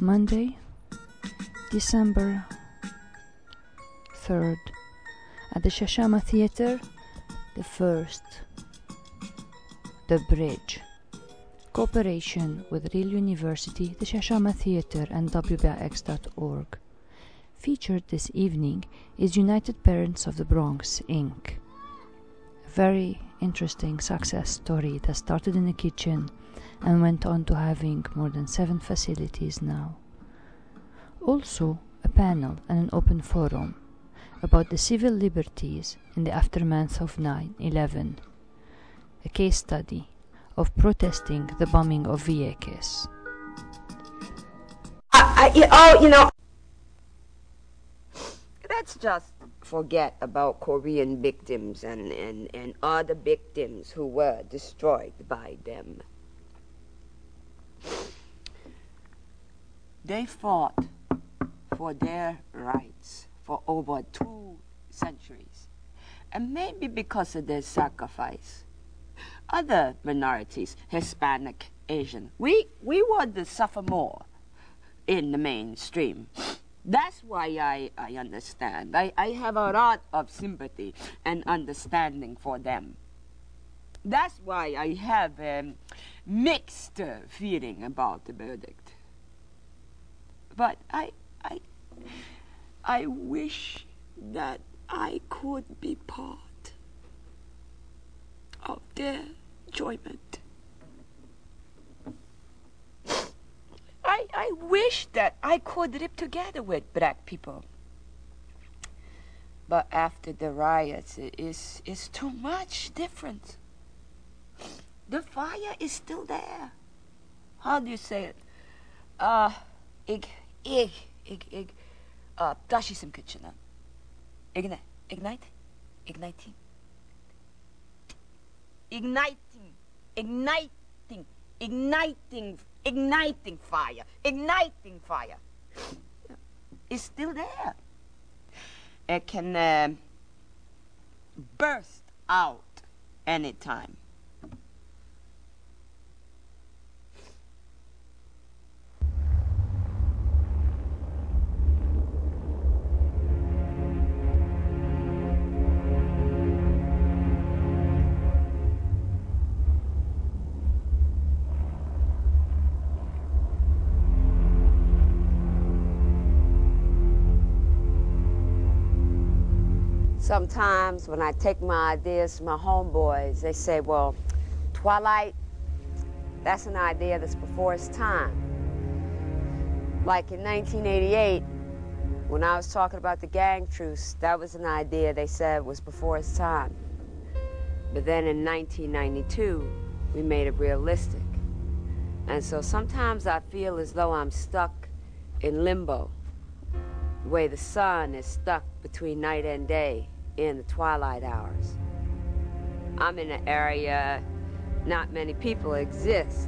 Monday, December 3rd, at the Shashama Theatre, the first, The Bridge. Cooperation with Real University, the Shashama Theatre, and WBIX.org. Featured this evening is United Parents of the Bronx, Inc. A very interesting success story that started in a kitchen and went on to having more than 7 facilities now. Also, a panel and an open forum about the civil liberties in the aftermath of 9/11, a case study of protesting the bombing of Vieques. Let's just forget about Korean victims and other victims who were destroyed by them. They fought for their rights for over 2 centuries. And maybe because of their sacrifice, other minorities, Hispanic, Asian, we would suffer more in the mainstream. That's why I understand. I have a lot of sympathy and understanding for them. That's why I have a mixed feeling about the verdict. But I wish that I could be part of their enjoyment. I wish that I could live together with black people. But after the riots, it's too much different. The fire is still there. How do you say it? 다시 숨겼잖아. Igniting fire. It's still there. It can burst out anytime. Sometimes when I take my ideas to my homeboys, they say, well, Twilight, that's an idea that's before its time. Like in 1988, when I was talking about the gang truce, that was an idea they said was before its time. But then in 1992, we made it realistic. And so sometimes I feel as though I'm stuck in limbo, the way the sun is stuck between night and day in the twilight hours. I'm in an area not many people exist.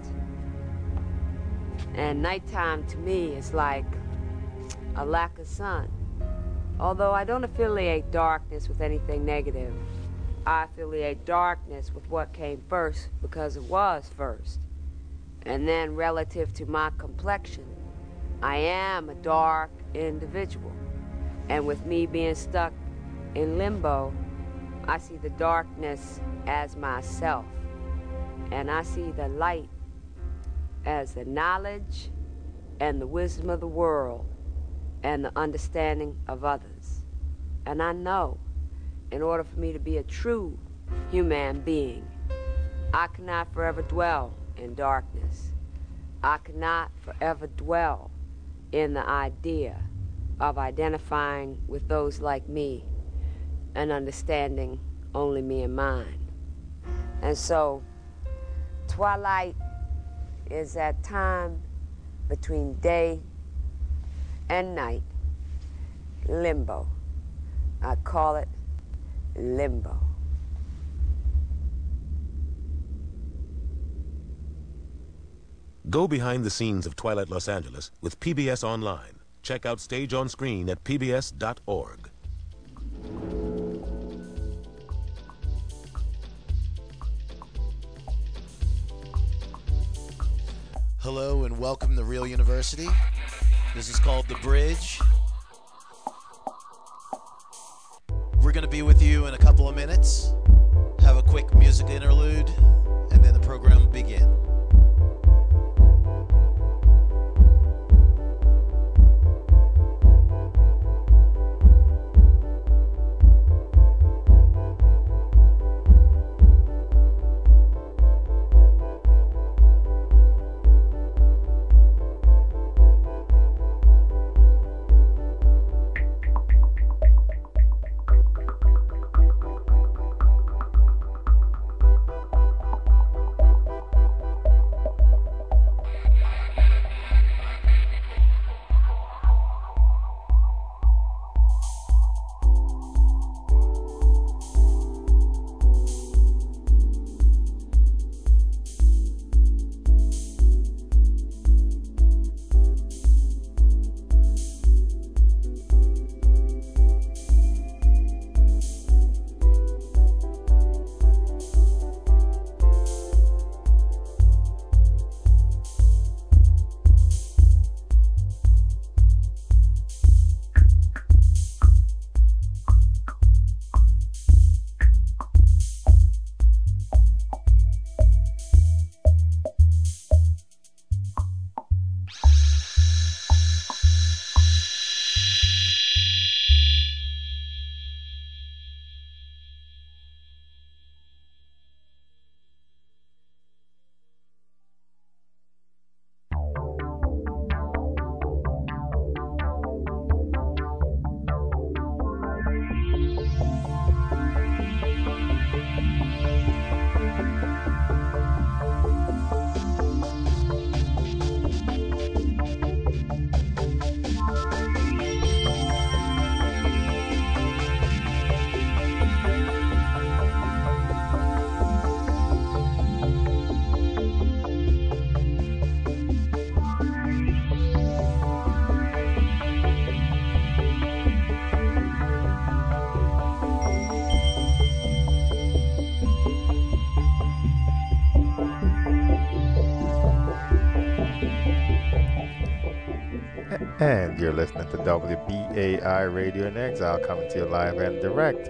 And nighttime to me is like a lack of sun. Although I don't affiliate darkness with anything negative, I affiliate darkness with what came first because it was first. And then relative to my complexion, I am a dark individual. And with me being stuck in limbo, I see the darkness as myself. And I see the light as the knowledge and the wisdom of the world and the understanding of others. And I know, in order for me to be a true human being, I cannot forever dwell in darkness. I cannot forever dwell in the idea of identifying with those like me and understanding only me and mine. And so, twilight is that time between day and night, limbo. I call it limbo. Go behind the scenes of Twilight Los Angeles with PBS Online. Check out Stage on Screen at pbs.org. Hello and welcome to Real University. This is called The Bridge. We're going to be with you in a couple of minutes. Have a quick music interlude, and then the program will begin. And you're listening to WBAI Radio in Exile, coming to you live and direct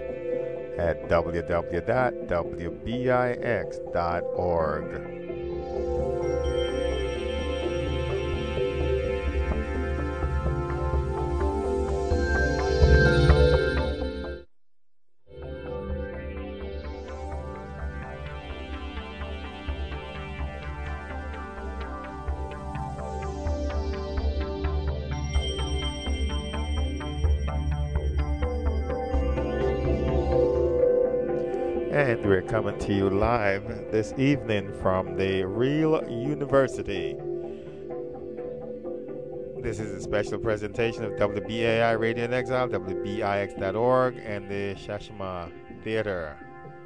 at www.wbix.org. And we're coming to you live this evening from the Real University. This is a special presentation of WBAI Radio in Exile, WBIX.org, and the Shashama Theater.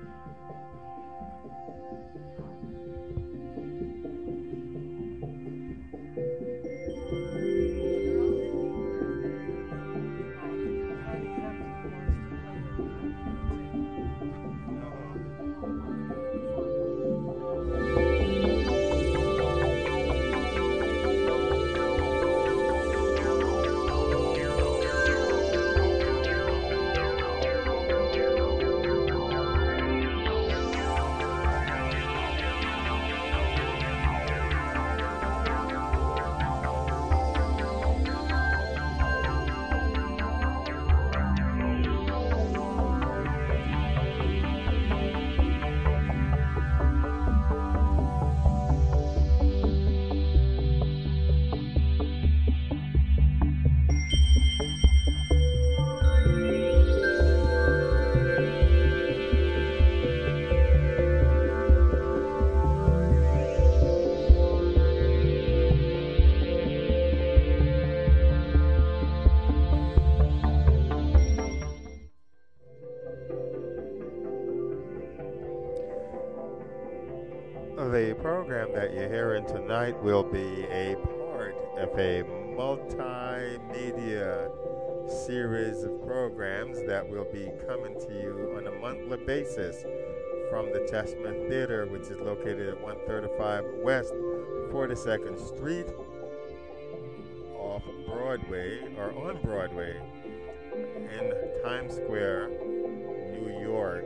The program that you're hearing tonight will be a part of a multimedia series of programs that will be coming to you on a monthly basis from the Chashma Theater, which is located at 135 West 42nd Street off off Broadway or on Broadway in Times Square, New York.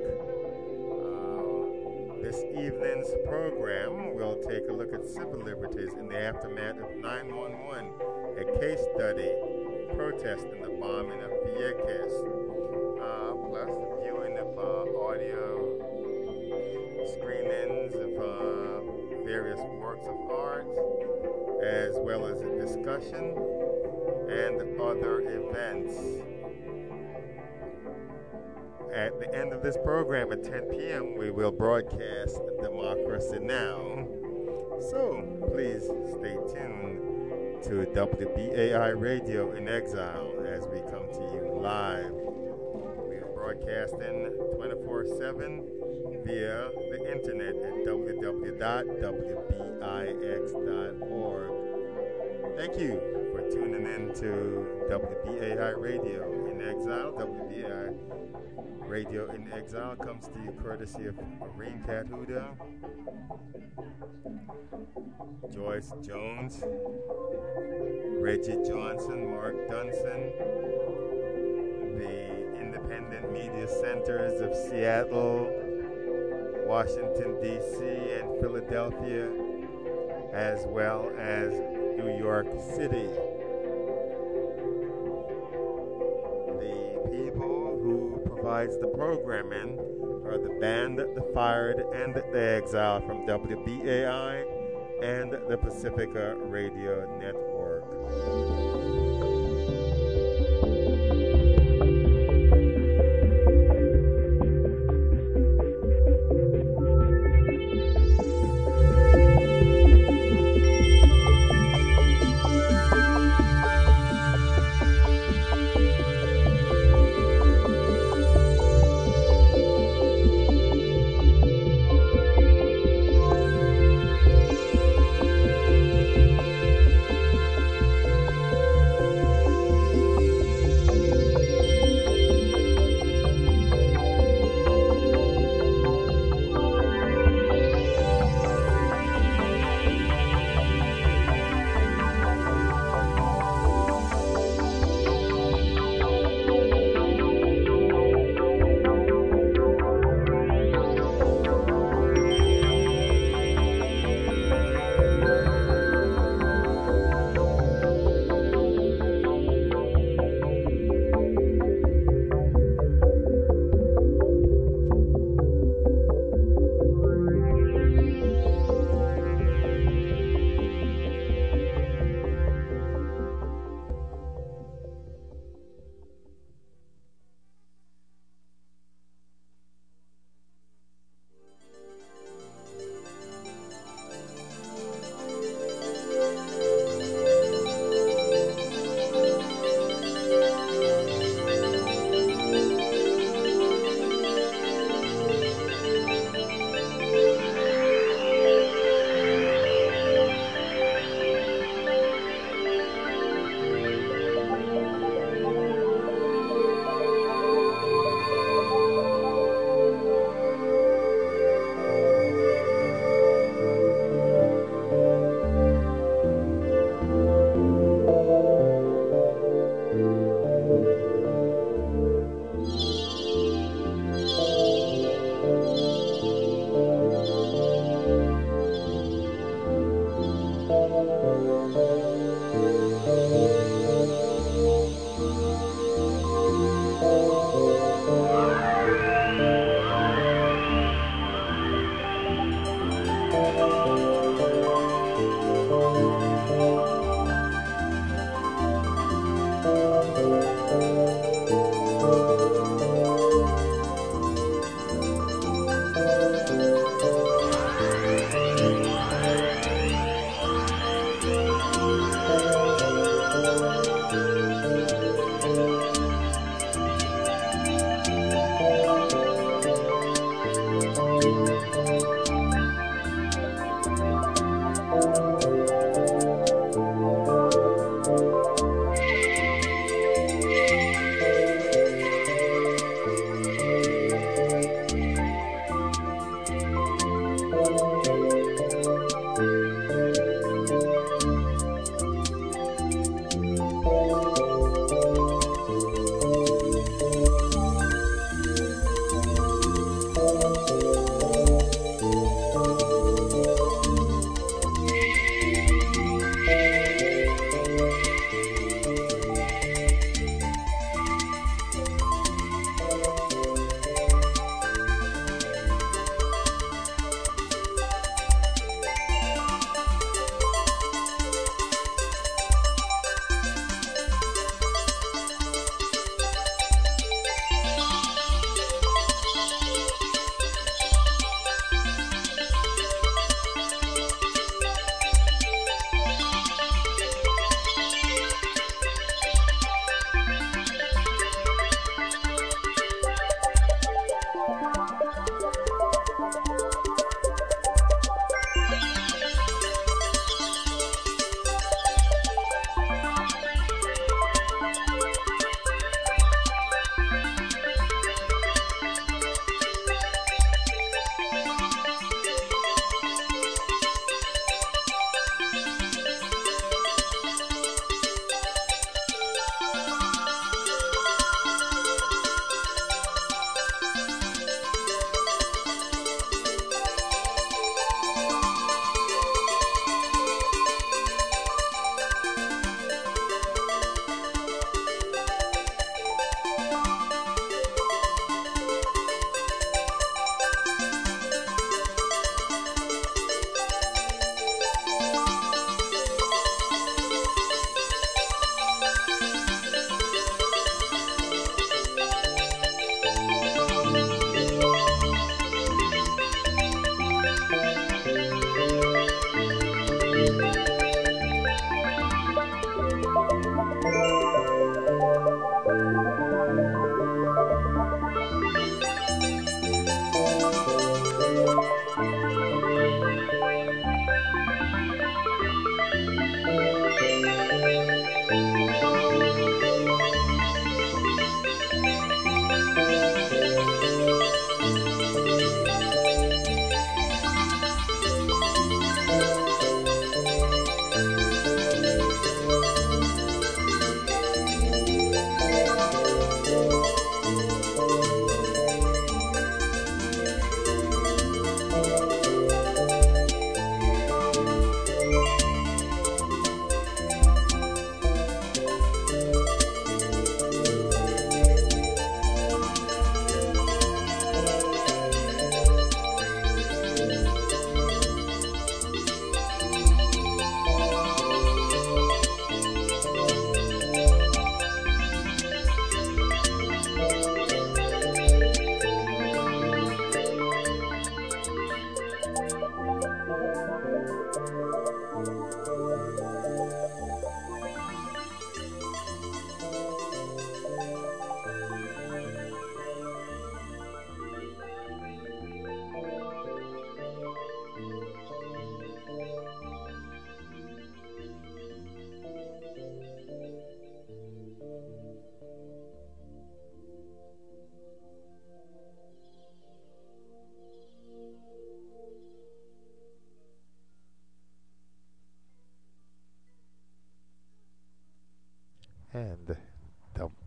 This evening's program will take a look at civil liberties in the aftermath of 9/11, a case study protesting the bombing of Vieques, plus the viewing of audio screenings of various works of art, as well as a discussion and other events. At the end of this program at 10 p.m., we will broadcast Democracy Now! So please stay tuned to WBAI Radio in Exile as we come to you live. We are broadcasting 24/7 via the internet at www.wbix.org. Thank you for tuning in to WBAI Radio in Exile. WBAI Radio in Exile comes to you courtesy of Irene Kathuda, Joyce Jones, Reggie Johnson, Mark Dunson, the Independent Media Centers of Seattle, Washington, D.C., and Philadelphia, as well as New York City. The people who provides the programming are the Band, the Fired, and the Exile from WBAI and the Pacifica Radio Network.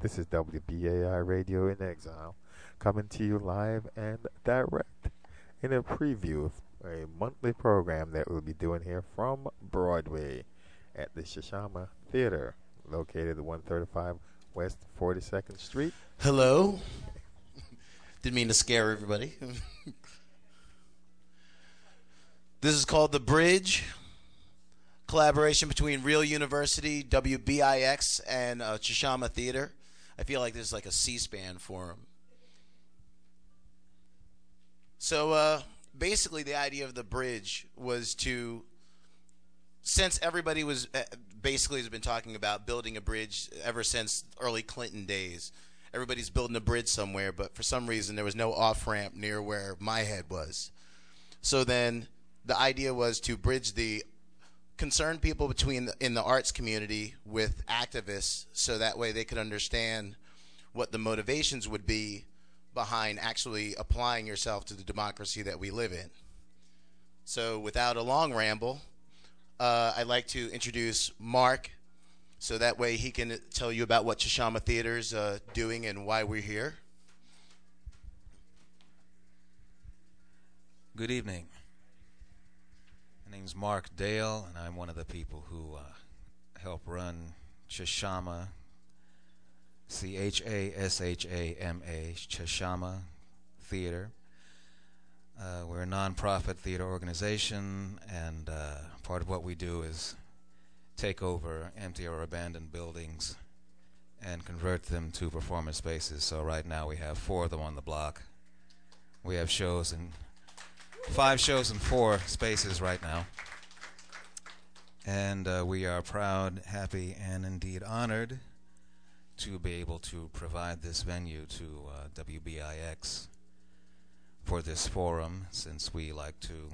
This is WBAI Radio in Exile, coming to you live and direct in a preview of a monthly program that we'll be doing here from Broadway at the Shashama Theater, located at 135 West 42nd Street. Hello. Didn't mean to scare everybody. This is called The Bridge, collaboration between Real University, WBIX, and Shashama Theater. I feel like this is like a C-SPAN forum. So basically the idea of The Bridge was to, since everybody was basically has been talking about building a bridge ever since early Clinton days, everybody's building a bridge somewhere, but for some reason there was no off-ramp near where my head was. So then the idea was to bridge the concerned people in the arts community with activists, so that way they could understand what the motivations would be behind actually applying yourself to the democracy that we live in. So without a long ramble, I'd like to introduce Mark, so that way he can tell you about what Shashama Theater's doing and why we're here. Good evening. My name's Mark Dale, and I'm one of the people who help run Shashama, C-H-A-S-H-A-M-A, Shashama Theater. We're a nonprofit theater organization, and part of what we do is take over empty or abandoned buildings and convert them to performance spaces. So right now we have 4 of them on the block. We have shows in 5 shows in 4 spaces right now. And we are proud, happy, and indeed honored to be able to provide this venue to WBIX for this forum, since we like to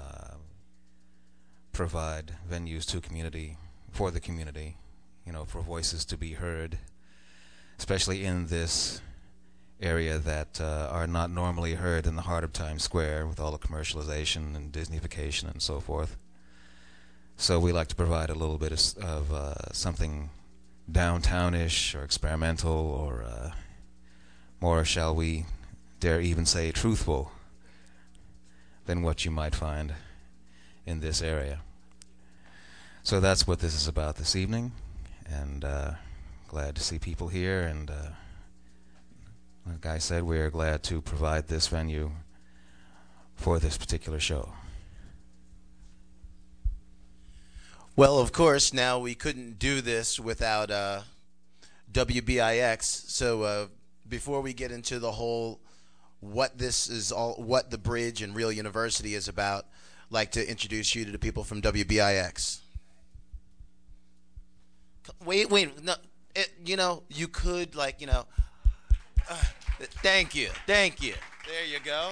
provide venues to community, for the community, you know, for voices to be heard, especially in this area that are not normally heard in the heart of Times Square with all the commercialization and Disneyfication and so forth. So we like to provide a little bit of something downtownish or experimental, or more, shall we dare even say, truthful than what you might find in this area. So that's what this is about this evening, and glad to see people here, and like I said, we're glad to provide this venue for this particular show. Well, of course, now we couldn't do this without WBIX. So before we get into the whole what this is all, what the Bridge and Real University is about, I'd like to introduce you to the people from WBIX. Wait, no, you know, you could, like, you know. Thank you. There you go.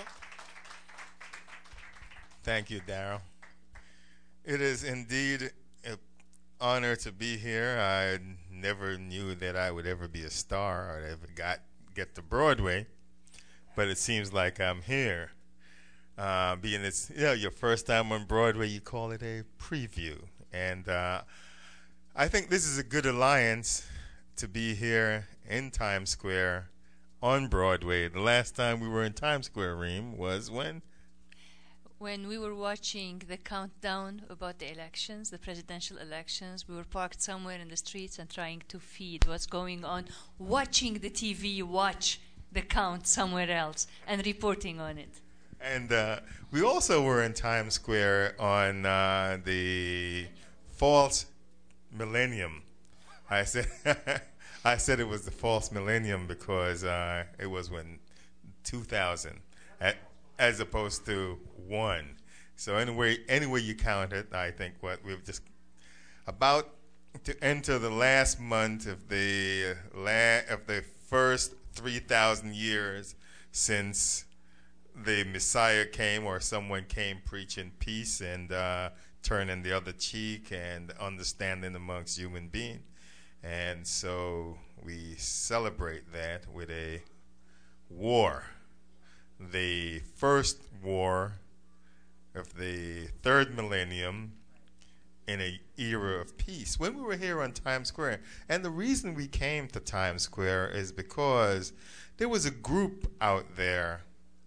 Thank you, Daryl. It is indeed an honor to be here. I never knew that I would ever be a star or ever get to Broadway, but it seems like I'm here. Being it's your first time on Broadway, you call it a preview, and I think this is a good alliance to be here in Times Square on Broadway. The last time we were in Times Square, Reem, was when? When we were watching the countdown about the elections, the presidential elections. We were parked somewhere in the streets and trying to feed what's going on, watching the TV, watch the count somewhere else, and reporting on it. And we also were in Times Square on the false millennium. I said it was the false millennium because it was when 2000, as opposed to 1. So anyway you count it, I think we're just about to enter the last month of the first 3,000 years since the Messiah came, or someone came preaching peace and turning the other cheek and understanding amongst human beings. And so we celebrate that with a war. The first war of the 3rd millennium in an era of peace. When we were here on Times Square, and the reason we came to Times Square is because there was a group out there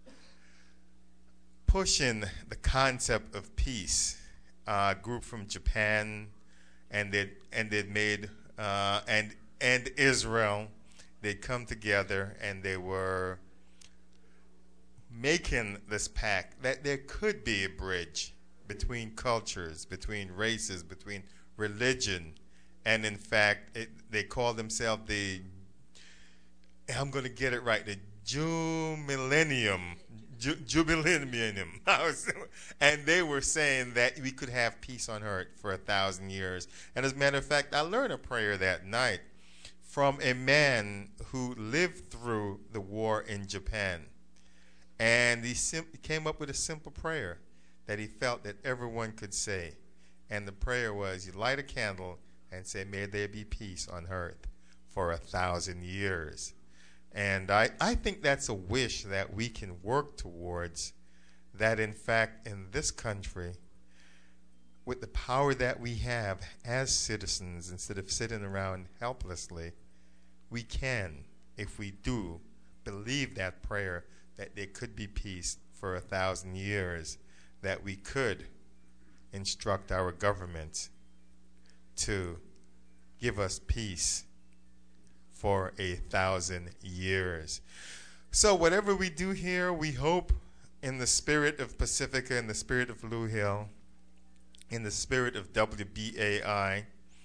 pushing the concept of peace. A group from Japan, and they'd made and Israel. They'd come together and they were making this pact that there could be a bridge between cultures, between races, between religion, and in fact, they call themselves I'm going to get it right, the Jubilenium. And they were saying that we could have peace on earth for 1,000 years. And as a matter of fact, I learned a prayer that night from a man who lived through the war in Japan. And he came up with a simple prayer that he felt that everyone could say. And the prayer was, you light a candle and say, may there be peace on earth for 1,000 years. And I think that's a wish that we can work towards, that in fact in this country, with the power that we have as citizens, instead of sitting around helplessly, we can, if we do, believe that prayer that there could be peace for 1,000 years, that we could instruct our government to give us peace for 1,000 years. So whatever we do here, we hope in the spirit of Pacifica, in the spirit of Blue Hill, in the spirit of WBAI,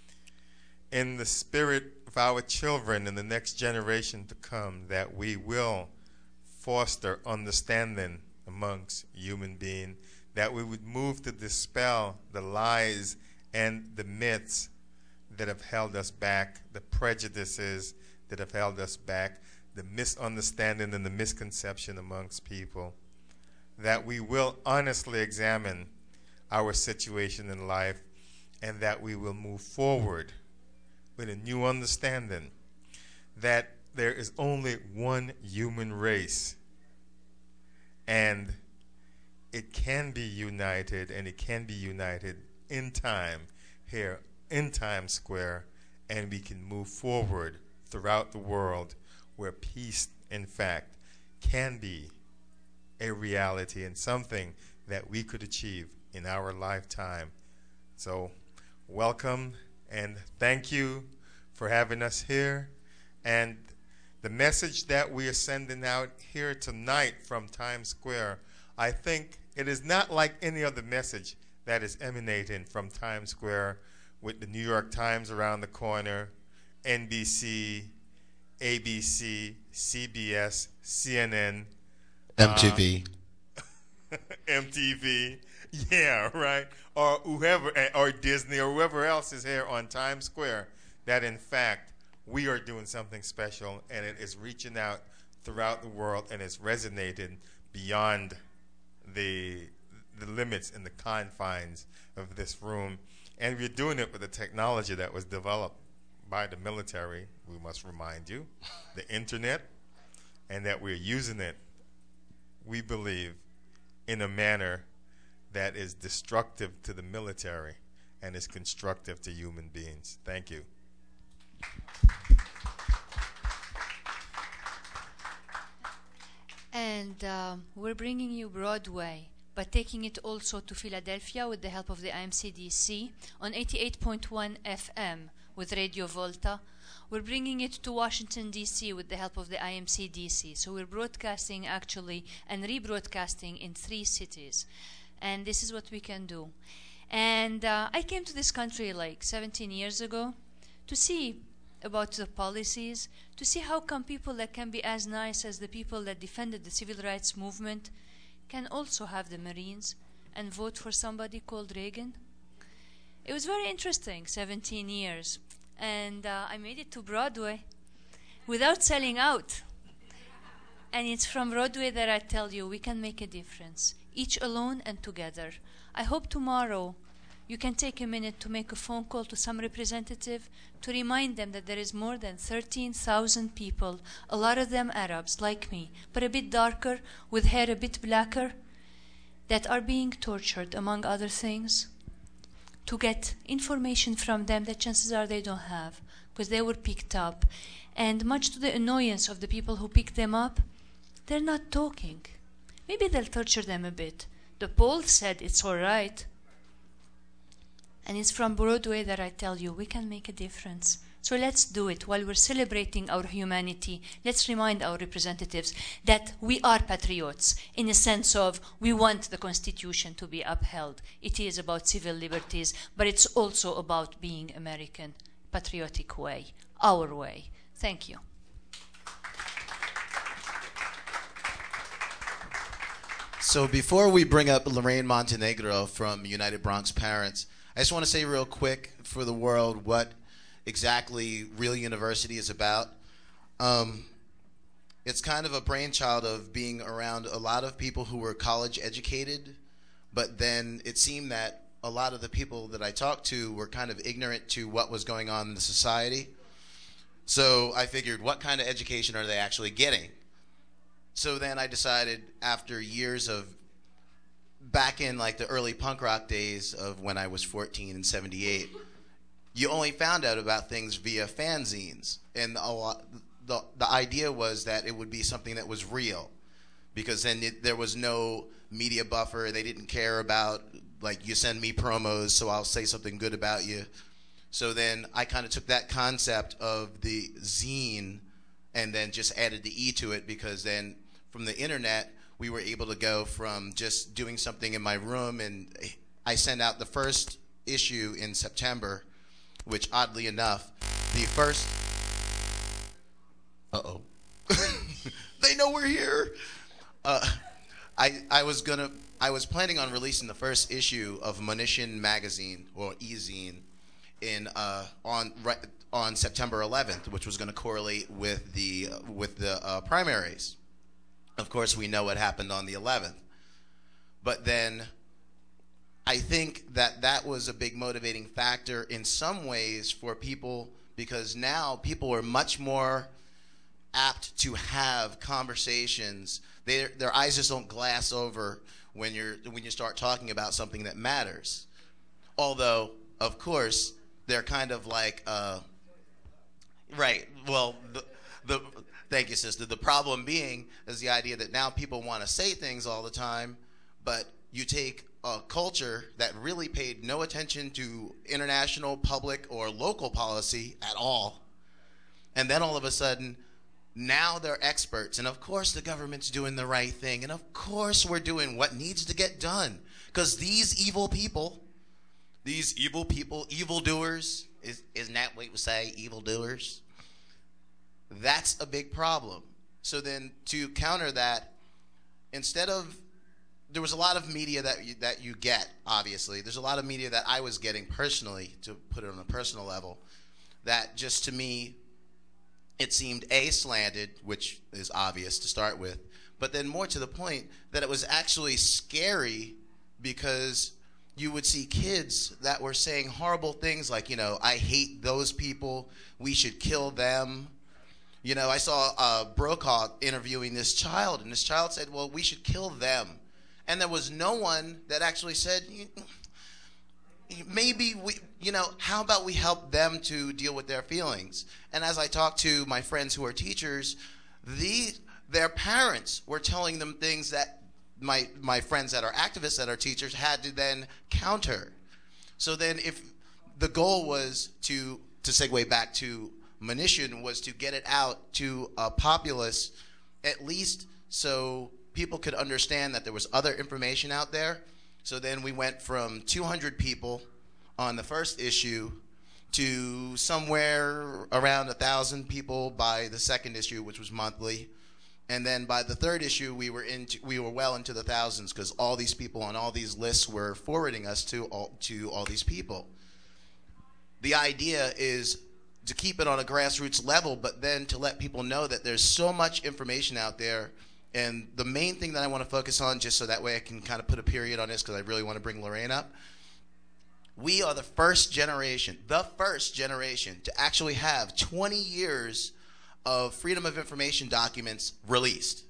in the spirit of our children and the next generation to come, that we will foster understanding amongst human beings, that we would move to dispel the lies and the myths that have held us back, the prejudices that have held us back, the misunderstanding and the misconception amongst people, that we will honestly examine our situation in life, and that we will move forward with a new understanding that there is only one human race, and it can be united, and it can be united in time here in Times Square, and we can move forward throughout the world where peace, in fact, can be a reality and something that we could achieve in our lifetime. So welcome and thank you for having us here. And the message that we are sending out here tonight from Times Square, I think it is not like any other message that is emanating from Times Square, with the New York Times around the corner, NBC, ABC, CBS, CNN, MTV. MTV, yeah, right, or whoever, or Disney, or whoever else is here on Times Square, that in fact we are doing something special, and it is reaching out throughout the world, and it's resonating beyond the limits and the confines of this room. And we're doing it with the technology that was developed by the military, we must remind you, the internet, and that we're using it, we believe, in a manner that is destructive to the military and is constructive to human beings. Thank you. And we're bringing you Broadway, but taking it also to Philadelphia with the help of the IMCDC on 88.1 FM with Radio Volta. We're bringing it to Washington, D.C. with the help of the IMCDC. So we're broadcasting actually and rebroadcasting in 3 cities. And this is what we can do. And I came to this country like 17 years ago to see about the policies, to see how come people that can be as nice as the people that defended the civil rights movement can also have the Marines and vote for somebody called Reagan. It was very interesting, 17 years. And I made it to Broadway without selling out. And it's from Broadway that I tell you we can make a difference, each alone and together. I hope tomorrow you can take a minute to make a phone call to some representative to remind them that there is more than 13,000 people, a lot of them Arabs like me, but a bit darker, with hair a bit blacker, that are being tortured, among other things. to get information from them that chances are they don't have, because they were picked up. And much to the annoyance of the people who picked them up, they're not talking. Maybe they'll torture them a bit. The poll said it's all right. And it's from Broadway that I tell you, we can make a difference. So let's do it. While we're celebrating our humanity, let's remind our representatives that we are patriots in the sense of we want the Constitution to be upheld. It is about civil liberties, but it's also about being American, patriotic way, our way. Thank you. So before we bring up Lorraine Montenegro from United Bronx Parents, I just want to say real quick for the world what exactly Real University is about. It's kind of a brainchild of being around a lot of people who were college educated, but then it seemed that a lot of the people that I talked to were kind of ignorant to what was going on in the society. So I figured, what kind of education are they actually getting? So then I decided, after years of back in like the early punk rock days of when I was 14 in '78, you only found out about things via fanzines. And the idea was that it would be something that was real, because then there was no media buffer. They didn't care about, like, you send me promos, so I'll say something good about you. So then I kind of took that concept of the zine and then just added the E to it, because then from the internet, we were able to go from just doing something in my room, and I sent out the first issue in September, which oddly enough, the first, they know we're here. I was planning on releasing the first issue of Munition magazine, or e-zine, on September 11th, which was going to correlate with the primaries. Of course, we know what happened on the 11th. But then I think that was a big motivating factor in some ways for people, because now people are much more apt to have conversations. Their eyes just don't glass over when you start talking about something that matters. Although, of course, they're kind of like, right, well, thank you, sister. The problem being is the idea that now people want to say things all the time, but you take a culture that really paid no attention to international, public, or local policy at all, and then all of a sudden, now they're experts, and of course the government's doing the right thing, and of course we're doing what needs to get done, because these evil people, evildoers, isn't that what we say, evildoers? That's a big problem. So then to counter that, instead of, there was a lot of media that you get, obviously. There's a lot of media that I was getting personally, to put it on a personal level, that just to me, it seemed slanted, which is obvious to start with, but then more to the point that it was actually scary, because you would see kids that were saying horrible things like, I hate those people, we should kill them. I saw Brokaw interviewing this child, and this child said, well, we should kill them. And there was no one that actually said, maybe how about we help them to deal with their feelings? And as I talked to my friends who are teachers, their parents were telling them things that my friends that are activists, that are teachers, had to then counter. So then if the goal was to segue back to Munition, was to get it out to a populace, at least so people could understand that there was other information out there. So then we went from 200 people on the first issue to somewhere around 1,000 people by the second issue, which was monthly. And then by the third issue, we were well into the thousands, because all these people on all these lists were forwarding us to all these people. The idea is to keep it on a grassroots level, but then to let people know that there's so much information out there. And the main thing that I want to focus on, just so that way I can kind of put a period on this, because I really want to bring Lorraine up. We are the first generation to actually have 20 years of Freedom of Information documents released.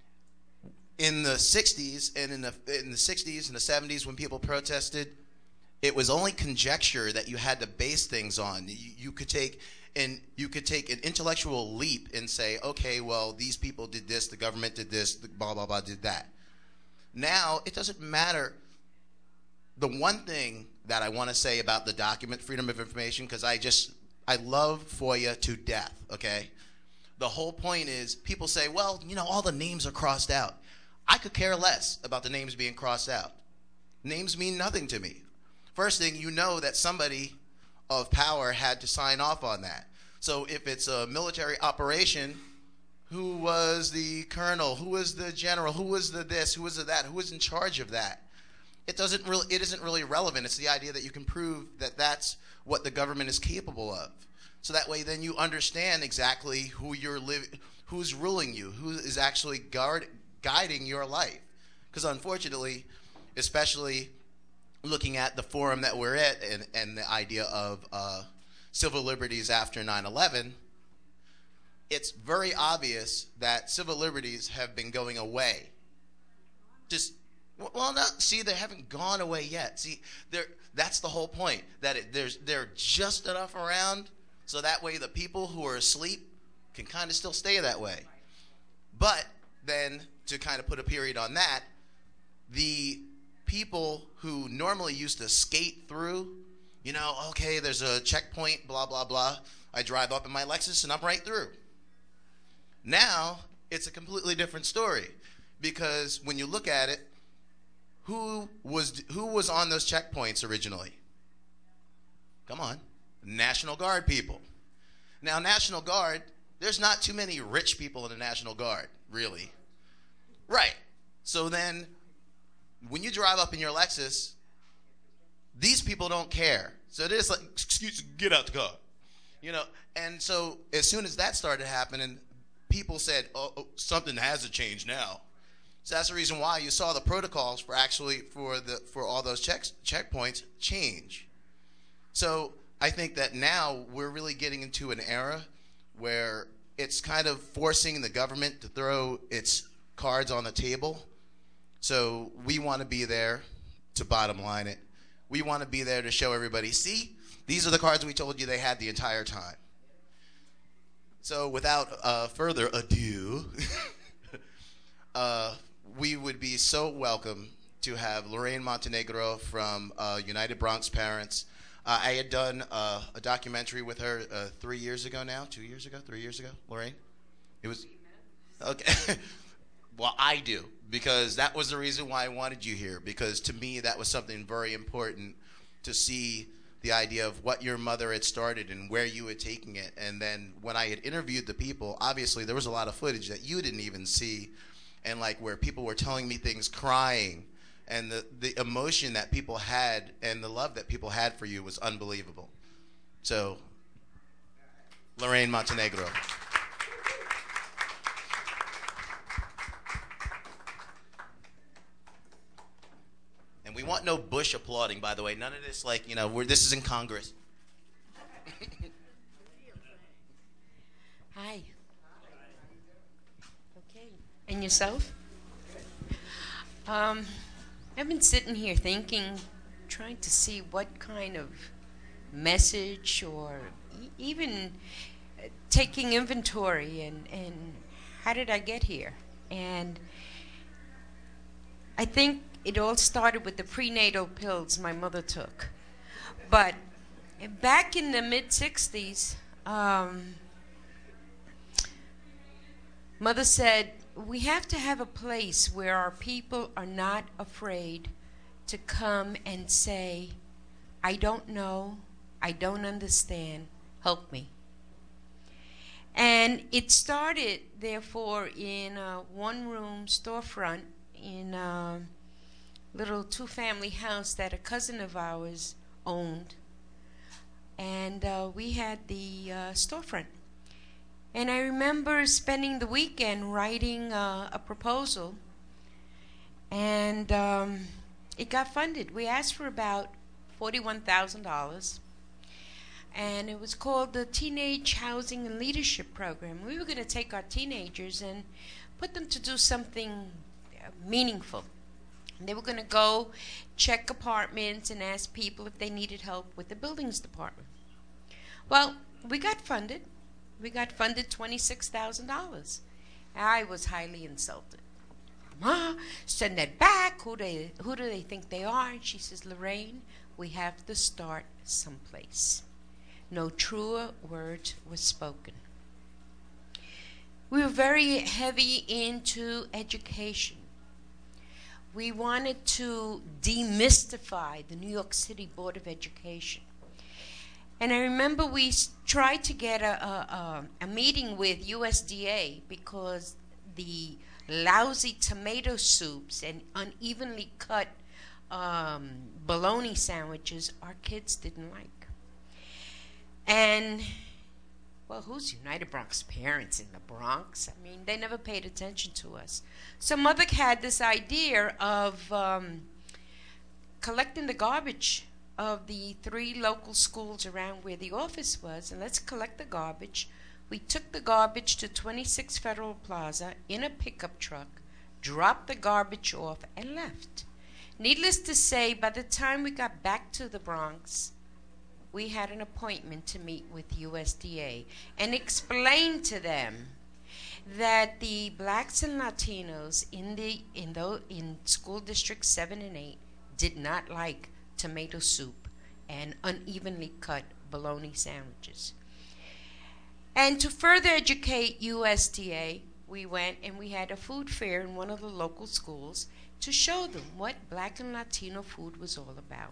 In the 60s and in the 60s and the 70s, when people protested, it was only conjecture that you had to base things on. You could take an intellectual leap and say, okay, well, these people did this, the government did this, the blah blah blah did that. Now it doesn't matter. The one thing that I want to say about the document, Freedom of Information, because I love FOIA to death. Okay, the whole point is people say, well, all the names are crossed out. I could care less about the names being crossed out. Names mean nothing to me. First thing, that somebody of power had to sign off on that. So if it's a military operation, who was the colonel, who was the general, who was the this, who was the that, who was in charge of that? It isn't really relevant. It's the idea that you can prove that that's what the government is capable of. So that way then you understand exactly who's ruling you, who is actually guiding your life. Because unfortunately, especially looking at the forum that we're at and the idea of civil liberties after 9/11, it's very obvious that civil liberties have been going away. They haven't gone away yet. See, that's the whole point, that they're just enough around so that way the people who are asleep can kind of still stay that way. But then, to kind of put a period on that, the people who normally used to skate through, okay, there's a checkpoint, blah, blah, blah. I drive up in my Lexus and I'm right through. Now, it's a completely different story, because when you look at it, who was on those checkpoints originally? Come on. National Guard people. Now, National Guard, there's not too many rich people in the National Guard, really. Right. So then, when you drive up in your Lexus, these people don't care. So it is like, excuse me, get out the car. And so as soon as that started happening, people said, oh, something has to change now. So that's the reason why you saw the protocols for all those checkpoints change. So I think that now we're really getting into an era where it's kind of forcing the government to throw its cards on the table. So we want to be there to bottom line it. We want to be there to show everybody, see, these are the cards we told you they had the entire time. So without further ado, we would be so welcome to have Lorraine Montenegro from United Bronx Parents. I had done a documentary with her 3 years ago now, 3 years ago, Lorraine? It was, okay. Well, I do, because that was the reason why I wanted you here, because to me that was something very important to see the idea of what your mother had started and where you were taking it. And then when I had interviewed the people, obviously there was a lot of footage that you didn't even see, and like where people were telling me things, crying, and the emotion that people had and the love that people had for you was unbelievable. So, Lorraine Montenegro. And we want no Bush applauding, by the way. None of this, like, this is in Congress. Hi. Okay. And yourself? I've been sitting here thinking, trying to see what kind of message or even taking inventory and how did I get here? And I think it all started with the prenatal pills my mother took. But back in the mid-60s, Mother said, we have to have a place where our people are not afraid to come and say, I don't know, I don't understand, help me. And it started, therefore, in a one-room storefront in a little two-family house that a cousin of ours owned. And we had the storefront. And I remember spending the weekend writing a proposal, and it got funded. We asked for about $41,000, and it was called the Teenage Housing and Leadership Program. We were going to take our teenagers and put them to do something meaningful. They were going to go check apartments and ask people if they needed help with the buildings department. Well, we got funded. We got funded $26,000. I was highly insulted. Ma, send that back. Who do they think they are? And she says, Lorraine, we have to start someplace. No truer word was spoken. We were very heavy into education. We wanted to demystify the New York City Board of Education. And I remember we tried to get a meeting with USDA because the lousy tomato soups and unevenly cut bologna sandwiches our kids didn't like. And, well, who's United Bronx Parents in the Bronx? I mean, they never paid attention to us. So Mother had this idea of collecting the garbage of the 3 local schools around where the office was, and let's collect the garbage. We took the garbage to 26 Federal Plaza in a pickup truck, dropped the garbage off, and left. Needless to say, by the time we got back to the Bronx, we had an appointment to meet with USDA and explain to them that the blacks and Latinos in school districts 7 and 8 did not like tomato soup and unevenly cut bologna sandwiches. And to further educate USDA, we went and we had a food fair in one of the local schools to show them what black and Latino food was all about.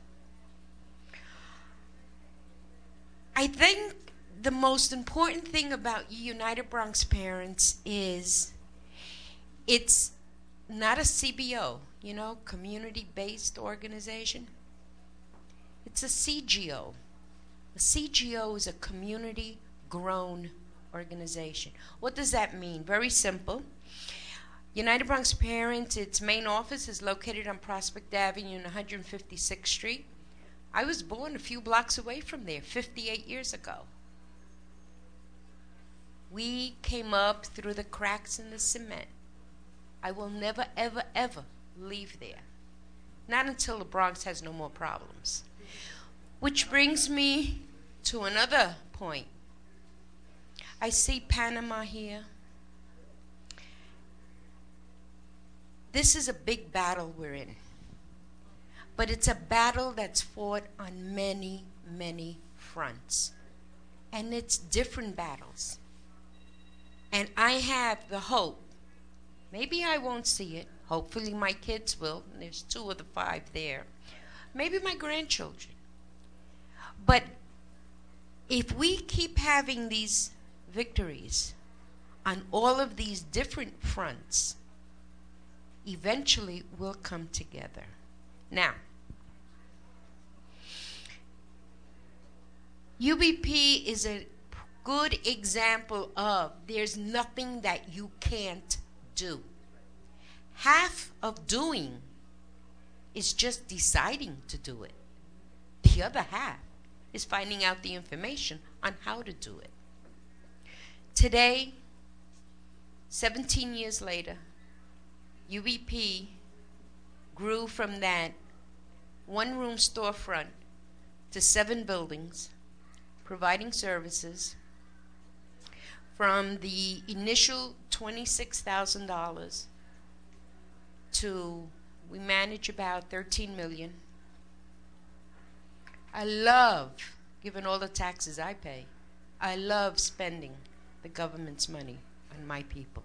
I think the most important thing about United Bronx Parents is it's not a CBO, community-based organization. It's a CGO. A CGO is a community-grown organization. What does that mean? Very simple. United Bronx Parents, its main office is located on Prospect Avenue and 156th Street. I was born a few blocks away from there 58 years ago. We came up through the cracks in the cement. I will never, ever, ever leave there. Not until the Bronx has no more problems. Which brings me to another point. I see Panama here. This is a big battle we're in. But it's a battle that's fought on many, many fronts. And it's different battles. And I have the hope, maybe I won't see it, hopefully my kids will, and there's 2 of the 5 there, maybe my grandchildren. But if we keep having these victories on all of these different fronts, eventually we'll come together. Now, UBP is a good example of there's nothing that you can't do. Half of doing is just deciding to do it. The other half is finding out the information on how to do it. Today, 17 years later, UBP grew from that 1-room storefront to 7 buildings, providing services from the initial $26,000 to we manage about $13 million. I love, given all the taxes I pay, I love spending the government's money on my people.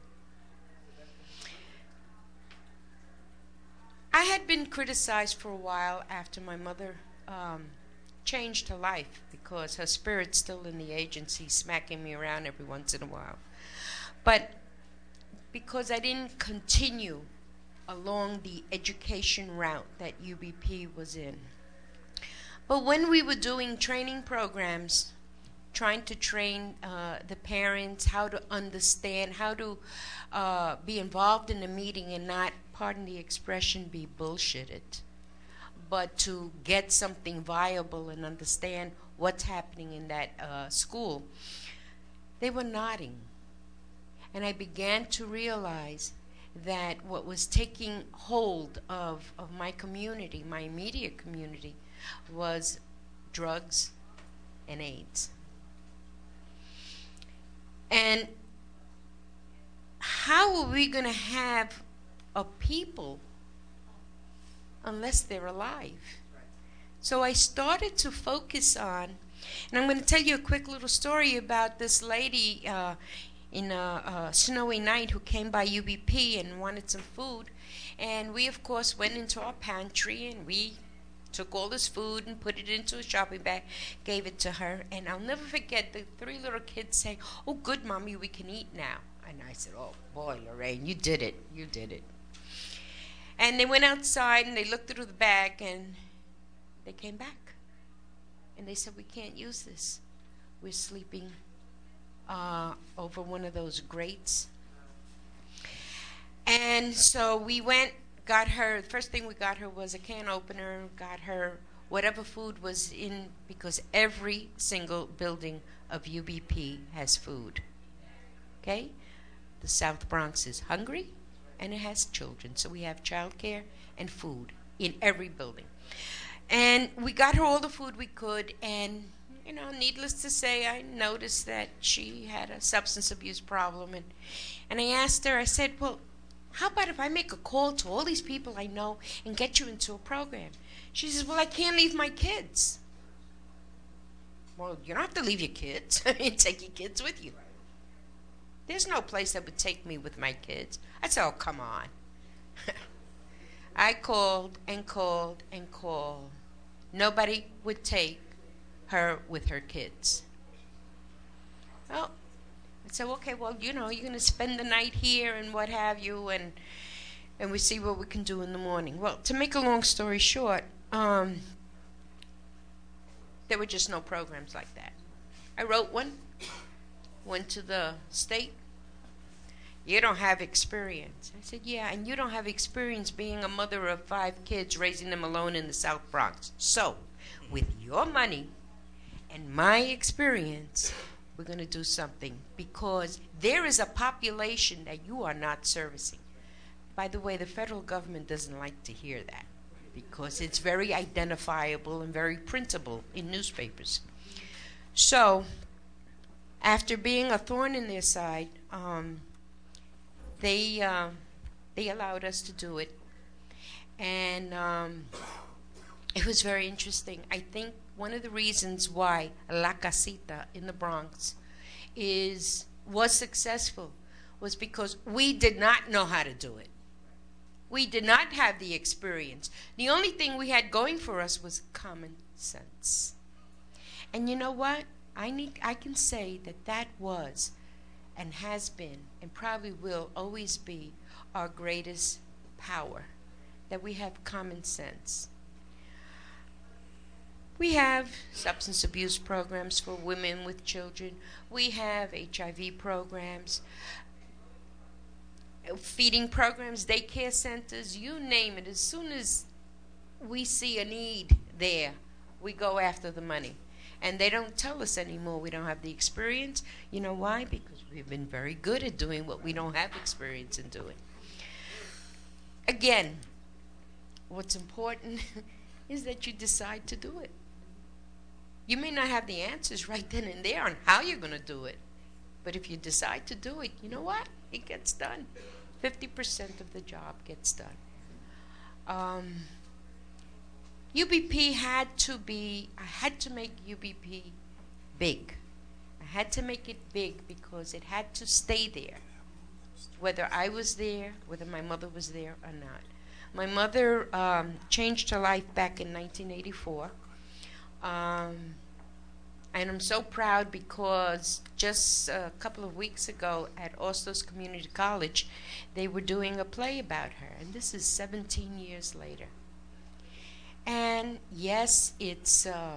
I had been criticized for a while after my mother changed her life because her spirit's still in the agency, smacking me around every once in a while. But because I didn't continue along the education route that UBP was in. But when we were doing training programs, trying to train the parents how to understand, how to be involved in the meeting and not, pardon the expression, be bullshitted, but to get something viable and understand what's happening in that school, they were nodding. And I began to realize that what was taking hold of my community, my immediate community, was drugs and AIDS. And how are we going to have a people unless they're alive? So I started to focus on, and I'm going to tell you a quick little story about this lady in a snowy night who came by UBP and wanted some food. And we, of course, went into our pantry and we took all this food and put it into a shopping bag, gave it to her. And I'll never forget the 3 little kids saying, "Oh, good, Mommy, we can eat now." And I said, "Oh, boy, Lorraine, you did it. You did it." And they went outside and they looked through the bag and they came back. And they said, "We can't use this. We're sleeping over one of those grates." And so we went, got her, the first thing we got her was a can opener, got her whatever food was in, because every single building of UBP has food. Okay? The South Bronx is hungry and it has children. So we have childcare and food in every building. And we got her all the food we could, and you know, needless to say, I noticed that she had a substance abuse problem. And I asked her, I said, "Well, how about if I make a call to all these people I know and get you into a program?" She says, "Well, I can't leave my kids." Well, you don't have to leave your kids. Take your kids with you. There's no place that would take me with my kids. I said, "Oh, come on." I called and called and called. Nobody would take her with her kids. Well, I said, "Okay, well, you know, you're going to spend the night here and what have you, and we see what we can do in the morning." Well, to make a long story short, there were just no programs like that. I wrote one, went to the state. "You don't have experience." I said, "Yeah, and you don't have experience being a mother of 5 kids, raising them alone in the South Bronx. So, with your money and my experience, we're going to do something, because there is a population that you are not servicing." By the way, the federal government doesn't like to hear that, because it's very identifiable and very printable in newspapers. So, after being a thorn in their side, they allowed us to do it. And it was very interesting. I think one of the reasons why La Casita in the Bronx was successful was because we did not know how to do it. We did not have the experience. The only thing we had going for us was common sense. And you know what? I can say that was and has been and probably will always be our greatest power, that we have common sense. We have substance abuse programs for women with children. We have HIV programs, feeding programs, daycare centers, you name it. As soon as we see a need there, we go after the money. And they don't tell us anymore we don't have the experience. You know why? Because we've been very good at doing what we don't have experience in doing. Again, what's important is that you decide to do it. You may not have the answers right then and there on how you're going to do it. But if you decide to do it, you know what? It gets done. 50% of the job gets done. UBP I had to make UBP big. I had to make it big because it had to stay there. Whether I was there, whether my mother was there or not. My mother changed her life back in 1984. And I'm so proud because just a couple of weeks ago at Ostos Community College, they were doing a play about her. And this is 17 years later. And yes, it's a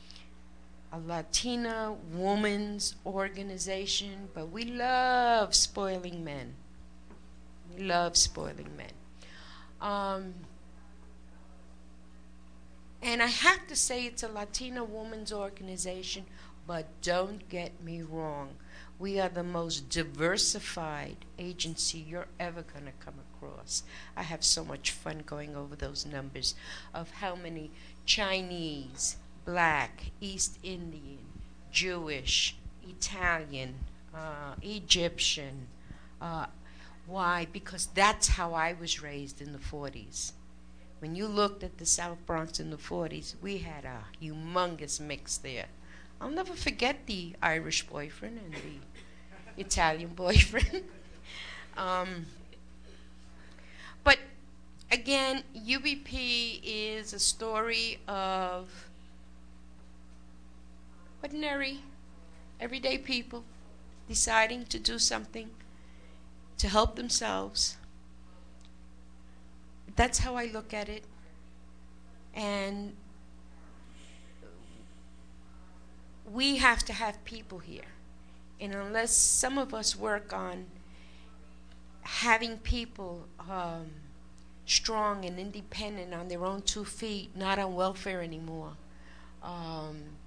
Latina woman's organization, but we love spoiling men. We love spoiling men. And I have to say it's a Latina woman's organization, but don't get me wrong. We are the most diversified agency you're ever going to come across. I have so much fun going over those numbers of how many Chinese, Black, East Indian, Jewish, Italian, Egyptian. Why? Because that's how I was raised in the 40s. When you looked at the South Bronx in the 40s, we had a humongous mix there. I'll never forget the Irish boyfriend and the Italian boyfriend. But again, UBP is a story of ordinary, everyday people deciding to do something to help themselves. That's how I look at it. And we have to have people here. And unless some of us work on having people strong and independent on their own 2 feet, not on welfare anymore, I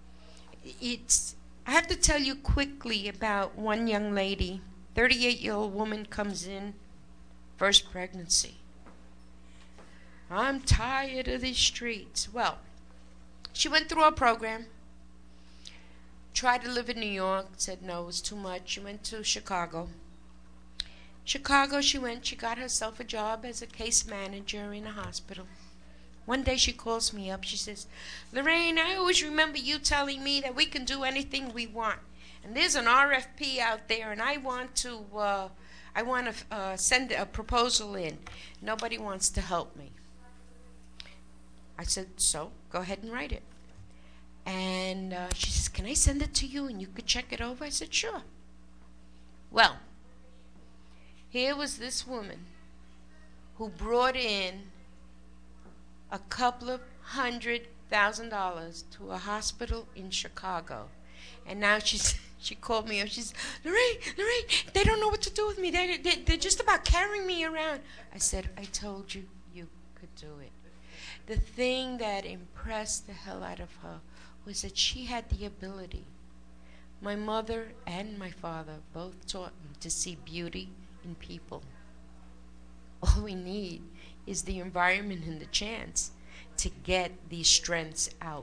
have to tell you quickly about one young lady, 38-year-old woman comes in, first pregnancy. I'm tired of these streets. Well, she went through our program, tried to live in New York, said no, it was too much. She went to Chicago. Chicago she went, she got herself a job as a case manager in a hospital. One day she calls me up, she says, Lorraine, I always remember you telling me that we can do anything we want. And there's an RFP out there, and I want to send a proposal in. Nobody wants to help me. I said, so go ahead and write it. And she says, can I send it to you and you could check it over? I said, sure. Well, here was this woman who brought in a couple of $100,000 to a hospital in Chicago. And now she called me up. She says, Lorraine, they don't know what to do with me. They're just about carrying me around. I said, I told you you could do it. The thing that impressed the hell out of her was that she had the ability. My mother and my father both taught me to see beauty in people. All we need is the environment and the chance to get these strengths out.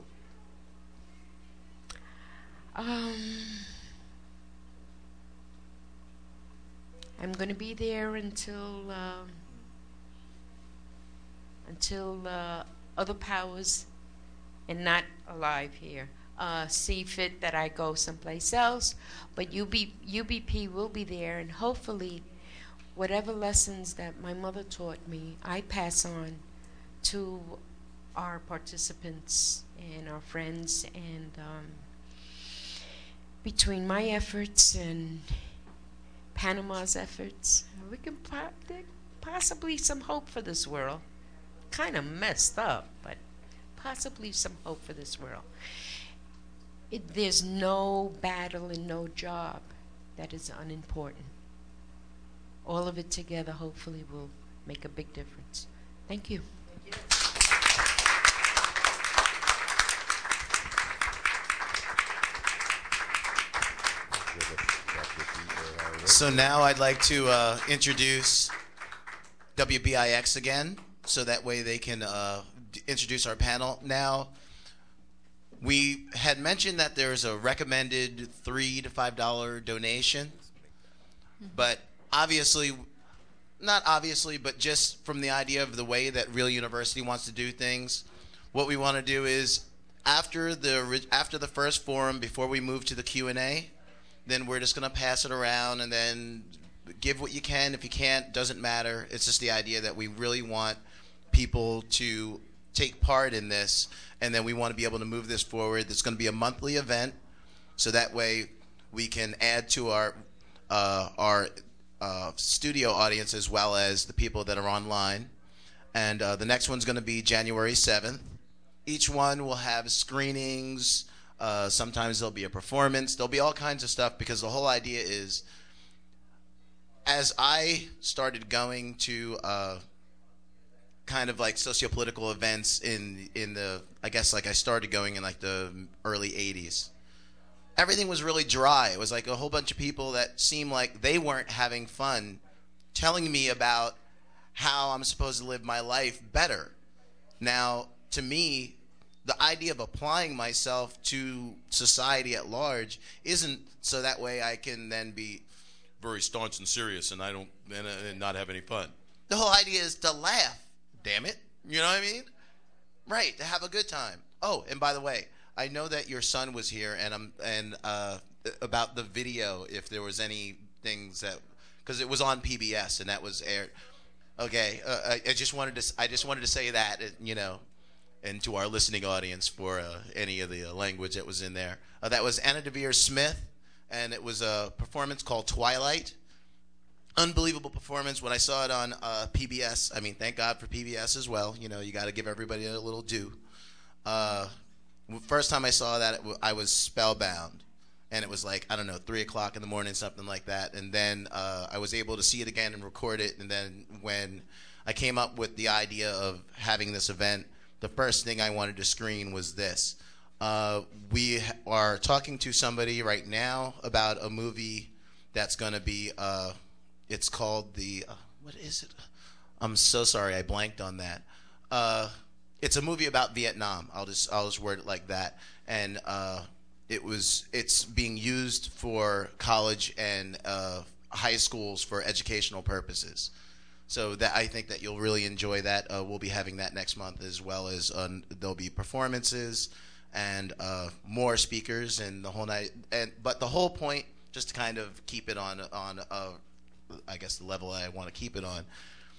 I'm going to be there until other powers and not alive here see fit that I go someplace else. But UBP will be there, and hopefully whatever lessons that my mother taught me, I pass on to our participants and our friends. And between my efforts and Panama's efforts, we can possibly some hope for this world. Kind of messed up, but possibly some hope for this world. There's no battle and no job that is unimportant. All of it together hopefully will make a big difference. Thank you. So now I'd like to introduce WBIX again, so that way they can introduce our panel. Now, we had mentioned that there's a recommended $3 to $5 donation, but obviously, not obviously, but just from the idea of the way that Real University wants to do things, what we want to do is after the first forum, before we move to the Q&A, then we're just going to pass it around and then give what you can. If you can't, doesn't matter. It's just the idea that we really want people to take part in this, and then we want to be able to move this forward. It's going to be a monthly event, so that way we can add to our studio audience as well as the people that are online. And the next one's going to be January 7th. Each one will have screenings. Sometimes there'll be a performance. There'll be all kinds of stuff, because the whole idea is, as I started going to kind of like socio-political events in the, I guess like I started going in like the early 80s. everything was really dry. It was like a whole bunch of people that seemed like they weren't having fun telling me about how I'm supposed to live my life better. Now, to me, the idea of applying myself to society at large isn't so that way I can then be very staunch and serious and and not have any fun. The whole idea is to laugh, damn it. You know what I mean? Right, to have a good time. Oh, and by the way, I know that your son was here, and about the video, if there was any things that, because it was on PBS and that was aired. Okay, I just wanted to say that, and to our listening audience for any of the language that was in there. That was Anna Deavere Smith, and it was a performance called Twilight. Unbelievable performance. When I saw it on PBS, I mean, thank God for PBS as well. You got to give everybody a little due. First time I saw that, I was spellbound. And it was like, I don't know, 3 o'clock in the morning, something like that. And then I was able to see it again and record it. And then when I came up with the idea of having this event, the first thing I wanted to screen was this. We are talking to somebody right now about a movie that's going to be, it's called what is it? I'm so sorry, I blanked on that. It's a movie about Vietnam. I'll just word it like that. And it's being used for college and high schools for educational purposes. So that I think that you'll really enjoy that. We'll be having that next month, as well as there'll be performances and more speakers and the whole night. But the whole point, just to kind of keep it on I guess the level I want to keep it on.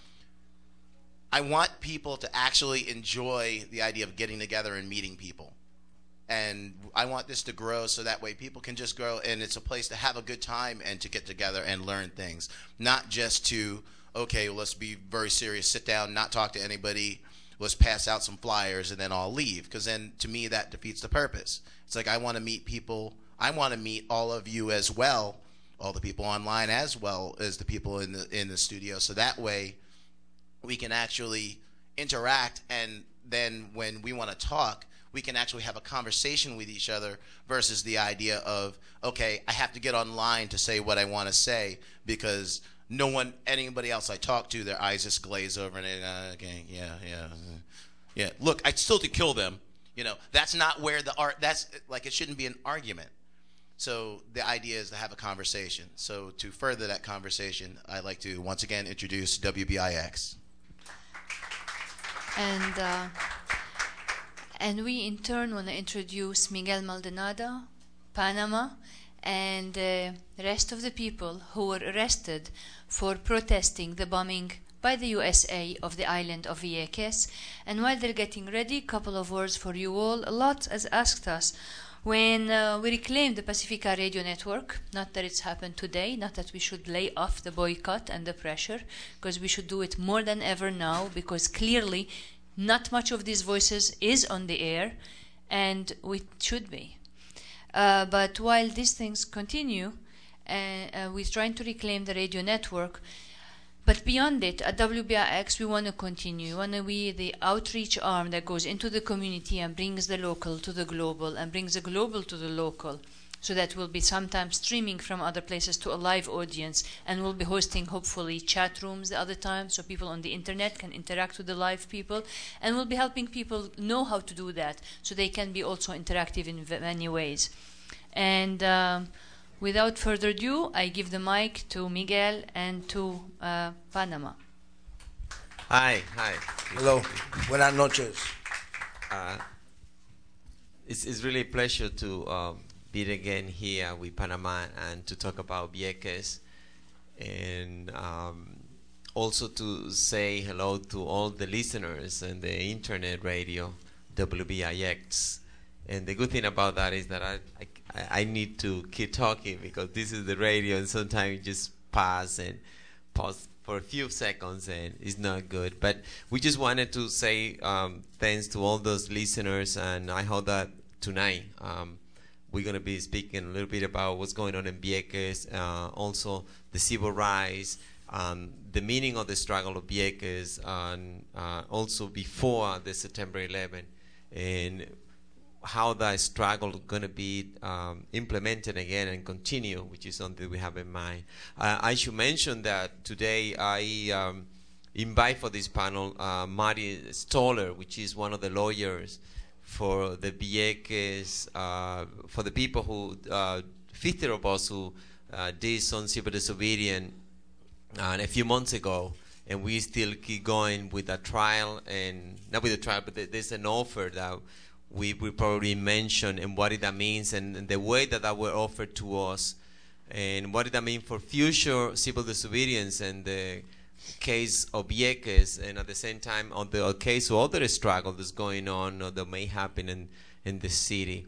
I want people to actually enjoy the idea of getting together and meeting people. And I want this to grow so that way people can just grow, and it's a place to have a good time and to get together and learn things. Not just to, okay, well, let's be very serious, sit down, not talk to anybody, let's pass out some flyers and then I'll leave. Because then, to me, that defeats the purpose. It's like I want to meet people. I want to meet all of you as well, all the people online as well as the people in the studio. So that way we can actually interact, and then when we want to talk, we can actually have a conversation with each other versus the idea of, okay, I have to get online to say what I want to say because anybody else I talk to, their eyes just glaze over and okay, yeah. Look, I'd still to kill them. That's not where the art. That's like, it shouldn't be an argument. So the idea is to have a conversation. So to further that conversation, I'd like to once again introduce WBIX. And we in turn want to introduce Miguel Maldonado, Panama, and the rest of the people who were arrested for protesting the bombing by the USA of the island of Vieques. And while they're getting ready, a couple of words for you all. A lot has asked us when we reclaimed the Pacifica Radio Network, not that it's happened today, not that we should lay off the boycott and the pressure, because we should do it more than ever now, because clearly not much of these voices is on the air, and we should be. But while these things continue, we're trying to reclaim the radio network. But beyond it, at WBIX, we want to continue. We want to be the outreach arm that goes into the community and brings the local to the global and brings the global to the local, so that we'll be sometimes streaming from other places to a live audience, and we'll be hosting, hopefully, chat rooms the other time so people on the internet can interact with the live people, and we'll be helping people know how to do that so they can be also interactive in many ways. And without further ado, I give the mic to Miguel and to Panama. Hi. Hello. Buenas noches. It's really a pleasure to be again here with Panama and to talk about Vieques, and also to say hello to all the listeners and the internet radio, WBIX. And the good thing about that is that I need to keep talking because this is the radio, and sometimes you just pause for a few seconds and it's not good. But we just wanted to say thanks to all those listeners, and I hope that tonight we're going to be speaking a little bit about what's going on in Vieques, also the civil rights, the meaning of the struggle of Vieques, and also before the September 11th. And how that struggle is going to be implemented again and continue, which is something we have in mind. I should mention that today I invite for this panel Marty Stoller, which is one of the lawyers for the Vieques, for the people who, 50 of us who did some civil disobedience a few months ago, and we still keep going with the trial, and not with the trial, but there's an offer that we will probably mention and what that means, and the way that were offered to us, and what that mean for future civil disobedience and the case of Vieques, and at the same time on the case of other struggle that's going on or that may happen in the city.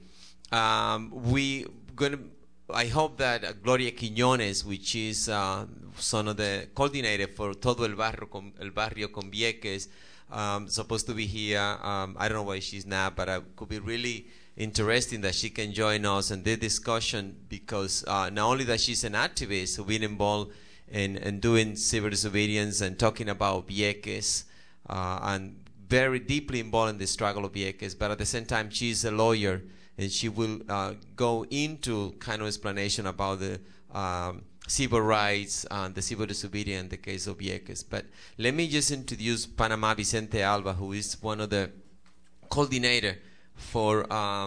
I hope that Gloria Quiñones, which is son of the coordinator for Todo el Barrio con Vieques, supposed to be here. I don't know why she's not, but it could be really interesting that she can join us in this discussion, because not only that she's an activist who's been involved in doing civil disobedience and talking about Vieques, and very deeply involved in the struggle of Vieques, but at the same time she's a lawyer, and she will go into kind of explanation about the civil rights and the civil disobedience in the case of Vieques. But let me just introduce Panama Vicente Alba, who is one of the coordinator for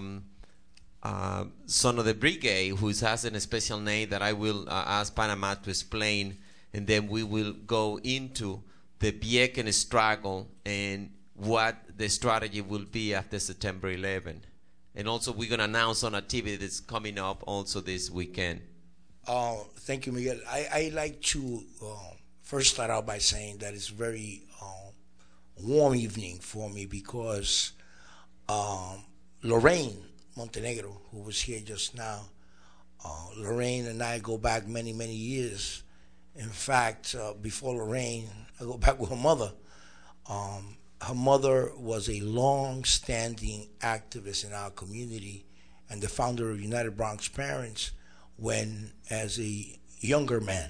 Son of the Brigade, who has a special name that I will ask Panama to explain, and then we will go into the Vieques struggle and what the strategy will be after September 11. And also we're going to announce an activity that's coming up also this weekend. Thank you, Miguel. I like to first start out by saying that it's a very warm evening for me, because Lorraine Montenegro, who was here just now, Lorraine and I go back many, many years. In fact, before Lorraine, I go back with her mother. Her mother was a long-standing activist in our community and the founder of United Bronx Parents, when, as a younger man,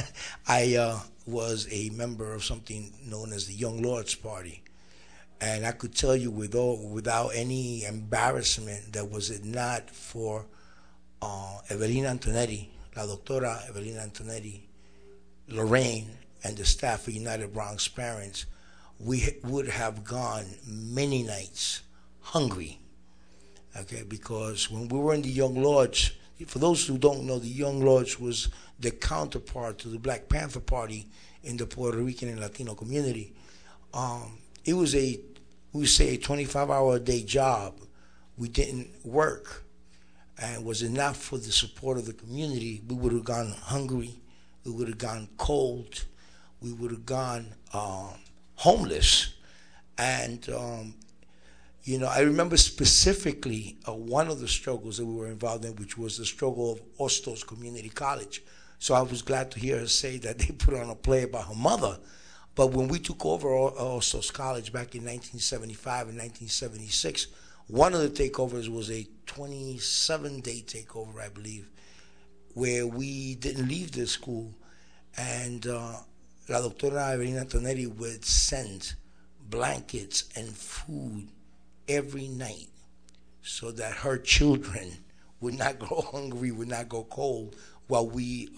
I was a member of something known as the Young Lords Party. And I could tell you without any embarrassment that was it not for Evelina Antonetti, La Doctora Evelina Antonetti, Lorraine, and the staff of United Bronx Parents, we would have gone many nights hungry, okay? Because when we were in the Young Lords, for those who don't know, the Young Lords was the counterpart to the Black Panther Party in the Puerto Rican and Latino community. It was we would say a 25-hour-a-day job. We didn't work, and was it not for the support of the community, we would have gone hungry, we would have gone cold, we would have gone homeless. And I remember specifically one of the struggles that we were involved in, which was the struggle of Hostos Community College. So I was glad to hear her say that they put on a play about her mother. But when we took over Hostos College back in 1975 and 1976, one of the takeovers was a 27-day takeover, I believe, where we didn't leave the school, and La Doctora Evelina Antonetti would send blankets and food every night so that her children would not go hungry, would not go cold, while we,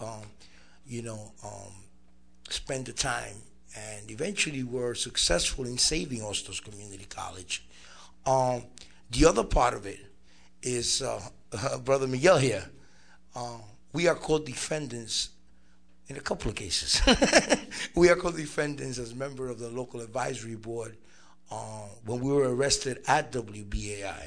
spend the time, and eventually were successful in saving Hostos Community College. The other part of it is Brother Miguel here. We are co-defendants in a couple of cases. We are co-defendants as member of the local advisory board when we were arrested at WBAI.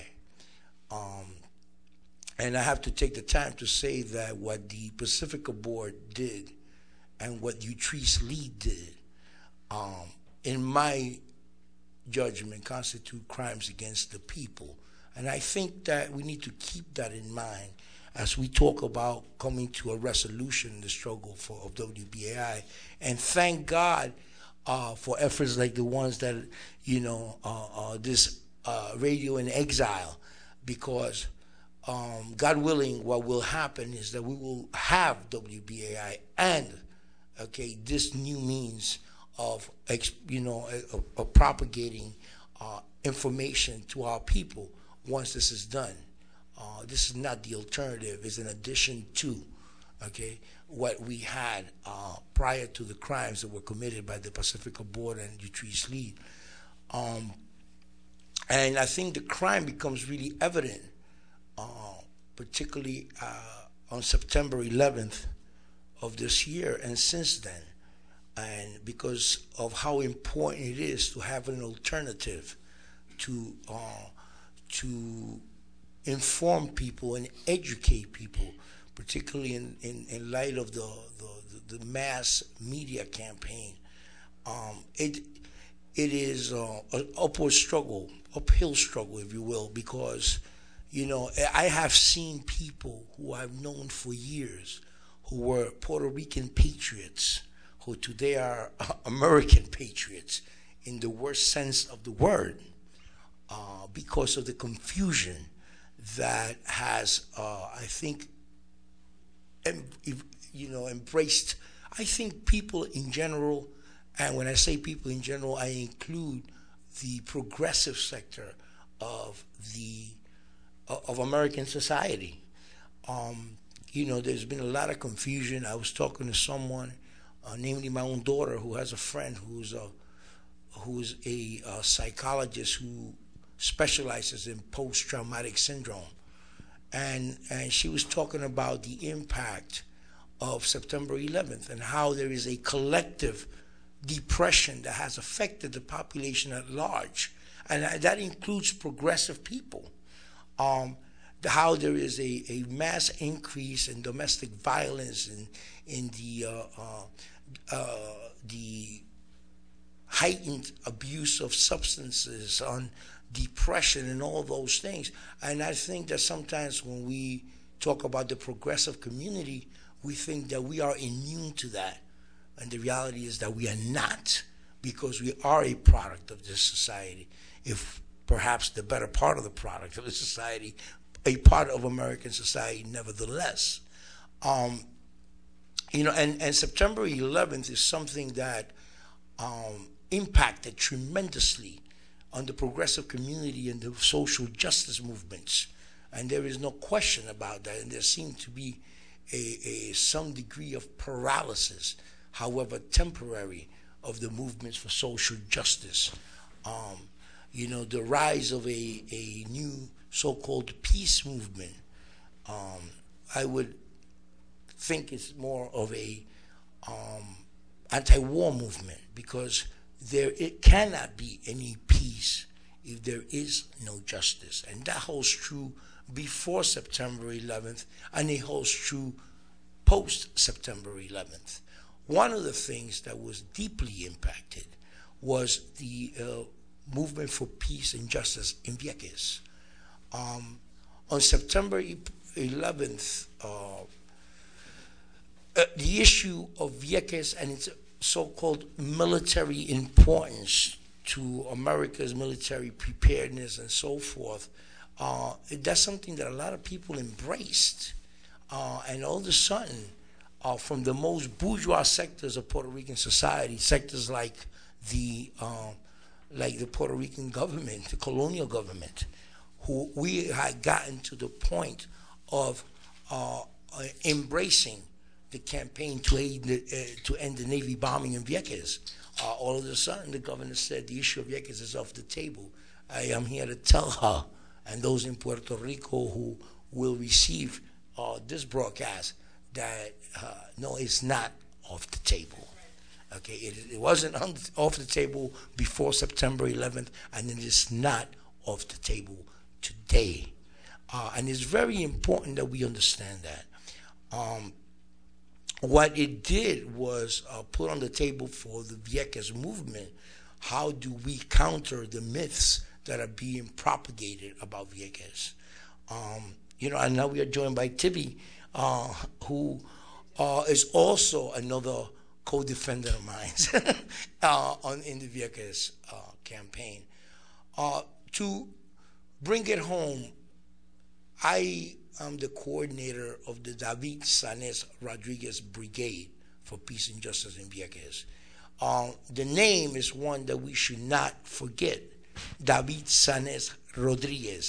And I have to take the time to say that what the Pacifica board did and what Utrice Lee did, in my judgment, constitute crimes against the people. And I think that we need to keep that in mind as we talk about coming to a resolution in the struggle of WBAI. And thank God for efforts like the ones that, this Radio in Exile, because God willing, what will happen is that we will have WBAI and, this new means of, of propagating information to our people once this is done. This is not the alternative. It's an addition to, okay, what we had prior to the crimes that were committed by the Pacifica Board and Utrice Lee. And I think the crime becomes really evident, particularly on September 11th of this year and since then, and because of how important it is to have an alternative to inform people and educate people, particularly in light of the mass media campaign. It is an uphill struggle, if you will, because, you know, I have seen people who I've known for years who were Puerto Rican patriots, who today are American patriots in the worst sense of the word, because of the confusion that has, I think, embraced, I think, people in general, and when I say people in general, I include the progressive sector of American society. You know, there's been a lot of confusion. I was talking to someone, namely my own daughter, who has a friend who's a psychologist who specializes in post-traumatic syndrome, and she was talking about the impact of September 11th and how there is a collective depression that has affected the population at large, and that includes progressive people. How there is a mass increase in domestic violence and in the heightened abuse of substances, on depression and all those things. And I think that sometimes when we talk about the progressive community, we think that we are immune to that. And the reality is that we are not, because we are a product of this society, if perhaps the better part of the product of the society, a part of American society nevertheless. You know, and September 11th is something that impacted tremendously on the progressive community and the social justice movements. And there is no question about that. And there seemed to be some degree of paralysis, however temporary, of the movements for social justice. You know, the rise of a new so-called peace movement, I would think it's more of a anti-war movement, because it cannot be any peace if there is no justice. And that holds true before September 11th, and it holds true post-September 11th. One of the things that was deeply impacted was the movement for peace and justice in Vieques. On September 11th, the issue of Vieques and its so-called military importance to America's military preparedness and so forth, that's something that a lot of people embraced. And all of a sudden, from the most bourgeois sectors of Puerto Rican society, sectors like the Puerto Rican government, the colonial government, who we had gotten to the point of embracing the campaign to end the Navy bombing in Vieques. All of a sudden, the governor said the issue of Vieques is off the table. I am here to tell her and those in Puerto Rico who will receive this broadcast that no, it's not off the table. Okay, it wasn't off the table before September 11th, and it is not off the table today. And it's very important that we understand that. What it did was put on the table for the Vieques movement, how do we counter the myths that are being propagated about Vieques? You know, and now we are joined by Tibby, who is also another co-defendant of mine in the Vieques campaign. To bring it home, I am the coordinator of the David Sanes Rodriguez Brigade for Peace and Justice in Vieques. The name is one that we should not forget, David Sanes Rodriguez.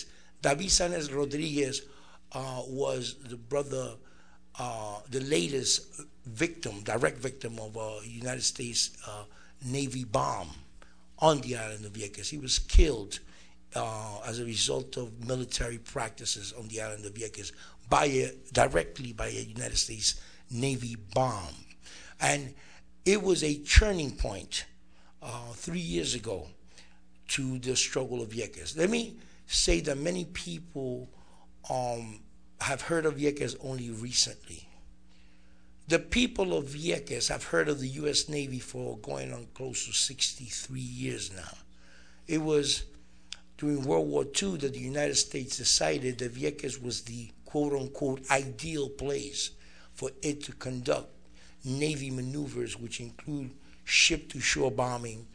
David Sanes Rodriguez was the brother, the latest victim, direct victim of a United States Navy bomb on the island of Vieques. He was killed as a result of military practices on the island of Vieques directly by a United States Navy bomb. And it was a turning point 3 years ago to the struggle of Vieques. Let me say that many people have heard of Vieques only recently. The people of Vieques have heard of the U.S. Navy for going on close to 63 years now. It was during World War II that the United States decided that Vieques was the quote-unquote ideal place for it to conduct Navy maneuvers, which include ship-to-shore bombing,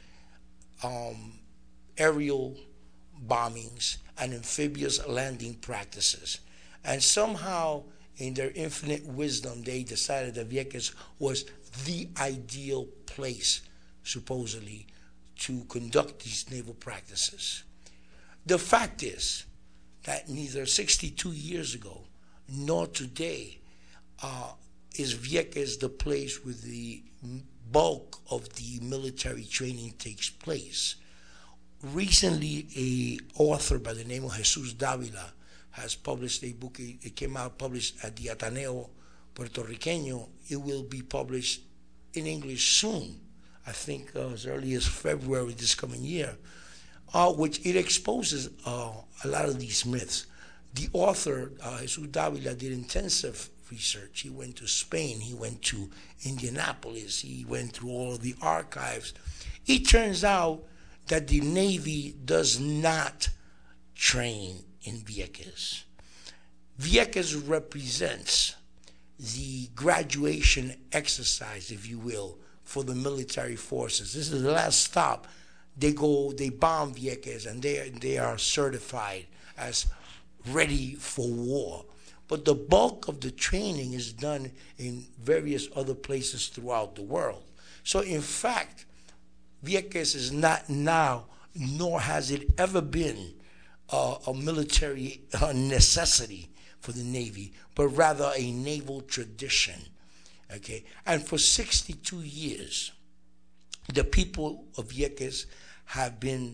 aerial bombings, and amphibious landing practices. And somehow, in their infinite wisdom, they decided that Vieques was the ideal place, supposedly, to conduct these naval practices. The fact is that neither 62 years ago nor today is Vieques the place where the bulk of the military training takes place. Recently, an author by the name of Jesus Davila has published a book. It came out published at the Ateneo Puertorriqueño. It will be published in English soon, I think as early as February this coming year, which it exposes a lot of these myths. The author, Jesus Davila, did intensive research. He went to Spain, he went to Indianapolis, he went through all of the archives. It turns out that the Navy does not train in Vieques. Vieques represents the graduation exercise, if you will, for the military forces. This is the last stop. They bomb Vieques, and they are certified as ready for war. But the bulk of the training is done in various other places throughout the world. So in fact, Vieques is not now, nor has it ever been, a military necessity for the Navy, but rather a naval tradition. Okay, and for 62 years, the people of Vieques have been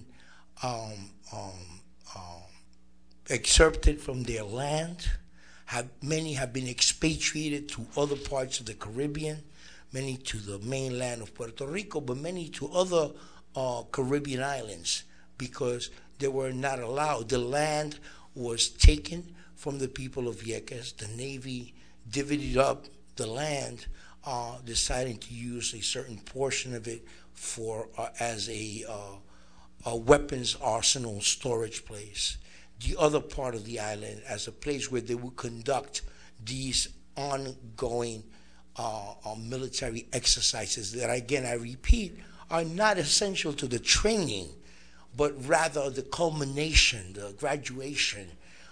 excerpted from their land. Many have been expatriated to other parts of the Caribbean, many to the mainland of Puerto Rico, but many to other Caribbean islands because they were not allowed. The land was taken from the people of Vieques. The Navy divvied up the land, deciding to use a certain portion of it for as a weapons arsenal storage place. The other part of the island as a place where they would conduct these ongoing military exercises that, again, I repeat, are not essential to the training, but rather the culmination, the graduation.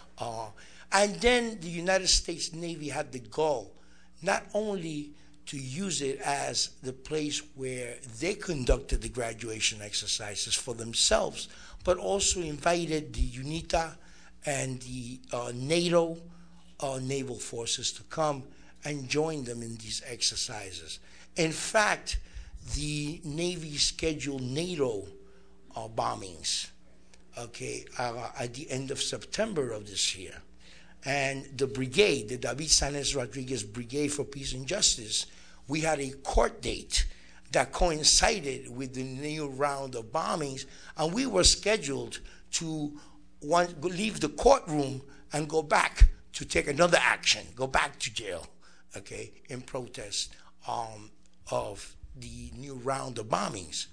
And then the United States Navy had the goal not only to use it as the place where they conducted the graduation exercises for themselves, but also invited the UNITA and the NATO naval forces to come and join them in these exercises. In fact, the Navy scheduled NATO bombings, okay, at the end of September of this year. And the brigade, the David Sanes Rodriguez Brigade for Peace and Justice, we had a court date that coincided with the new round of bombings, and we were scheduled to leave the courtroom and go back to take another action, go back to jail, okay, in protest of the new round of bombings.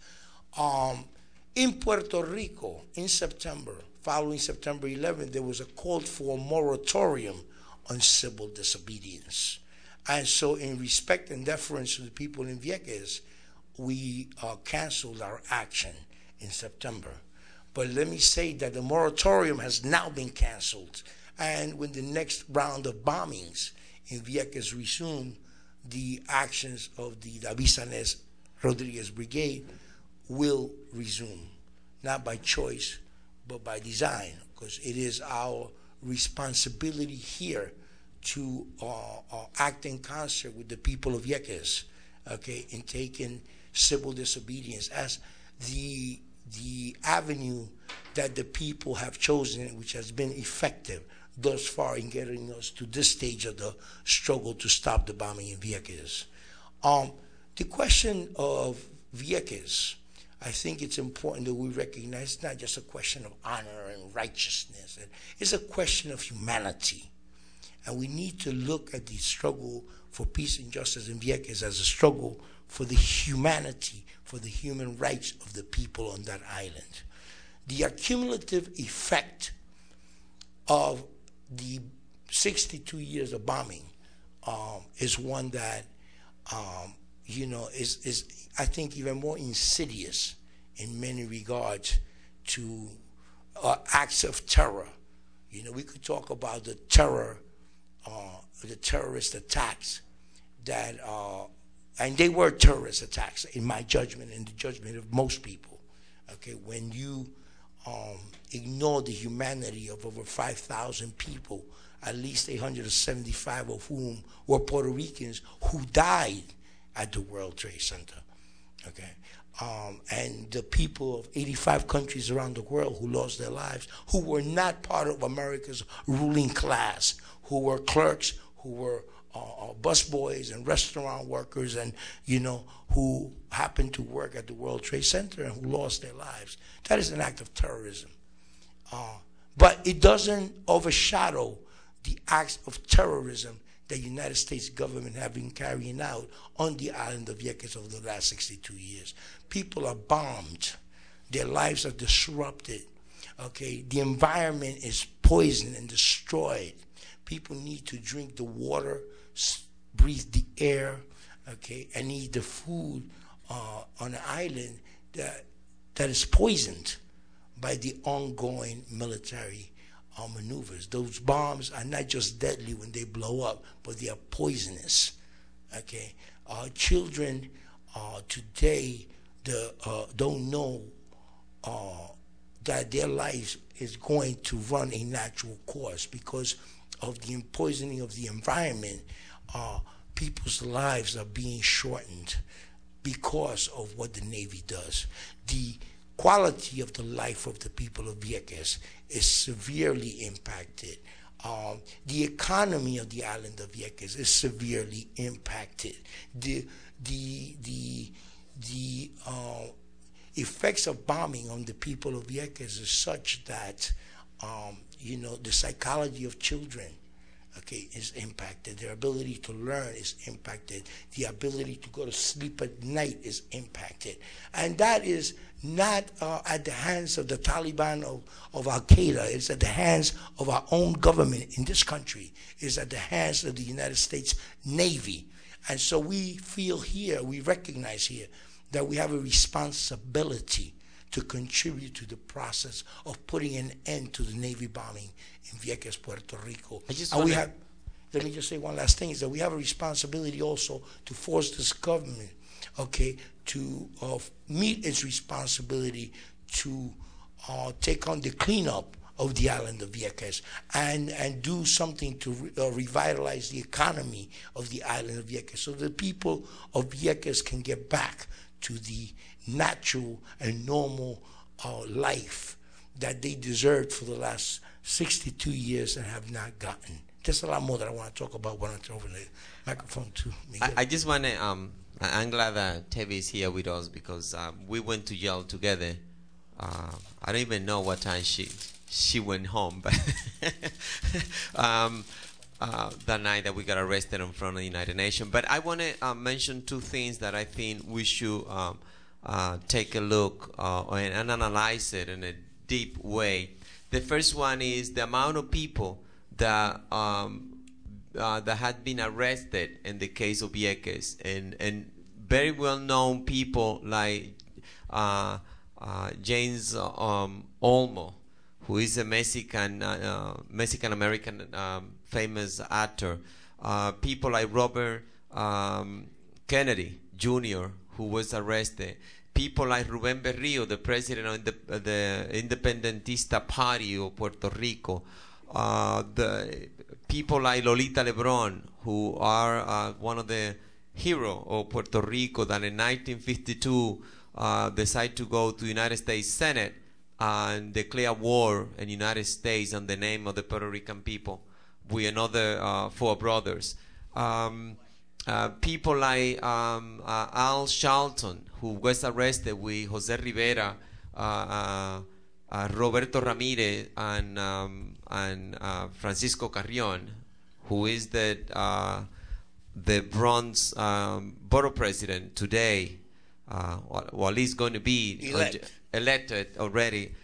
In Puerto Rico, in September, following September 11th, there was a call for a moratorium on civil disobedience. And so in respect and deference to the people in Vieques, we canceled our action in September. But let me say that the moratorium has now been canceled. And when the next round of bombings in Vieques resume, the actions of the David Sanes Rodriguez Brigade will resume, not by choice, but by design, because it is our responsibility here to act in concert with the people of Vieques, okay, in taking civil disobedience as the avenue that the people have chosen, which has been effective thus far in getting us to this stage of the struggle to stop the bombing in Vieques. The question of Vieques, I think it's important that we recognize it's not just a question of honor and righteousness. It's a question of humanity. And we need to look at the struggle for peace and justice in Vieques as a struggle for the humanity, for the human rights of the people on that island. The accumulative effect of the 62 years of bombing is one that, is I think even more insidious in many regards to acts of terror. We could talk about the terror, the terrorist attacks that, and they were terrorist attacks in my judgment and the judgment of most people. Okay, when you ignore the humanity of over 5,000 people, at least 875 of whom were Puerto Ricans who died at the World Trade Center. Okay, and the people of 85 countries around the world who lost their lives, who were not part of America's ruling class, who were clerks, who were busboys and restaurant workers, and who happened to work at the World Trade Center and who lost their lives. That is an act of terrorism. But it doesn't overshadow the acts of terrorism the United States government have been carrying out on the island of Vieques over the last 62 years. People are bombed. Their lives are disrupted. Okay, the environment is poisoned and destroyed. People need to drink the water, breathe the air, okay, and eat the food on an island that is poisoned by the ongoing military maneuvers. Those bombs are not just deadly when they blow up, but they are poisonous. Okay, children today don't know that their life is going to run a natural course because of the poisoning of the environment. People's lives are being shortened because of what the Navy does. The quality of the life of the people of Vieques is severely impacted. The economy of the island of Vieques is severely impacted. The effects of bombing on the people of Vieques is such that the psychology of children, okay, is impacted. Their ability to learn is impacted. The ability to go to sleep at night is impacted. And that is not at the hands of the Taliban of Al-Qaeda. It's at the hands of our own government in this country. It's at the hands of the United States Navy. And so we feel here, we recognize here, that we have a responsibility to contribute to the process of putting an end to the Navy bombing in Vieques, Puerto Rico. Let me just say one last thing, is that we have a responsibility also to force this government, okay, to meet its responsibility to take on the cleanup of the island of Vieques and do something to revitalize the economy of the island of Vieques so the people of Vieques can get back to the natural and normal life that they deserved for the last 62 years and have not gotten. There's a lot more that I want to talk about when I turn over the microphone to Miguel. I just want to, I'm glad that Tevi is here with us because we went to Yale together. I don't even know what time she went home, but that night that we got arrested in front of the United Nations. But I want to mention two things that I think we should take a look and analyze it in a deep way. The first one is the amount of people that that had been arrested in the case of Vieques, and very well-known people like James Olmo, who is a Mexican-American famous actor. People like Robert Kennedy Jr., who was arrested. people like Rubén Berrío, the president of the Independentista Party of Puerto Rico, the people like Lolita Lebron, who are one of the heroes of Puerto Rico that in 1952 decided to go to the United States Senate and declare war in the United States in the name of the Puerto Rican people with another 4 brothers. People like Al Sharpton, who was arrested with Jose Rivera, Roberto Ramirez, and Francisco Carrion, who is the Bronx borough president today, well, he's going to be elected already.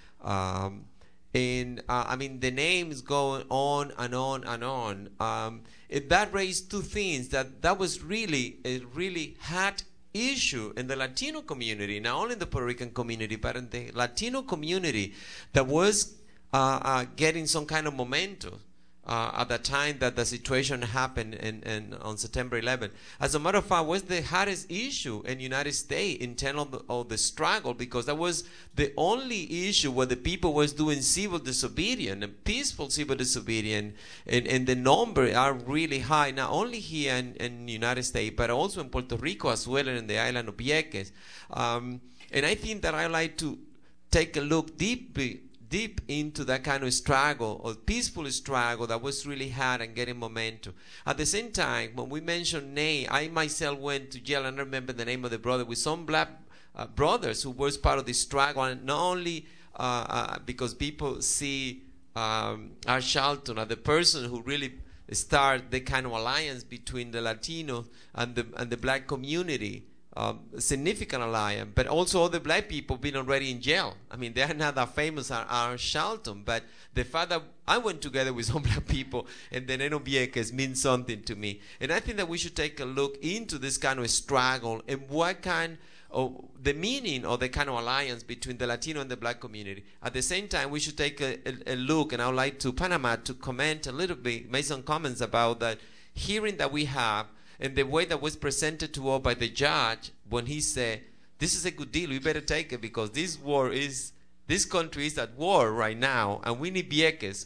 And I mean, the names go on and on and on. That raised 2 things. That was really a really hot issue in the Latino community, not only in the Puerto Rican community, but in the Latino community, that was getting some kind of momentum at the time that the situation happened on September 11th. As a matter of fact, was the hottest issue in the United States in terms of the struggle, because that was the only issue where the people was doing civil disobedience and peaceful civil disobedience, and the number are really high, not only here in the United States, but also in Puerto Rico as well, and in the island of Vieques. And I think that I like to take a look deep into that kind of struggle, or peaceful struggle that was really hard and getting momentum. At the same time, when we mentioned name, I myself went to jail, and I remember the name of the brother, with some black brothers who was part of the struggle, and not only because people see Al Sharpton as the person who really started the kind of alliance between the Latino and the black community, significant alliance, but also all the black people been already in jail. I mean, they are not that famous as Sharpton, but the fact that I went together with some black people and the Neno Vieques means something to me. And I think that we should take a look into this kind of struggle and what kind of the meaning of the kind of alliance between the Latino and the black community. At the same time, we should take a look, and I would like to Panama to comment a little bit, make some comments about that hearing that we have, and the way that was presented to us by the judge when he said, this is a good deal, we better take it, because this country is at war right now, and we need Vieques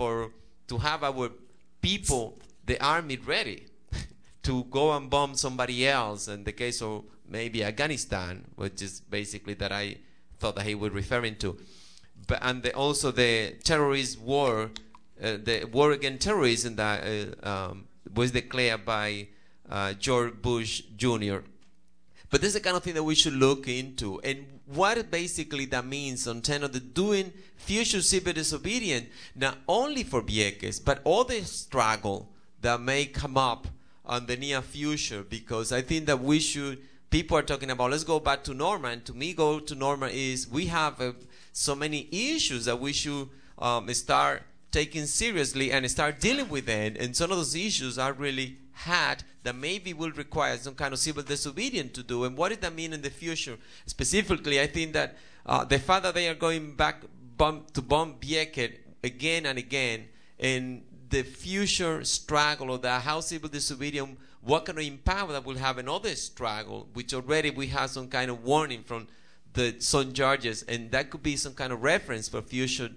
to have our people, the army, ready to go and bomb somebody else, in the case of maybe Afghanistan, which is basically that I thought that he was referring to. But, and also the terrorist war, the war against terrorism that was declared by George Bush Jr. But this is the kind of thing that we should look into, and what basically that means in terms of the doing future civil disobedience, not only for Vieques, but all the struggle that may come up on the near future. Because I think that we should, people are talking about, let's go back to normal, and to me, go to normal is we have so many issues that we should start taking seriously and start dealing with them, and some of those issues are really hard that maybe will require some kind of civil disobedience to do. And what does that mean in the future? Specifically, I think that the fact that they are going back to bomb Vieques again and again, and the future struggle of the how civil disobedience, what kind of impact that will have another struggle, which already we have some kind of warning from some judges, and that could be some kind of reference for future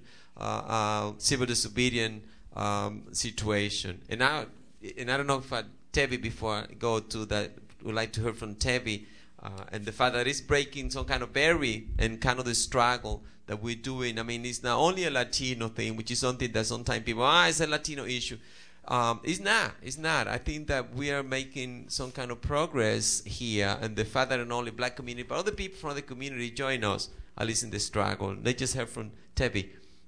civil disobedience situation. And I don't know if Tevi, before I go to that, would like to hear from Tevi, and the fact that it's breaking some kind of barrier and kind of the struggle that we're doing. I mean, it's not only a Latino thing, which is something that sometimes people, it's a Latino issue. It's not. I think that we are making some kind of progress here, and the fact that not only black community, but other people from the community join us, at least in the struggle. Let's just hear from Tevi.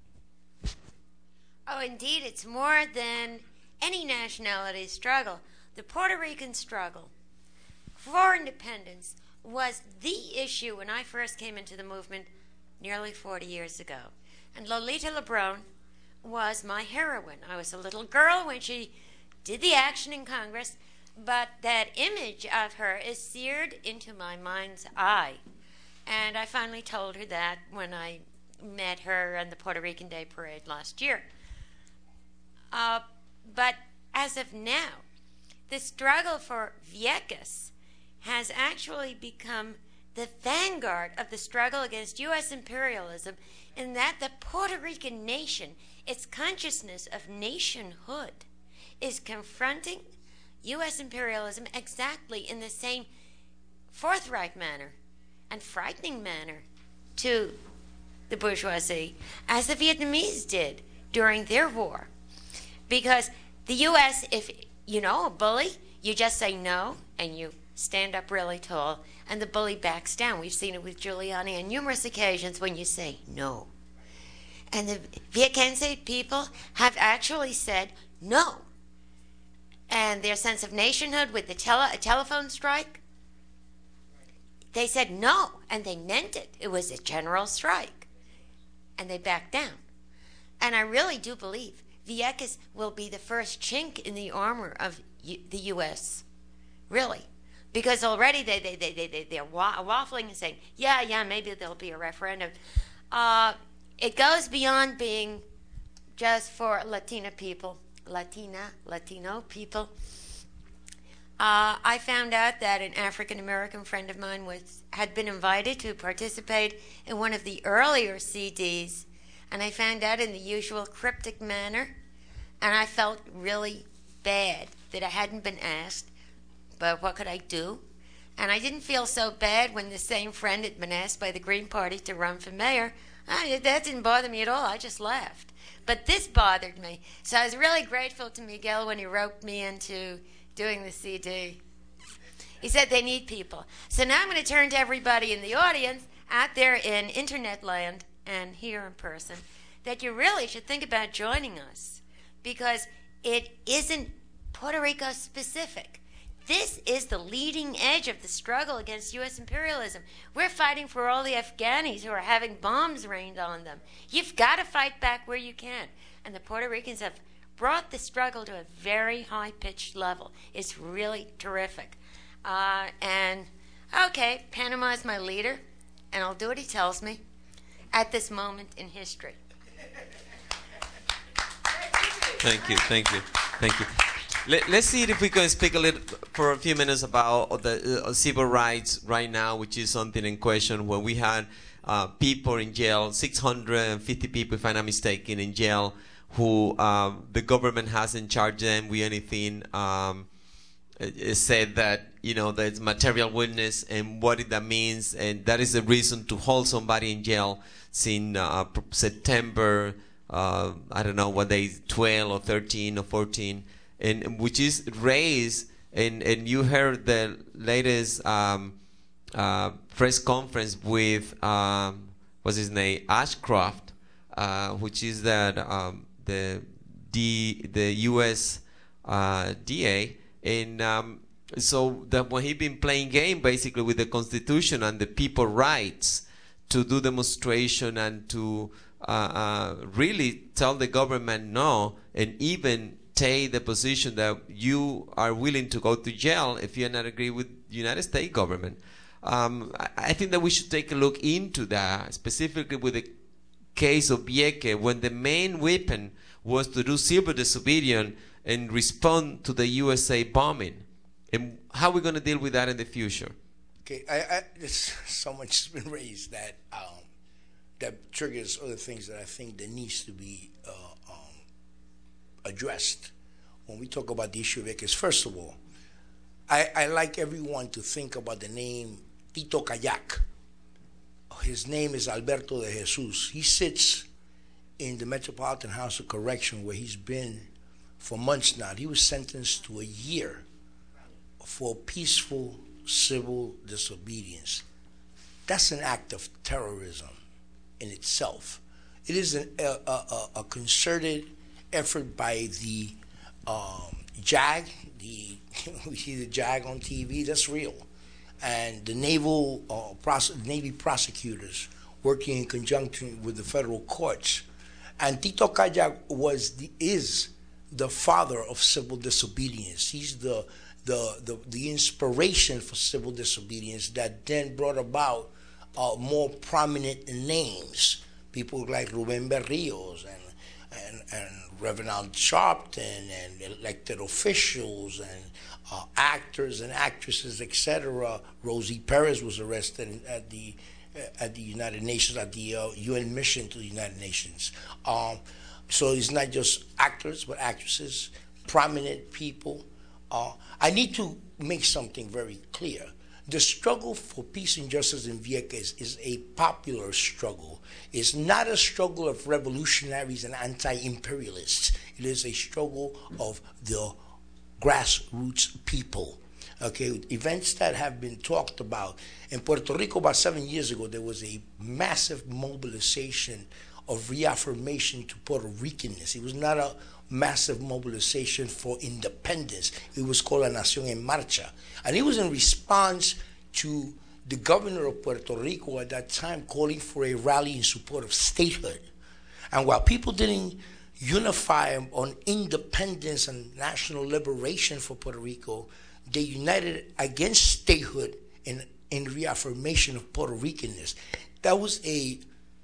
Oh, indeed, it's more than any nationality struggle. The Puerto Rican struggle for independence was the issue when I first came into the movement nearly 40 years ago. And Lolita Lebron was my heroine. I was a little girl when she did the action in Congress, but that image of her is seared into my mind's eye. And I finally told her that when I met her on the Puerto Rican Day Parade last year. But as of now, the struggle for Vieques has actually become the vanguard of the struggle against U.S. imperialism, in that the Puerto Rican nation, its consciousness of nationhood, is confronting U.S. imperialism exactly in the same forthright manner and frightening manner to the bourgeoisie as the Vietnamese did during their war. Because the U.S., if you know a bully, you just say no and you stand up really tall and the bully backs down. We've seen it with Giuliani on numerous occasions when you say no. And the Viet Cong people have actually said no. And their sense of nationhood with the telephone strike, they said no, and they meant it. It was a general strike. And they backed down. And I really do believe Vieques will be the first chink in the armor of the U.S. Really. Because already they're waffling and saying, yeah, maybe there'll be a referendum. It goes beyond being just for Latino people. I found out that an African-American friend of mine had been invited to participate in one of the earlier CDs, and I found out in the usual cryptic manner, and I felt really bad that I hadn't been asked, but what could I do? And I didn't feel so bad when the same friend had been asked by the Green Party to run for mayor. That didn't bother me at all. I just laughed. But this bothered me. So I was really grateful to Miguel when he roped me into doing the CD. He said they need people. So now I'm going to turn to everybody in the audience out there in internet land and here in person that you really should think about joining us, because it isn't Puerto Rico specific. This is the leading edge of the struggle against U.S. imperialism. We're fighting for all the Afghanis who are having bombs rained on them. You've got to fight back where you can. And the Puerto Ricans have brought the struggle to a very high-pitched level. It's really terrific. Okay, Panama is my leader, and I'll do what he tells me at this moment in history. Thank you. Let's see if we can speak for a few minutes about the civil rights right now, which is something in question. When we had people in jail, 650 people, if I'm not mistaken, in jail, who the government hasn't charged them with anything. It said that there's material witness and what that means, and that is the reason to hold somebody in jail since September. I don't know what day, 12 or 13 or 14. And which is raised, and you heard the latest press conference with what's his name, Ashcroft, which is that the U.S. DA, and so that when he been playing game basically with the Constitution and the people rights to do demonstration and to really tell the government no, and even take the position that you are willing to go to jail if you not agree with the United States government. I think that we should take a look into that, specifically with the case of Vieques, when the main weapon was to do civil disobedience and respond to the USA bombing. And how are we going to deal with that in the future? Okay, there's so much has been raised that that triggers other things that I think that needs to be addressed when we talk about the issue of Vieques. First of all, I like everyone to think about the name Tito Kayak. His name is Alberto de Jesus. He sits in the Metropolitan House of Correction where he's been for months now. He was sentenced to a year for peaceful civil disobedience. That's an act of terrorism in itself. It is a concerted effort by the JAG, we see the JAG on TV, that's real, and the Navy prosecutors working in conjunction with the federal courts. And Tito Kayak is the father of civil disobedience. He's the inspiration for civil disobedience that then brought about more prominent names, people like Rubén Berríos and Reverend Al Sharpton and elected officials and actors and actresses, etc. Rosie Perez was arrested at the United Nations, at the UN mission to the United Nations. So it's not just actors, but actresses, prominent people. I need to make something very clear. The struggle for peace and justice in Vieques is a popular struggle. It's not a struggle of revolutionaries and anti-imperialists. It is a struggle of the grassroots people. Okay, events that have been talked about. In Puerto Rico about 7 years ago, there was a massive mobilization of reaffirmation to Puerto Ricanness. It was not a massive mobilization for independence. It was called La Nación en Marcha. And it was in response to the governor of Puerto Rico at that time calling for a rally in support of statehood. And while people didn't unify on independence and national liberation for Puerto Rico, they united against statehood in reaffirmation of Puerto Ricanness. That was a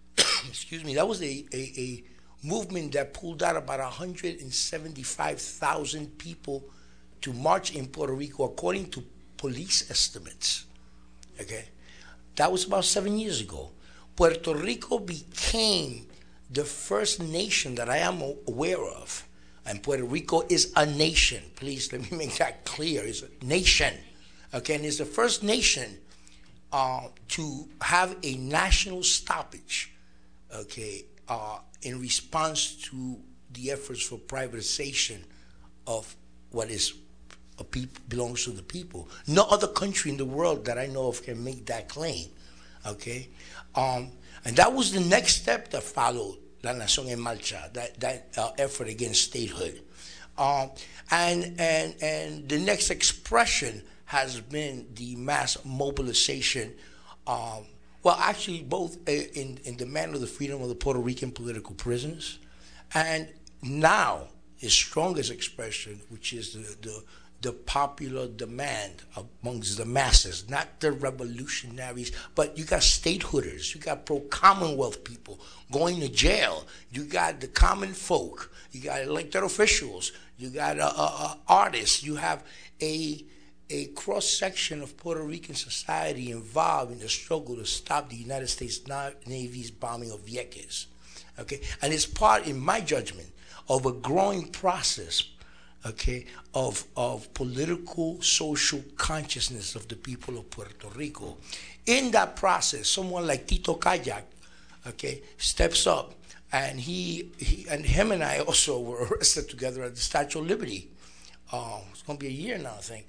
a movement that pulled out about 175,000 people to march in Puerto Rico according to police estimates. Okay? That was about 7 years ago. Puerto Rico became the first nation that I am aware of, and Puerto Rico is a nation. Please, let me make that clear. It's a nation. Okay, and it's the first nation to have a national stoppage, okay, in response to the efforts for privatization of what is belongs to the people. No other country in the world that I know of can make that claim, okay? And that was the next step that followed La Nación en Marcha, that effort against statehood. And the next expression has been the mass mobilization, well, actually both in demand of the freedom of the Puerto Rican political prisoners, and now its strongest expression, which is the popular demand amongst the masses, not the revolutionaries, but you got statehooders, you got pro-Commonwealth people going to jail, you got the common folk, you got elected officials, you got artists, you have a cross-section of Puerto Rican society involved in the struggle to stop the United States Navy's bombing of Vieques. Okay? And it's part, in my judgment, of a growing process, okay, of political, social consciousness of the people of Puerto Rico. In that process, someone like Tito Kayak, okay, steps up, and him and I also were arrested together at the Statue of Liberty. It's going to be a year now, I think.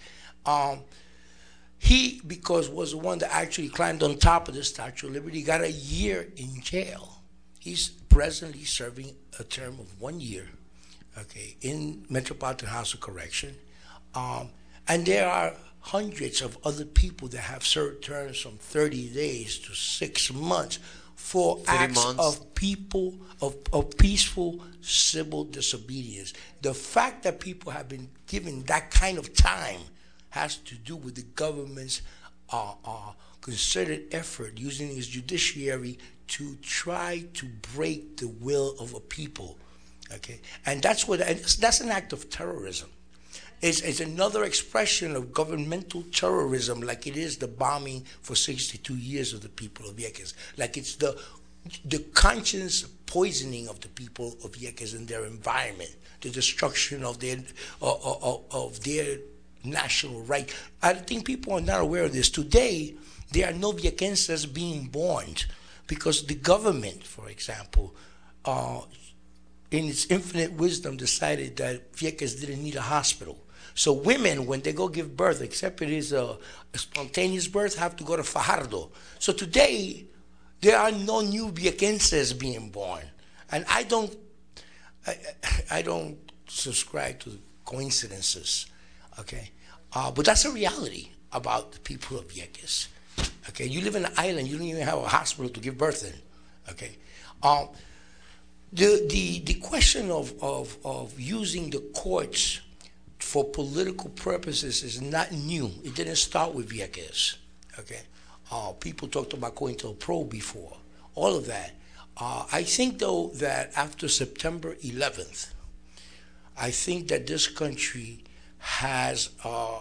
He, because was the one that actually climbed on top of the Statue of Liberty, got a year in jail. He's presently serving a term of 1 year, okay, in Metropolitan House of Correction. And there are hundreds of other people that have served terms from 30 days to 6 months for acts of peaceful civil disobedience. The fact that people have been given that kind of time has to do with the government's concerted effort using its judiciary to try to break the will of a people. Okay, and that's an act of terrorism. It's another expression of governmental terrorism, like it is the bombing for 62 years of the people of Vieques, like it's the conscience poisoning of the people of Vieques and their environment, the destruction of their national right. I think people are not aware of this. Today, there are no Viequenses being born because the government, for example, in its infinite wisdom, decided that Vieques didn't need a hospital. So women, when they go give birth, except it is a spontaneous birth, have to go to Fajardo. So today, there are no new Viequenses being born. And I don't subscribe to coincidences, okay? But that's a reality about the people of Vieques, okay? You live in an island, you don't even have a hospital to give birth in, okay? The question of using the courts for political purposes is not new. It didn't start with Vieques, okay? People talked about going to a probe before. All of that. I think, though, that after September 11th, I think that this country has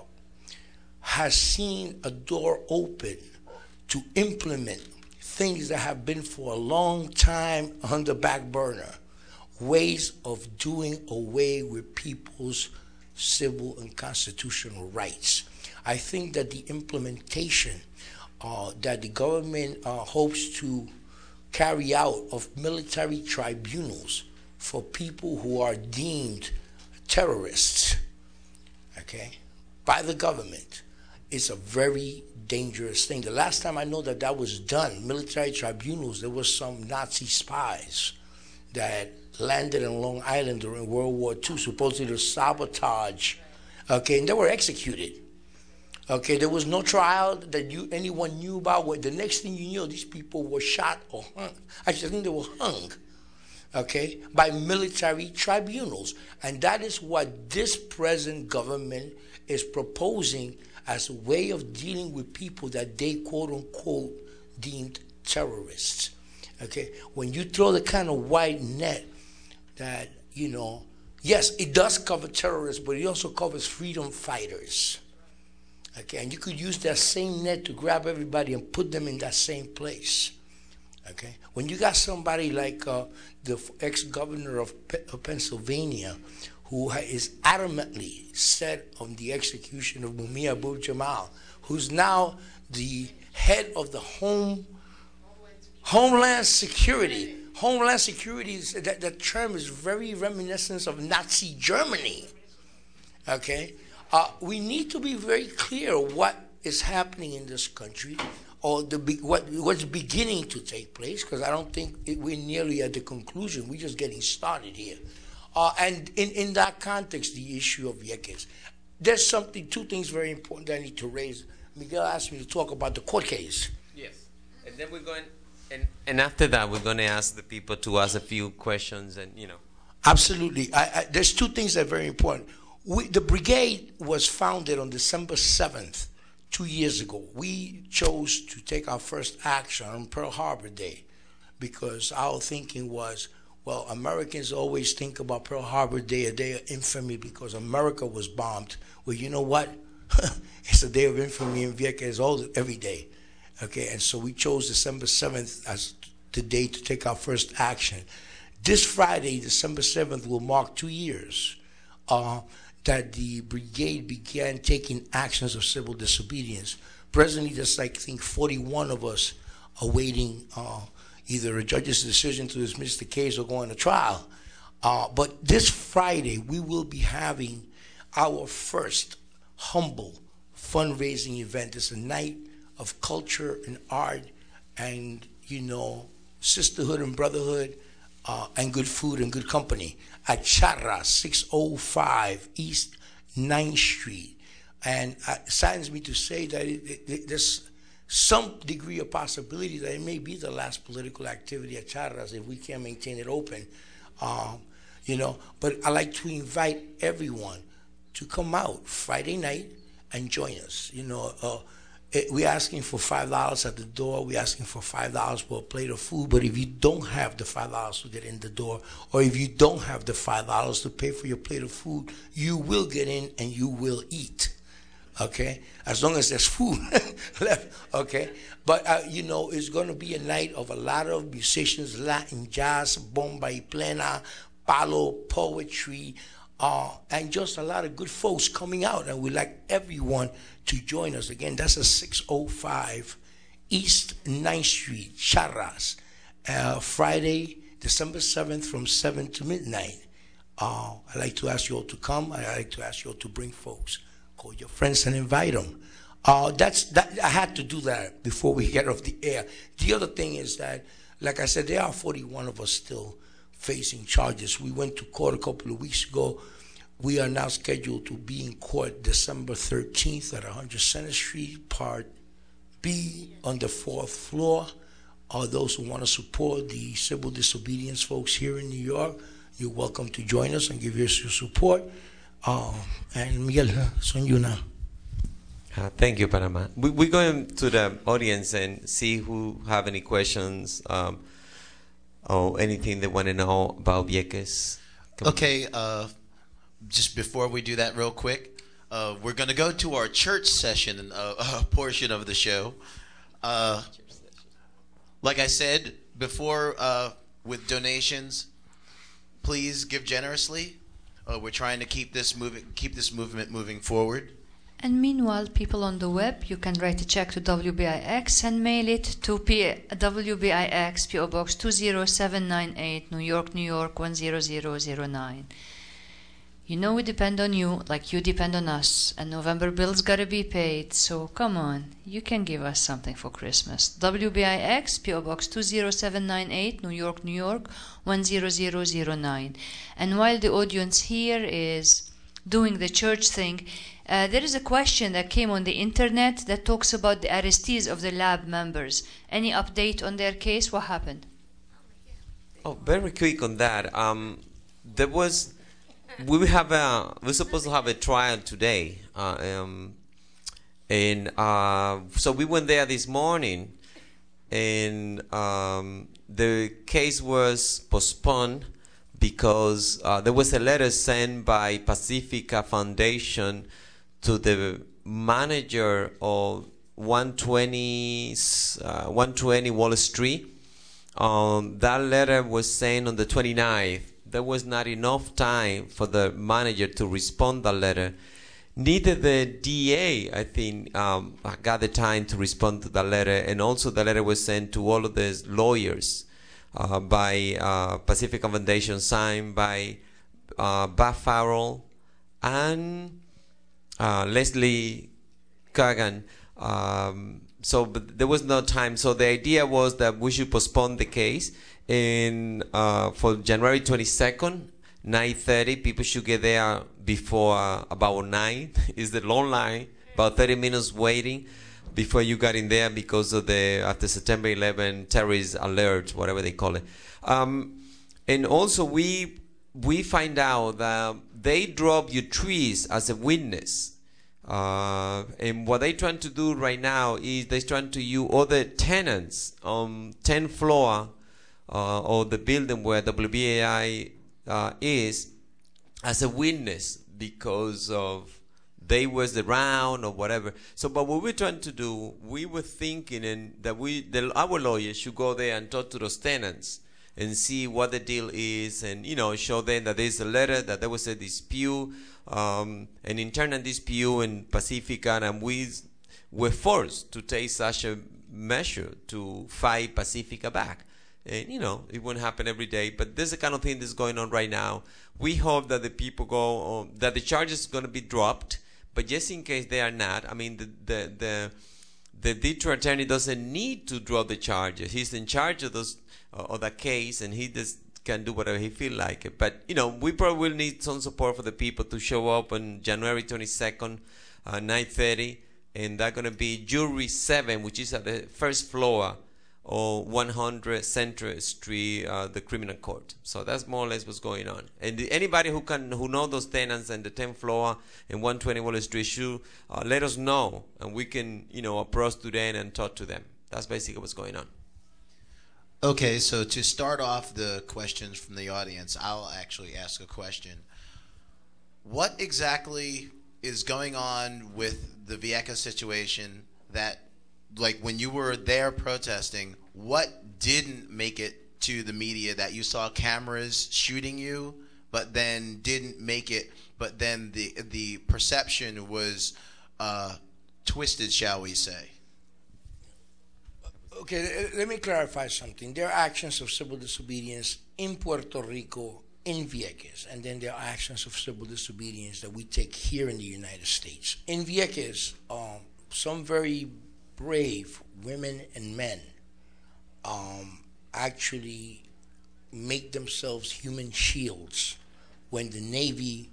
seen a door open to implement things that have been for a long time on the back burner, ways of doing away with people's civil and constitutional rights. I think that the implementation that the government hopes to carry out of military tribunals for people who are deemed terrorists, okay, by the government, is a very dangerous thing. The last time I know that that was done, military tribunals, there were some Nazi spies that landed in Long Island during World War II, supposedly to sabotage, okay, and they were executed. Okay, there was no trial that anyone knew about. Where the next thing you knew, these people were shot or hung. Actually, I think they were hung, okay, by military tribunals. And that is what this present government is proposing as a way of dealing with people that they, quote unquote, deemed terrorists. Okay, when you throw the kind of wide net that, yes, it does cover terrorists, but it also covers freedom fighters. Okay, and you could use that same net to grab everybody and put them in that same place. Okay, when you got somebody like the ex-governor of Pennsylvania, who is adamantly set on the execution of Mumia Abu-Jamal, who's now the head of the Homeland Security. Homeland Security, that term is very reminiscent of Nazi Germany. Okay, we need to be very clear what is happening in this country, or what's beginning to take place, because I don't think we're nearly at the conclusion. We're just getting started here. And in that context, the issue of Vieques, there's two things very important that I need to raise. Miguel asked me to talk about the court case. Yes, and then we're going, and after that, we're going to ask the people to ask a few questions, and Absolutely. There's two things that are very important. The brigade was founded on December 7th, 2 years ago. We chose to take our first action on Pearl Harbor Day because our thinking was, well, Americans always think about Pearl Harbor Day, a day of infamy because America was bombed. Well, you know what? It's a day of infamy in Vieques every day. Okay, and so we chose December 7th as the day to take our first action. This Friday, December 7th, will mark 2 years that the brigade began taking actions of civil disobedience. Presently, there's, I think, 41 of us awaiting either a judge's decision to dismiss the case or going to trial. But this Friday, we will be having our first humble fundraising event. It's a night of culture and art and, sisterhood and brotherhood and good food and good company at Charras, 605 East 9th Street. And it saddens me to say that there's some degree of possibility that it may be the last political activity at Charras if we can't maintain it open. But I like to invite everyone to come out Friday night and join us. We're asking for $5 at the door. We're asking for $5 for a plate of food. But if you don't have the $5 to get in the door, or if you don't have the $5 to pay for your plate of food, you will get in and you will eat. Okay? As long as there's food left. Okay? But, it's going to be a night of a lot of musicians, Latin jazz, bomba y plena, palo, poetry, and just a lot of good folks coming out. And we'd like everyone to join us. Again, that's a 605 East 9th Street, Charras, Friday, December 7th from 7 to midnight. I'd like to ask you all to come. I'd like to ask you all to bring folks. Call your friends and invite them. I had to do that before we get off the air. The other thing is that, like I said, there are 41 of us still facing charges. We went to court a couple of weeks ago. We are now scheduled to be in court December 13th at 100 Center Street, Part B on the 4th floor. Those who want to support the civil disobedience folks here in New York, you're welcome to join us and give us your support. And Miguel, son you now. Thank you, Panama. We're going to the audience and see who have any questions. or anything they want to know about Vieques? Okay, just before we do that real quick, we're going to go to our church session portion of the show. Like I said before, with donations, please give generously. We're trying to keep this movement moving forward. And meanwhile, people on the web, you can write a check to WBIX and mail it to WBIX, PO Box 20798, New York, New York 10009. You know we depend on you, like you depend on us, and November bills gotta be paid, so come on, you can give us something for Christmas. WBIX, PO Box 20798, New York, New York 10009. And while the audience here is doing the church thing, there is a question that came on the internet that talks about the arrestees of the lab members. Any update on their case? What happened? Oh, very quick on that. We're supposed to have a trial today, so we went there this morning, and the case was postponed because there was a letter sent by Pacifica Foundation to the manager of 120 Wall Street. That letter was sent on the 29th. There was not enough time for the manager to respond to that letter. Neither the DA, I think, got the time to respond to that letter, and also the letter was sent to all of the lawyers by Pacific Foundation, signed by Bob Farrell and Leslie Kagan. But there was no time. So the idea was that we should postpone the case for January 22nd, 9:30. People should get there before about 9. Is the long line, about 30 minutes waiting before you got in there because of after September 11 terrorist alert, whatever they call it. And also we find out that they drop your trees as a witness. And what they're trying to do right now is they're trying to use other tenants on 10th floor of the building where WBAI is as a witness because of they was around or whatever. So, but what we're trying to do, we were thinking that our lawyers should go there and talk to those tenants and see what the deal is, and show them that there's a letter, that there was a dispute, an internal dispute in Pacifica, and we were forced to take such a measure to fight Pacifica back. And it won't happen every day, but there's the kind of thing that's going on right now. We hope that the people that the charges are going to be dropped, but just in case they are not, I mean, the district attorney doesn't need to drop the charges. He's in charge of that case, and he just can do whatever he feel like it. But we probably will need some support for the people to show up on January 22nd, 9:30, and that's going to be Jury 7, which is at the first floor or 100 Central Street, the criminal court. So that's more or less what's going on. And anybody who know those tenants and the 10th floor and 120 Wall Street should let us know, and we can approach to them and talk to them. That's basically what's going on. Okay, so to start off the questions from the audience, I'll actually ask a question. What exactly is going on with the Vieques situation that, like, when you were there protesting, what didn't make it to the media that you saw cameras shooting you, but then didn't make it, but then the perception was twisted, shall we say? Okay, let me clarify something. There are actions of civil disobedience in Puerto Rico, in Vieques, and then there are actions of civil disobedience that we take here in the United States. In Vieques, some very brave women and men actually make themselves human shields when the Navy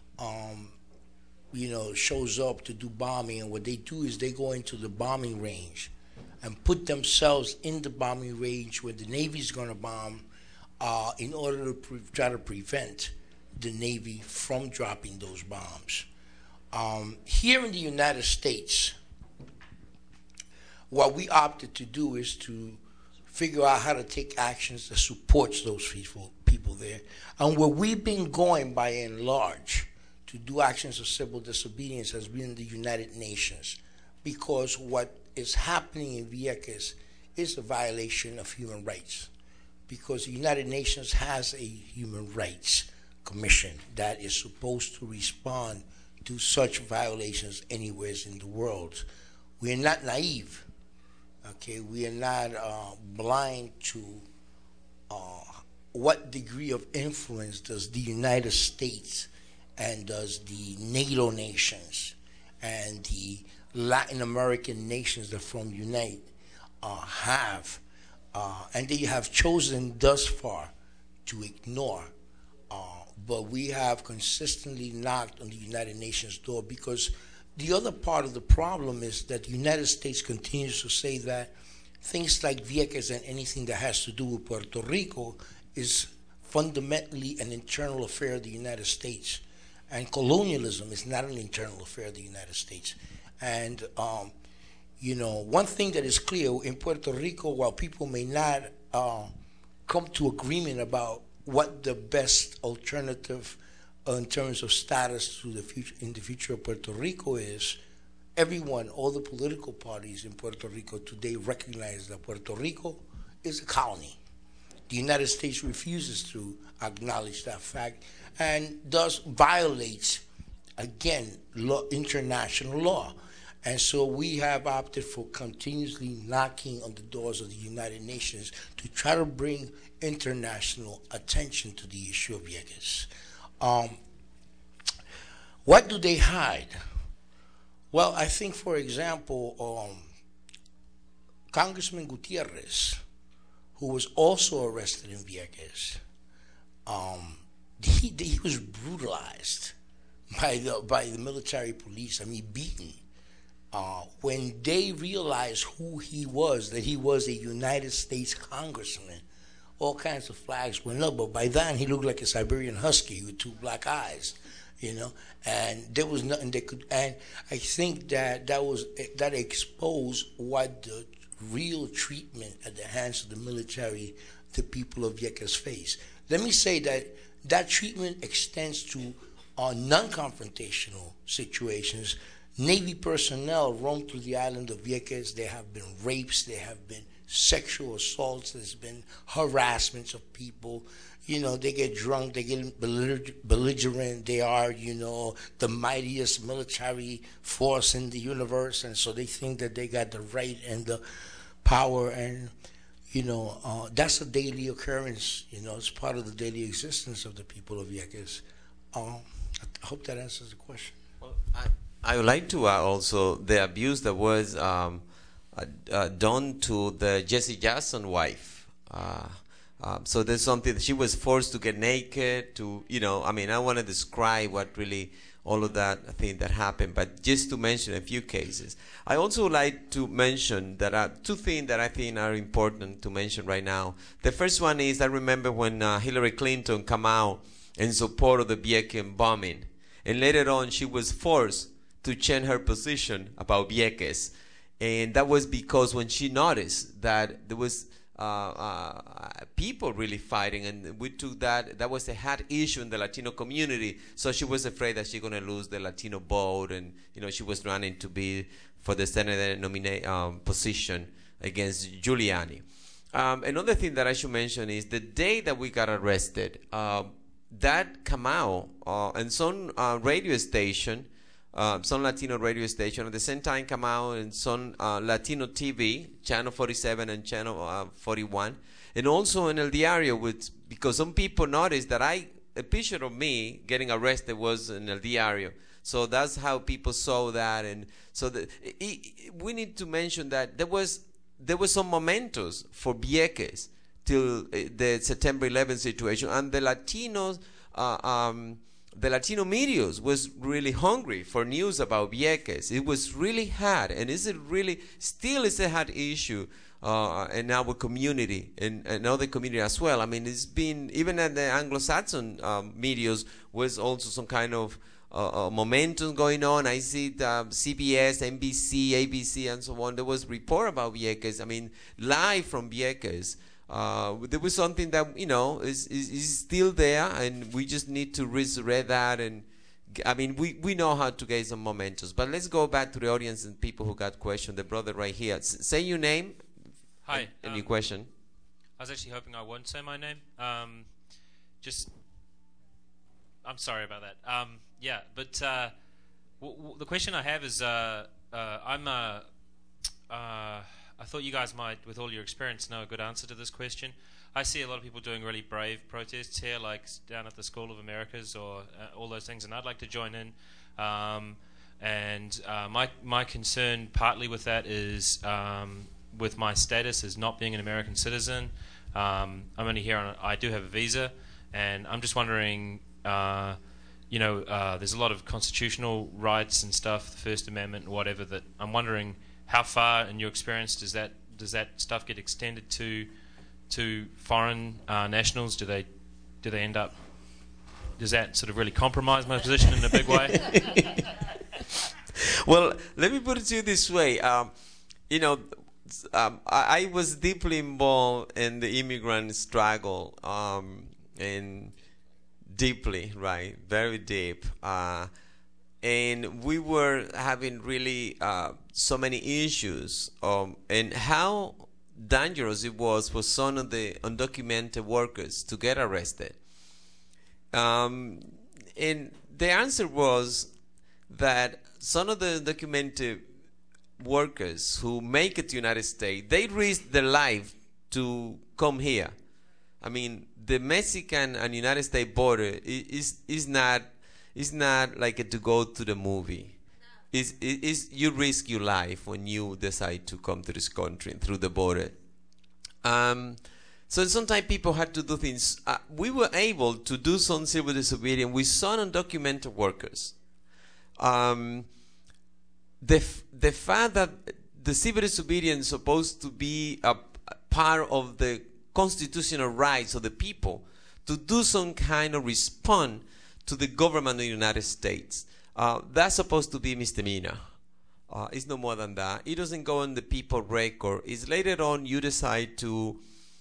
shows up to do bombing, and what they do is they go into the bombing range and put themselves in the bombing range where the Navy's going to bomb in order to try to prevent the Navy from dropping those bombs. Here in the United States, what we opted to do is to figure out how to take actions that supports those people there. And where we've been going by and large to do actions of civil disobedience has been the United Nations, because what is happening in Vieques is a violation of human rights, because the United Nations has a human rights commission that is supposed to respond to such violations anywhere in the world. We are not naive, okay? We are not blind to what degree of influence does the United States and does the NATO nations and the Latin American nations that from UNITE have, and they have chosen thus far to ignore. But we have consistently knocked on the United Nations door, because the other part of the problem is that the United States continues to say that things like Vieques and anything that has to do with Puerto Rico is fundamentally an internal affair of the United States. And colonialism is not an internal affair of the United States. And, you know, one thing that is clear in Puerto Rico, while people may not come to agreement about what the best alternative in terms of status to the future, in the future of Puerto Rico is, everyone, all the political parties in Puerto Rico today recognize that Puerto Rico is a colony. The United States refuses to acknowledge that fact and thus violates, again, international law. And so we have opted for continuously knocking on the doors of the United Nations to try to bring international attention to the issue of Vieques. What do they hide? Well, I think, for example, Congressman Gutierrez, who was also arrested in Vieques, he was brutalized by the military police. I mean, beaten. When they realized who he was, that he was a United States congressman, all kinds of flags went up. But by then, he looked like a Siberian husky with two black eyes, you know. And there was nothing they could. And I think that exposed what the real treatment at the hands of the military the people of Vieques face. Let me say that treatment extends to non-confrontational situations. Navy personnel roam through the island of Vieques. There have been rapes, there have been sexual assaults, there's been harassments of people. You know, they get drunk, they get belligerent, they are, you know, the mightiest military force in the universe, and so they think that they got the right and the power, and, you know, that's a daily occurrence, you know, it's part of the daily existence of the people of Vieques. I hope that answers the question. Well, I would like to add also the abuse that was done to the Jesse Jackson wife. So there's something, she was forced to get naked, to, you know, I mean, I want to describe what really all of that thing that happened, but just to mention a few cases. I also would like to mention that two things that I think are important to mention right now. The first one is, I remember when Hillary Clinton came out in support of the Vieques bombing, and later on she was forced to change her position about Vieques. And that was because when she noticed that there was people really fighting, and we took that was a hot issue in the Latino community, so she was afraid that she's going to lose the Latino vote, and, you know, she was running to be for the Senate position against Giuliani. Another thing that I should mention is the day that we got arrested, that came out and some radio station, some Latino radio station at the same time come out, and some Latino TV, Channel 47 and Channel 41, and also in El Diario, because some people noticed that a picture of me getting arrested was in El Diario. So that's how people saw that, and so we need to mention that there was some mementos for Vieques till the September 11th situation, and the Latinos. The Latino media was really hungry for news about Vieques. It was really hot, and still is a hot issue in our community and other community as well. I mean, it's been, even at the Anglo-Saxon medias was also some kind of momentum going on. I see CBS, NBC, ABC, and so on. There was report about Vieques. I mean, live from Vieques. There was something that, you know, is still there, and we just need to resurrect that. And I mean, we know how to get some momentum. But let's go back to the audience and people who got questions. The brother right here. Say your name. Hi. And your question. I was actually hoping I won't say my name. I'm sorry about that. Yeah, but the question I have is, I thought you guys might, with all your experience, know a good answer to this question. I see a lot of people doing really brave protests here, like down at the School of Americas or all those things, and I'd like to join in. My concern partly with that is with my status as not being an American citizen. I'm only here on I do have a visa, and I'm just wondering, there's a lot of constitutional rights and stuff, the First Amendment and whatever, that I'm wondering how far, in your experience, does that stuff get extended to foreign nationals? Do they end up? Does that sort of really compromise my position in a big way? Well, let me put it to you this way. I was deeply involved in the immigrant struggle, and deeply, right, very deep. And we were having really so many issues, and how dangerous it was for some of the undocumented workers to get arrested. And the answer was that some of the undocumented workers who make it to the United States, they risk their life to come here. I mean, the Mexican and United States border is not like to go to the movie. You risk your life when you decide to come to this country through the border. So sometimes people had to do things. We were able to do some civil disobedience with some undocumented workers. The fact that the civil disobedience is supposed to be a part of the constitutional rights of the people to do some kind of response to the government of the United States, that's supposed to be misdemeanor. It's no more than that. It doesn't go on the people record. It's later on you decide to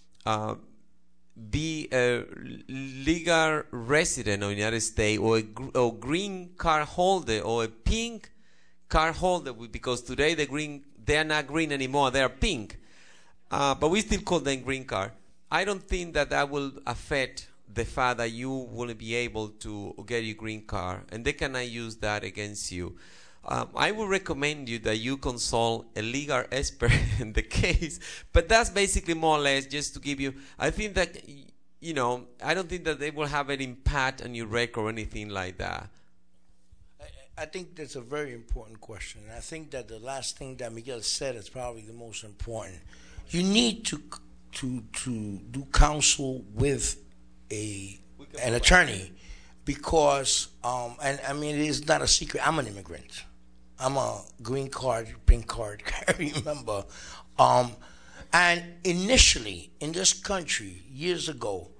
be a legal resident of the United States, or a green card holder, or a pink card holder, because today they are not green anymore, they are pink. But we still call them green card. I don't think that will affect the fact that you will be able to get your green card, and they cannot use that against you. I would recommend you that you consult a legal expert in the case, but that's basically more or less just to give you. I think that, I don't think that they will have an impact on your record or anything like that. I think that's a very important question. And I think that the last thing that Miguel said is probably the most important. You need to do counsel with an attorney, because and I mean, it is not a secret. I'm an immigrant. I'm a green card, pink card carrying member. And initially in this country years ago,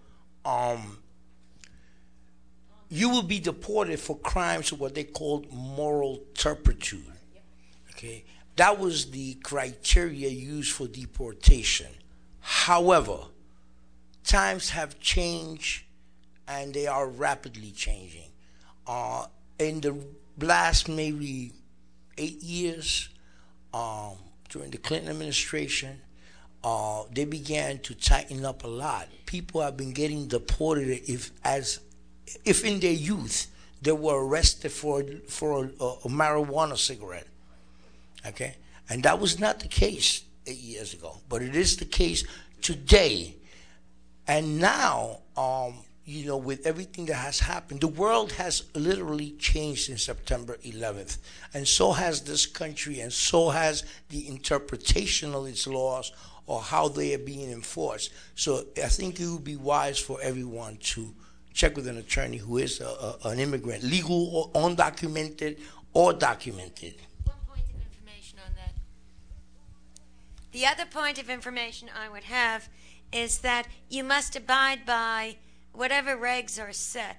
you will be deported for crimes of what they called moral turpitude. Okay, that was the criteria used for deportation. However, times have changed, and they are rapidly changing. In the last maybe 8 years, during the Clinton administration, they began to tighten up a lot. People have been getting deported if in their youth they were arrested for a marijuana cigarette. Okay, and that was not the case 8 years ago, but it is the case today. And now, with everything that has happened, the world has literally changed since September 11th, and so has this country, and so has the interpretation of its laws, or how they are being enforced. So I think it would be wise for everyone to check with an attorney who is an immigrant, legal or undocumented or documented. One point of information on that. The other point of information I would have is that you must abide by whatever regs are set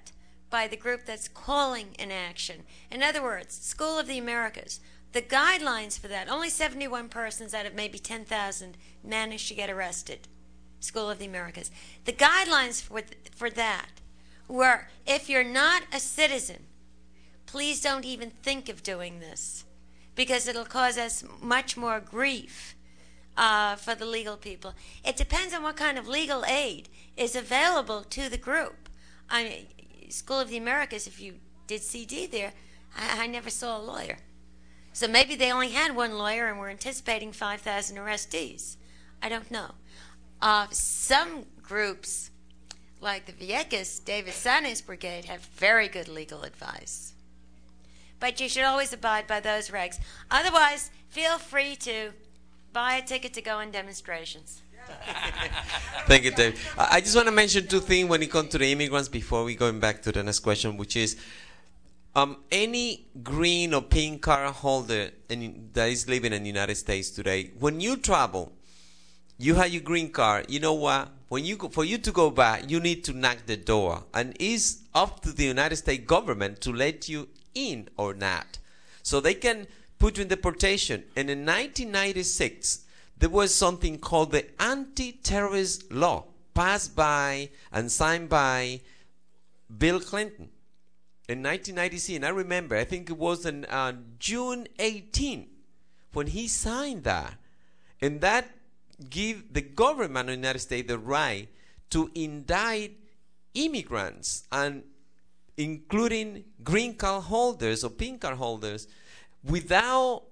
by the group that's calling an action. In other words, School of the Americas, the guidelines for that, only 71 persons out of maybe 10,000 managed to get arrested. School of the Americas. The guidelines for that were, if you're not a citizen, please don't even think of doing this, because it'll cause us much more grief for the legal people. It depends on what kind of legal aid is available to the group. I mean, School of the Americas, if you did CD there, I never saw a lawyer. So maybe they only had one lawyer and were anticipating 5,000 arrestees. I don't know. Some groups, like the Vieques, David Sanes Brigade, have very good legal advice. But you should always abide by those regs. Otherwise, feel free to buy a ticket to go on demonstrations. Thank you, Dave. I just want to mention two things when it comes to the immigrants before we go back to the next question, which is any green or pink card holder that is living in the United States today, when you travel, you have your green card. You know what? For you to go back, you need to knock the door, and it's up to the United States government to let you in or not. So they can put you in deportation. And in 1996, there was something called the anti-terrorist law passed by and signed by Bill Clinton in 1996. And I remember, I think it was on June 18 when he signed that. And that give the government of the United States the right to indict immigrants, and including green card holders or pink card holders, without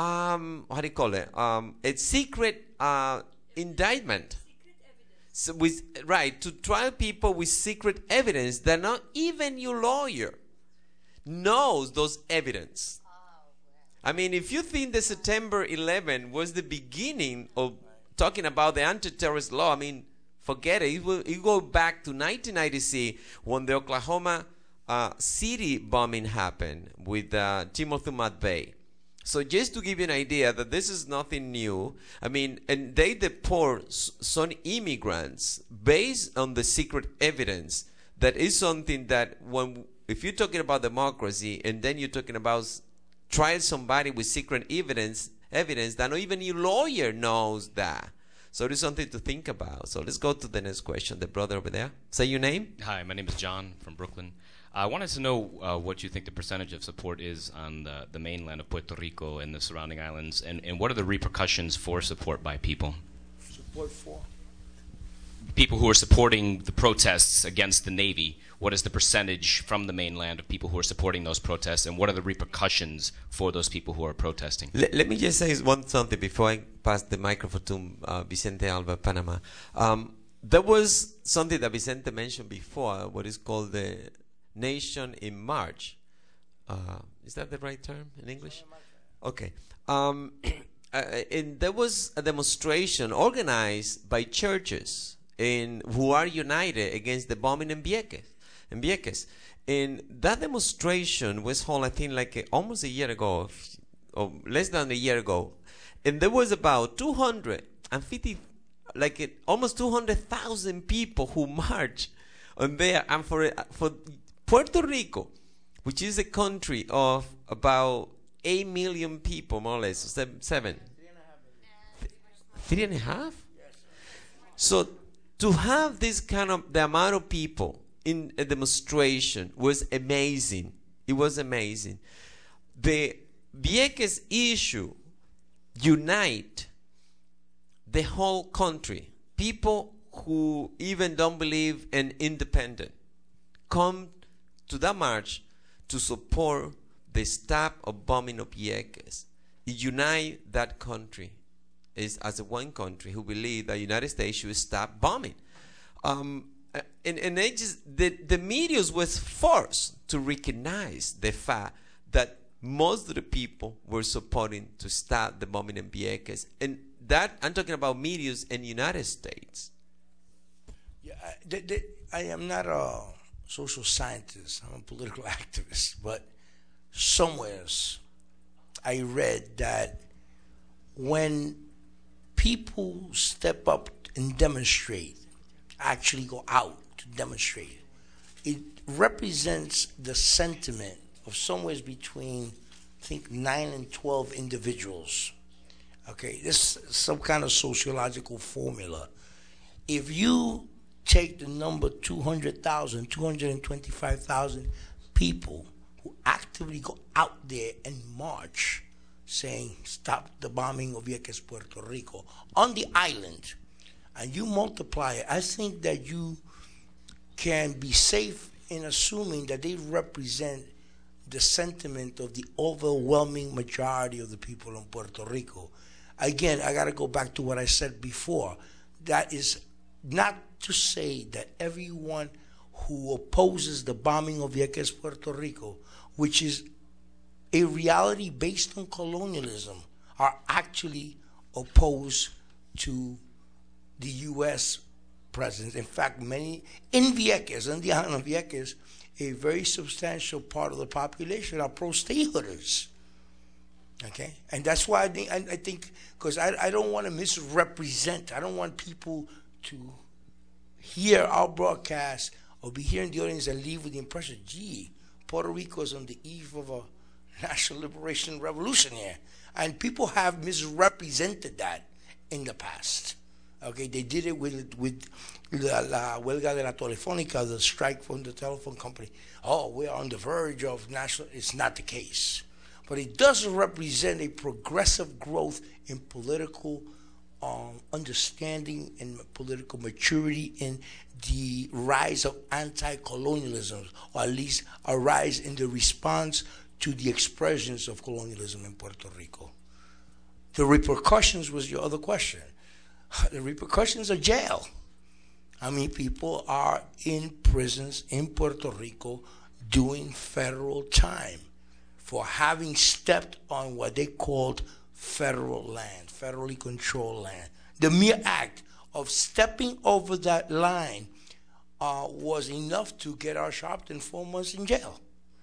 a secret indictment. So to try people with secret evidence that not even your lawyer knows those evidence. I mean, if you think that September 11 was the beginning of talking about the anti-terrorist law, I mean, forget it. You go back to 1996 when the Oklahoma City bombing happened with Timothy McVeigh. So just to give you an idea that this is nothing new, I mean, and they deport some immigrants based on the secret evidence. That is something that if you're talking about democracy and then you're talking about trying somebody with secret evidence that not even your lawyer knows that. So it is something to think about. So let's go to the next question. The brother over there. Say your name. Hi, my name is John from Brooklyn. I wanted to know what you think the percentage of support is on the mainland of Puerto Rico and the surrounding islands, and what are the repercussions for support by people? Support for? People who are supporting the protests against the Navy. What is the percentage from the mainland of people who are supporting those protests, and what are the repercussions for those people who are protesting? Let me just say something before I pass the microphone to Vicente Alba, Panama. There was something that Vicente mentioned before, what is called the Nation in March. Is that the right term in English? Okay. And there was a demonstration organized by churches who are united against the bombing in Vieques. And that demonstration was held, I think, almost a year ago, or less than a year ago. And there was about 250, almost 200,000 people who marched on there. And for Puerto Rico, which is a country of about 8 million people, more or less, 7. 3.5? So to have this kind of, the amount of people in a demonstration was amazing. It was amazing. The Vieques issue unite the whole country. People who even don't believe in independence come to that march to support the stop of bombing of Vieques. It unite that country as a one country who believe that the United States should stop bombing. And they the media was forced to recognize the fact that most of the people were supporting to stop the bombing in Vieques. And that, I'm talking about media in the United States. Yeah, I am not a social scientist. I'm a political activist. But somewheres I read that when people step up and demonstrate, actually go out to demonstrate, it represents the sentiment of somewhere between, I think, 9 and 12 individuals. Okay, this is some kind of sociological formula. If you take the number 200,000, 225,000 people who actively go out there and march saying, stop the bombing of Vieques, Puerto Rico, on the island, and you multiply it, I think that you can be safe in assuming that they represent the sentiment of the overwhelming majority of the people in Puerto Rico. Again, I got to go back to what I said before. That is not to say that everyone who opposes the bombing of Vieques, Puerto Rico, which is a reality based on colonialism, are actually opposed to the U.S. presence. In fact, many in Vieques, in the island of Vieques, a very substantial part of the population are pro-statehooders. Okay? And that's why I think, because I don't want to misrepresent, I don't want people to hear our broadcast or be here in the audience and leave with the impression, gee, Puerto Rico is on the eve of a national liberation revolution here. And people have misrepresented that in the past. Okay, they did it with la huelga de la telefónica, the strike from the telephone company. Oh, we are on the verge of national. It's not the case. But it does represent a progressive growth in political understanding and political maturity in the rise of anti-colonialism, or at least a rise in the response to the expressions of colonialism in Puerto Rico. The repercussions was your other question. The repercussions are jail. I mean, people are in prisons in Puerto Rico doing federal time for having stepped on what they called federal land, federally controlled land. The mere act of stepping over that line was enough to get our Sharpton 4 months in jail.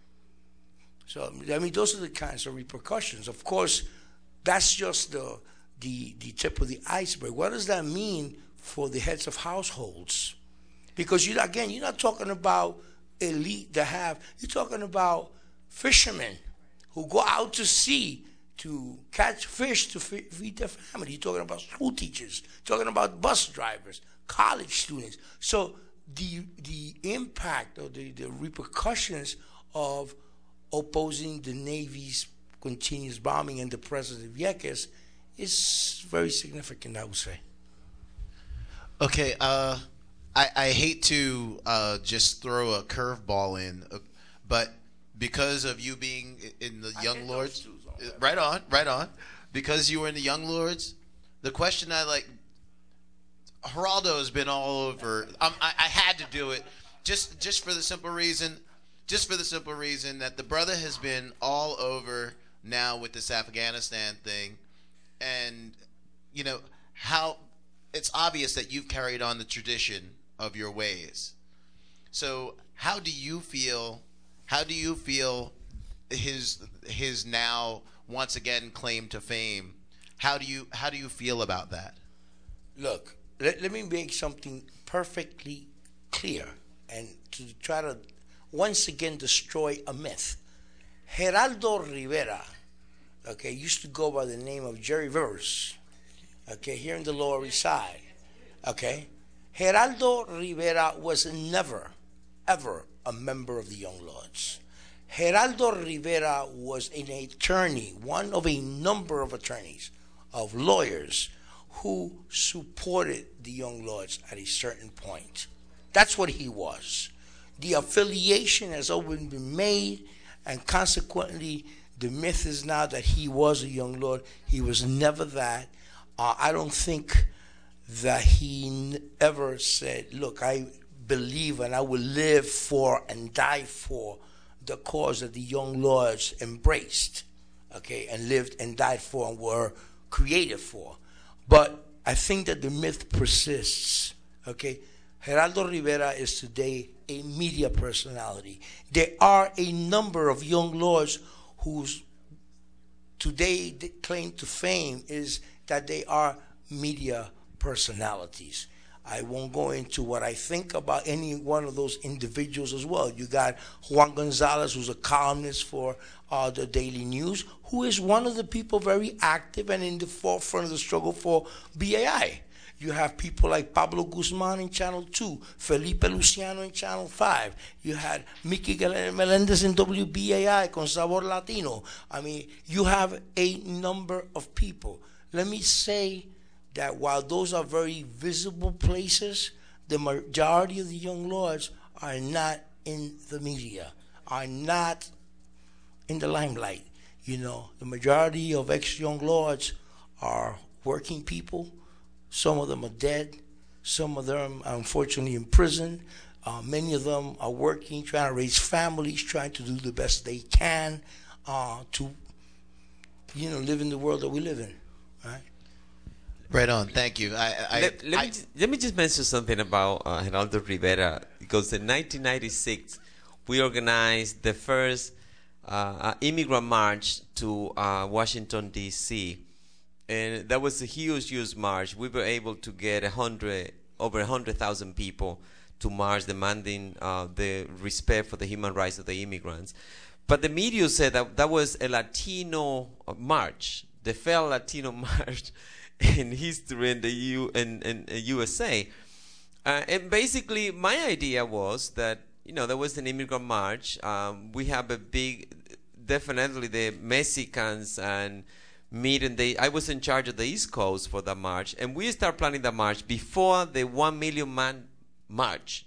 So, I mean, those are the kinds of repercussions. Of course, that's just the tip of the iceberg. What does that mean for the heads of households? Because, you're not talking about elite that have, you're talking about fishermen who go out to sea to catch fish to feed their family. You're talking about school teachers, talking about bus drivers, college students. So the impact or the repercussions of opposing the Navy's continuous bombing and the presence of Vieques is very significant, I would say. Okay, I hate to just throw a curveball in, but because of you being in the Young Lords, right on, because you were in the Young Lords, the question I like, Geraldo has been all over. I had to do it just for the simple reason that the brother has been all over now with this Afghanistan thing, and you know how it's obvious that you've carried on the tradition of your ways. So how do you feel his now once again claim to fame? How do you feel about that? Look, let me make something perfectly clear and to try to once again destroy a myth. Geraldo Rivera, okay, used to go by the name of Jerry Rivers, okay, here in the Lower East Side, okay. Geraldo Rivera was never, ever a member of the Young Lords. Geraldo Rivera was an attorney, one of a number of attorneys, of lawyers who supported the Young Lords at a certain point. That's what he was. The affiliation has always been made, and consequently, the myth is now that he was a Young Lord. He was never that. I don't think that he ever said, look, I believe and I will live for and die for the cause that the Young Lords embraced, okay, and lived and died for and were created for. But I think that the myth persists, okay. Geraldo Rivera is today a media personality. There are a number of Young Lords whose today claim to fame is that they are media personalities. I won't go into what I think about any one of those individuals as well. You got Juan Gonzalez, who's a columnist for the Daily News, who is one of the people very active and in the forefront of the struggle for BAI. You have people like Pablo Guzman in Channel 2, Felipe Luciano in Channel 5. You had Mickey Melendez in WBAI con Sabor Latino. I mean, you have a number of people. Let me say that while those are very visible places, the majority of the young lords are not in the media, are not in the limelight. You know, the majority of ex-young lords are working people. Some of them are dead. Some of them are unfortunately in prison. Many of them are working, trying to raise families, trying to do the best they can to, you know, live in the world that we live in. Right? Right on. Thank you. Let me just mention something about Geraldo Rivera, because in 1996 we organized the first immigrant march to Washington, D.C., and that was a huge march. We were able to get over 100,000 people to march, demanding the respect for the human rights of the immigrants. But the media said that that was a Latino march, the failed Latino march in history in the USA. And basically, my idea was that, you know, there was an immigrant march. We have a big, definitely the Mexicans and I was in charge of the East Coast for the march, and we start planning the march before the 1 million man march.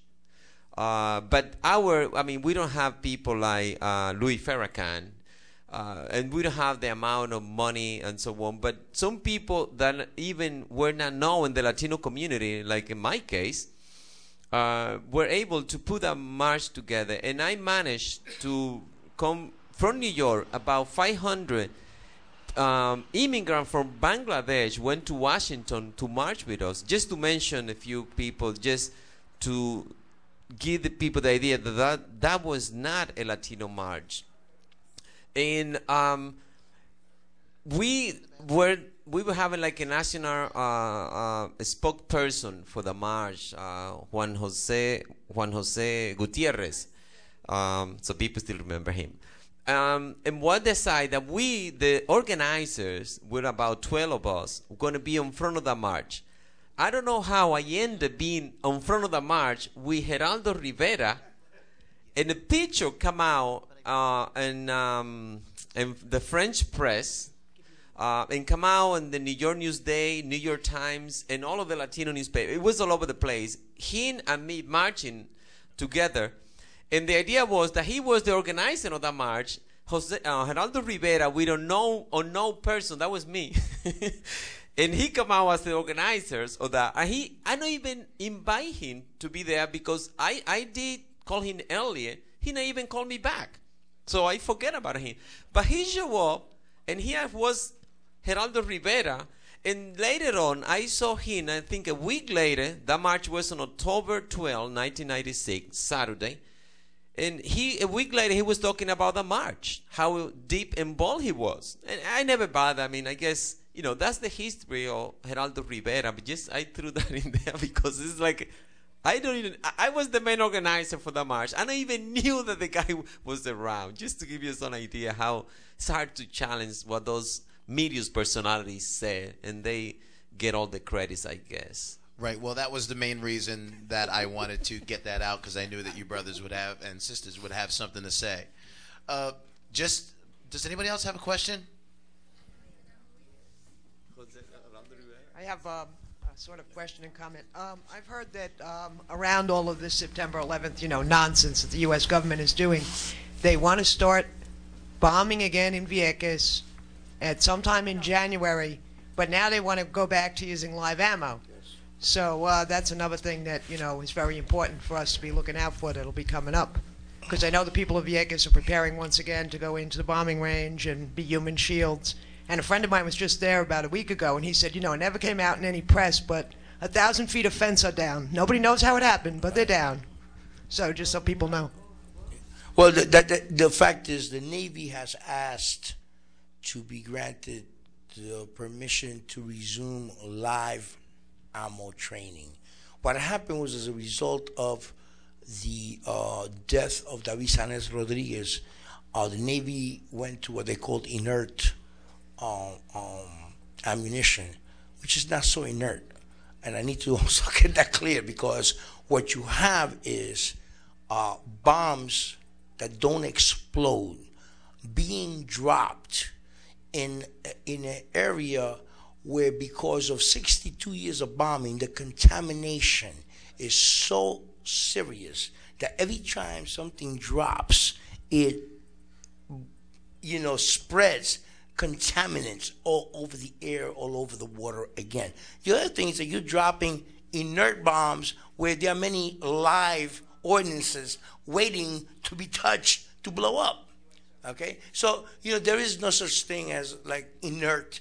But we don't have people like Louis Farrakhan, and we don't have the amount of money and so on. But some people that even were not known in the Latino community, like in my case, were able to put a march together. And I managed to come from New York, about 500 immigrants from Bangladesh went to Washington to march with us, just to mention a few people, just to give the people the idea that was not a Latino march. And we were having like a national spokesperson for the march, Juan Jose Gutierrez, so people still remember him. And what decided that we, the organizers, with about 12 of us, were going to be in front of the march. I don't know how I ended up being in front of the march with Geraldo Rivera, and the picture come out in the French press, and come out in the New York Newsday, New York Times, and all of the Latino newspapers. It was all over the place. Him and me marching together. And the idea was that he was the organizer of the march. Geraldo Rivera, we don't know or no person, that was me. And he come out as the organizers of that. And I don't even invite him to be there, because I did call him earlier. He not even called me back. So I forget about him. But he showed up, and here was Geraldo Rivera. And later on, I saw him, I think a week later, that march was on October 12, 1996, Saturday. And a week later, he was talking about the march, how deep involved he was. And I never bothered. I mean, I guess, you know, that's the history of Geraldo Rivera. But just I threw that in there because it's like, I was the main organizer for the march. I don't even knew that the guy was around. Just to give you some idea how it's hard to challenge what those media personalities say. And they get all the credits, I guess. Right. Well, that was the main reason that I wanted to get that out, because I knew that you brothers would have and sisters would have something to say. Does anybody else have a question? I have a sort of question and comment. I've heard that around all of this September 11th, nonsense that the U.S. government is doing, they want to start bombing again in Vieques at sometime in January, but now they want to go back to using live ammo. So that's another thing that, is very important for us to be looking out for that'll be coming up. Because I know the people of Vieques are preparing once again to go into the bombing range and be human shields. And a friend of mine was just there about a week ago, and he said, it never came out in any press, but 1,000 feet of fence are down. Nobody knows how it happened, but they're down. So just so people know. Well, the fact is the Navy has asked to be granted the permission to resume live ammo training. What happened was as a result of the death of David Sanes Rodriguez, the Navy went to what they called inert ammunition, which is not so inert. And I need to also get that clear, because what you have is bombs that don't explode being dropped in an area where, because of 62 years of bombing, the contamination is so serious that every time something drops, it spreads contaminants all over the air, all over the water again. The other thing is that you're dropping inert bombs where there are many live ordinances waiting to be touched to blow up. Okay? So, there is no such thing as like inert,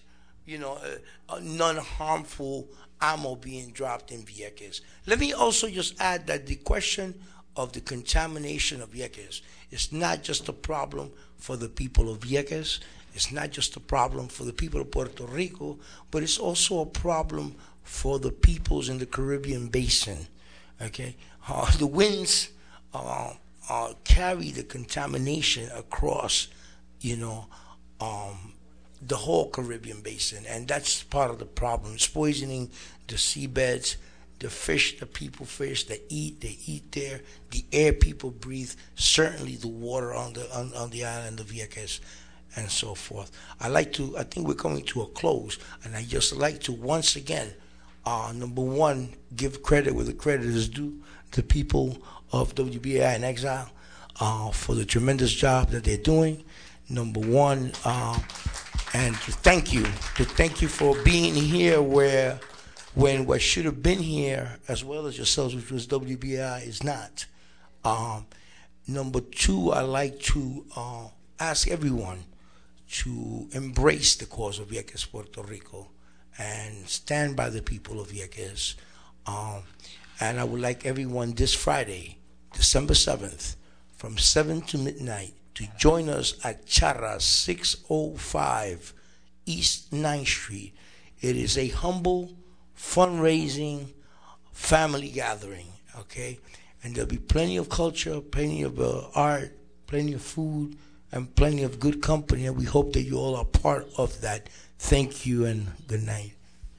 non-harmful ammo being dropped in Vieques. Let me also just add that the question of the contamination of Vieques is not just a problem for the people of Vieques. It's not just a problem for the people of Puerto Rico, but it's also a problem for the peoples in the Caribbean basin. Okay, the winds carry the contamination across, the whole Caribbean basin, and that's part of the problem. It's poisoning the seabeds, the fish that people fish, they eat there, the air people breathe, certainly the water on the island of Vieques, and so forth. I think we're coming to a close, and I just like to once again, number one, give credit where the credit is due to people of WBAI in Exile for the tremendous job that they're doing. Number one, and to thank you for being here when what should have been here, as well as yourselves, which was WBAI, is not. Number two, I like to ask everyone to embrace the cause of Vieques, Puerto Rico, and stand by the people of Vieques. And I would like everyone this Friday, December 7th, from 7 to midnight, to join us at Charras 605 East 9th Street. It is a humble fundraising family gathering, okay? And there'll be plenty of culture, plenty of art, plenty of food, and plenty of good company, and we hope that you all are part of that. Thank you and good night.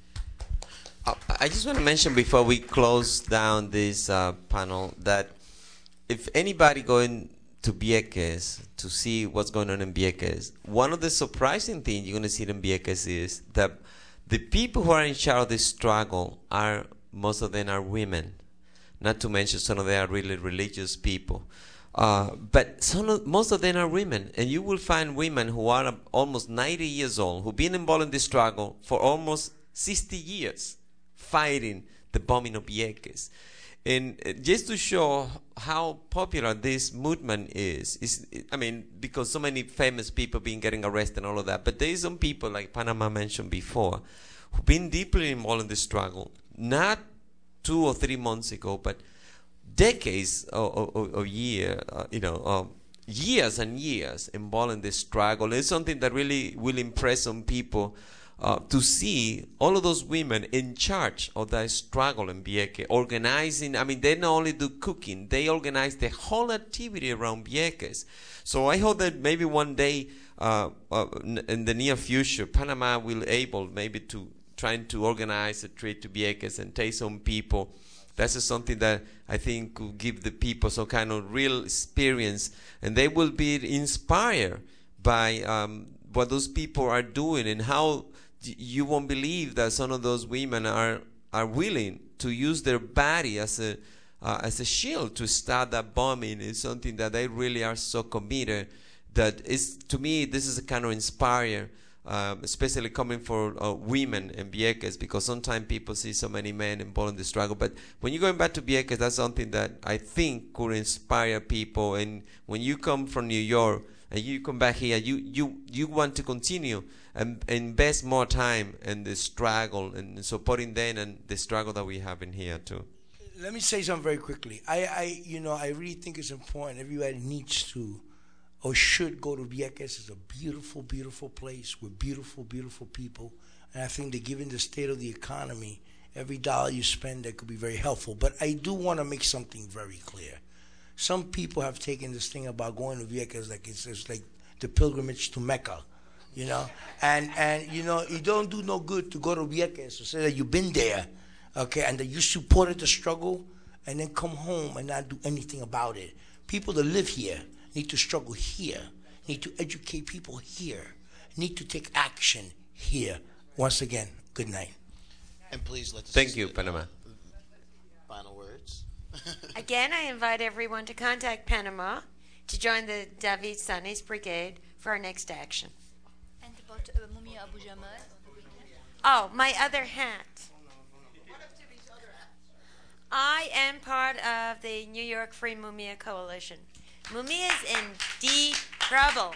I just want to mention before we close down this panel that if anybody going to Vieques to see what's going on in Vieques, one of the surprising things you're going to see in Vieques is that the people who are in charge of this struggle most of them are women. Not to mention some of them are really religious people. But most of them are women, and you will find women who are almost 90 years old, who've been involved in this struggle for almost 60 years, fighting the bombing of Vieques. And just to show how popular this movement is, because so many famous people been getting arrested and all of that, but there is some people, like Panama mentioned before, who've been deeply involved in this struggle, not 2 or 3 months ago, but decades of years and years involved in this struggle. It's something that really will impress some people to see all of those women in charge of that struggle in Vieques, organizing. They not only do cooking, they organize the whole activity around Vieques. So I hope that maybe one day in the near future, Panama will able maybe to trying to organize a trip to Vieques and take some people. That's just something that I think will give the people some kind of real experience, and they will be inspired by what those people are doing, and how you won't believe that some of those women are willing to use their body as a shield to start that bombing. Is something that they really are so committed that is, to me, this is a kind of inspire. Especially coming for women in Vieques, because sometimes people see so many men involved in the struggle. But when you're going back to Vieques, that's something that I think could inspire people. And when you come from New York and you come back here, you want to continue and invest more time in the struggle and supporting them and the struggle that we have in here too. Let me say something very quickly. I really think it's important. Everybody needs to or should go to Vieques. It's a beautiful, beautiful place with beautiful, beautiful people. And I think that given the state of the economy every dollar you spend there could be very helpful. But I do want to make something very clear. Some people have taken this thing about going to Vieques like it's like the pilgrimage to Mecca, you know. And you know, it don't do no good to go to Vieques to say that you've been there, okay, and that you supported the struggle, and then come home and not do anything about it. People that live here need to struggle here, need to educate people here, need to take action here. Once again, good night. And please let us Thank you, Panama. Final words. Again, I invite everyone to contact Panama to join the David Sanis Brigade for our next action. And about Mumia Abu Jamal? Oh, my other hat. I am part of the New York Free Mumia Coalition. Mumia is in deep trouble.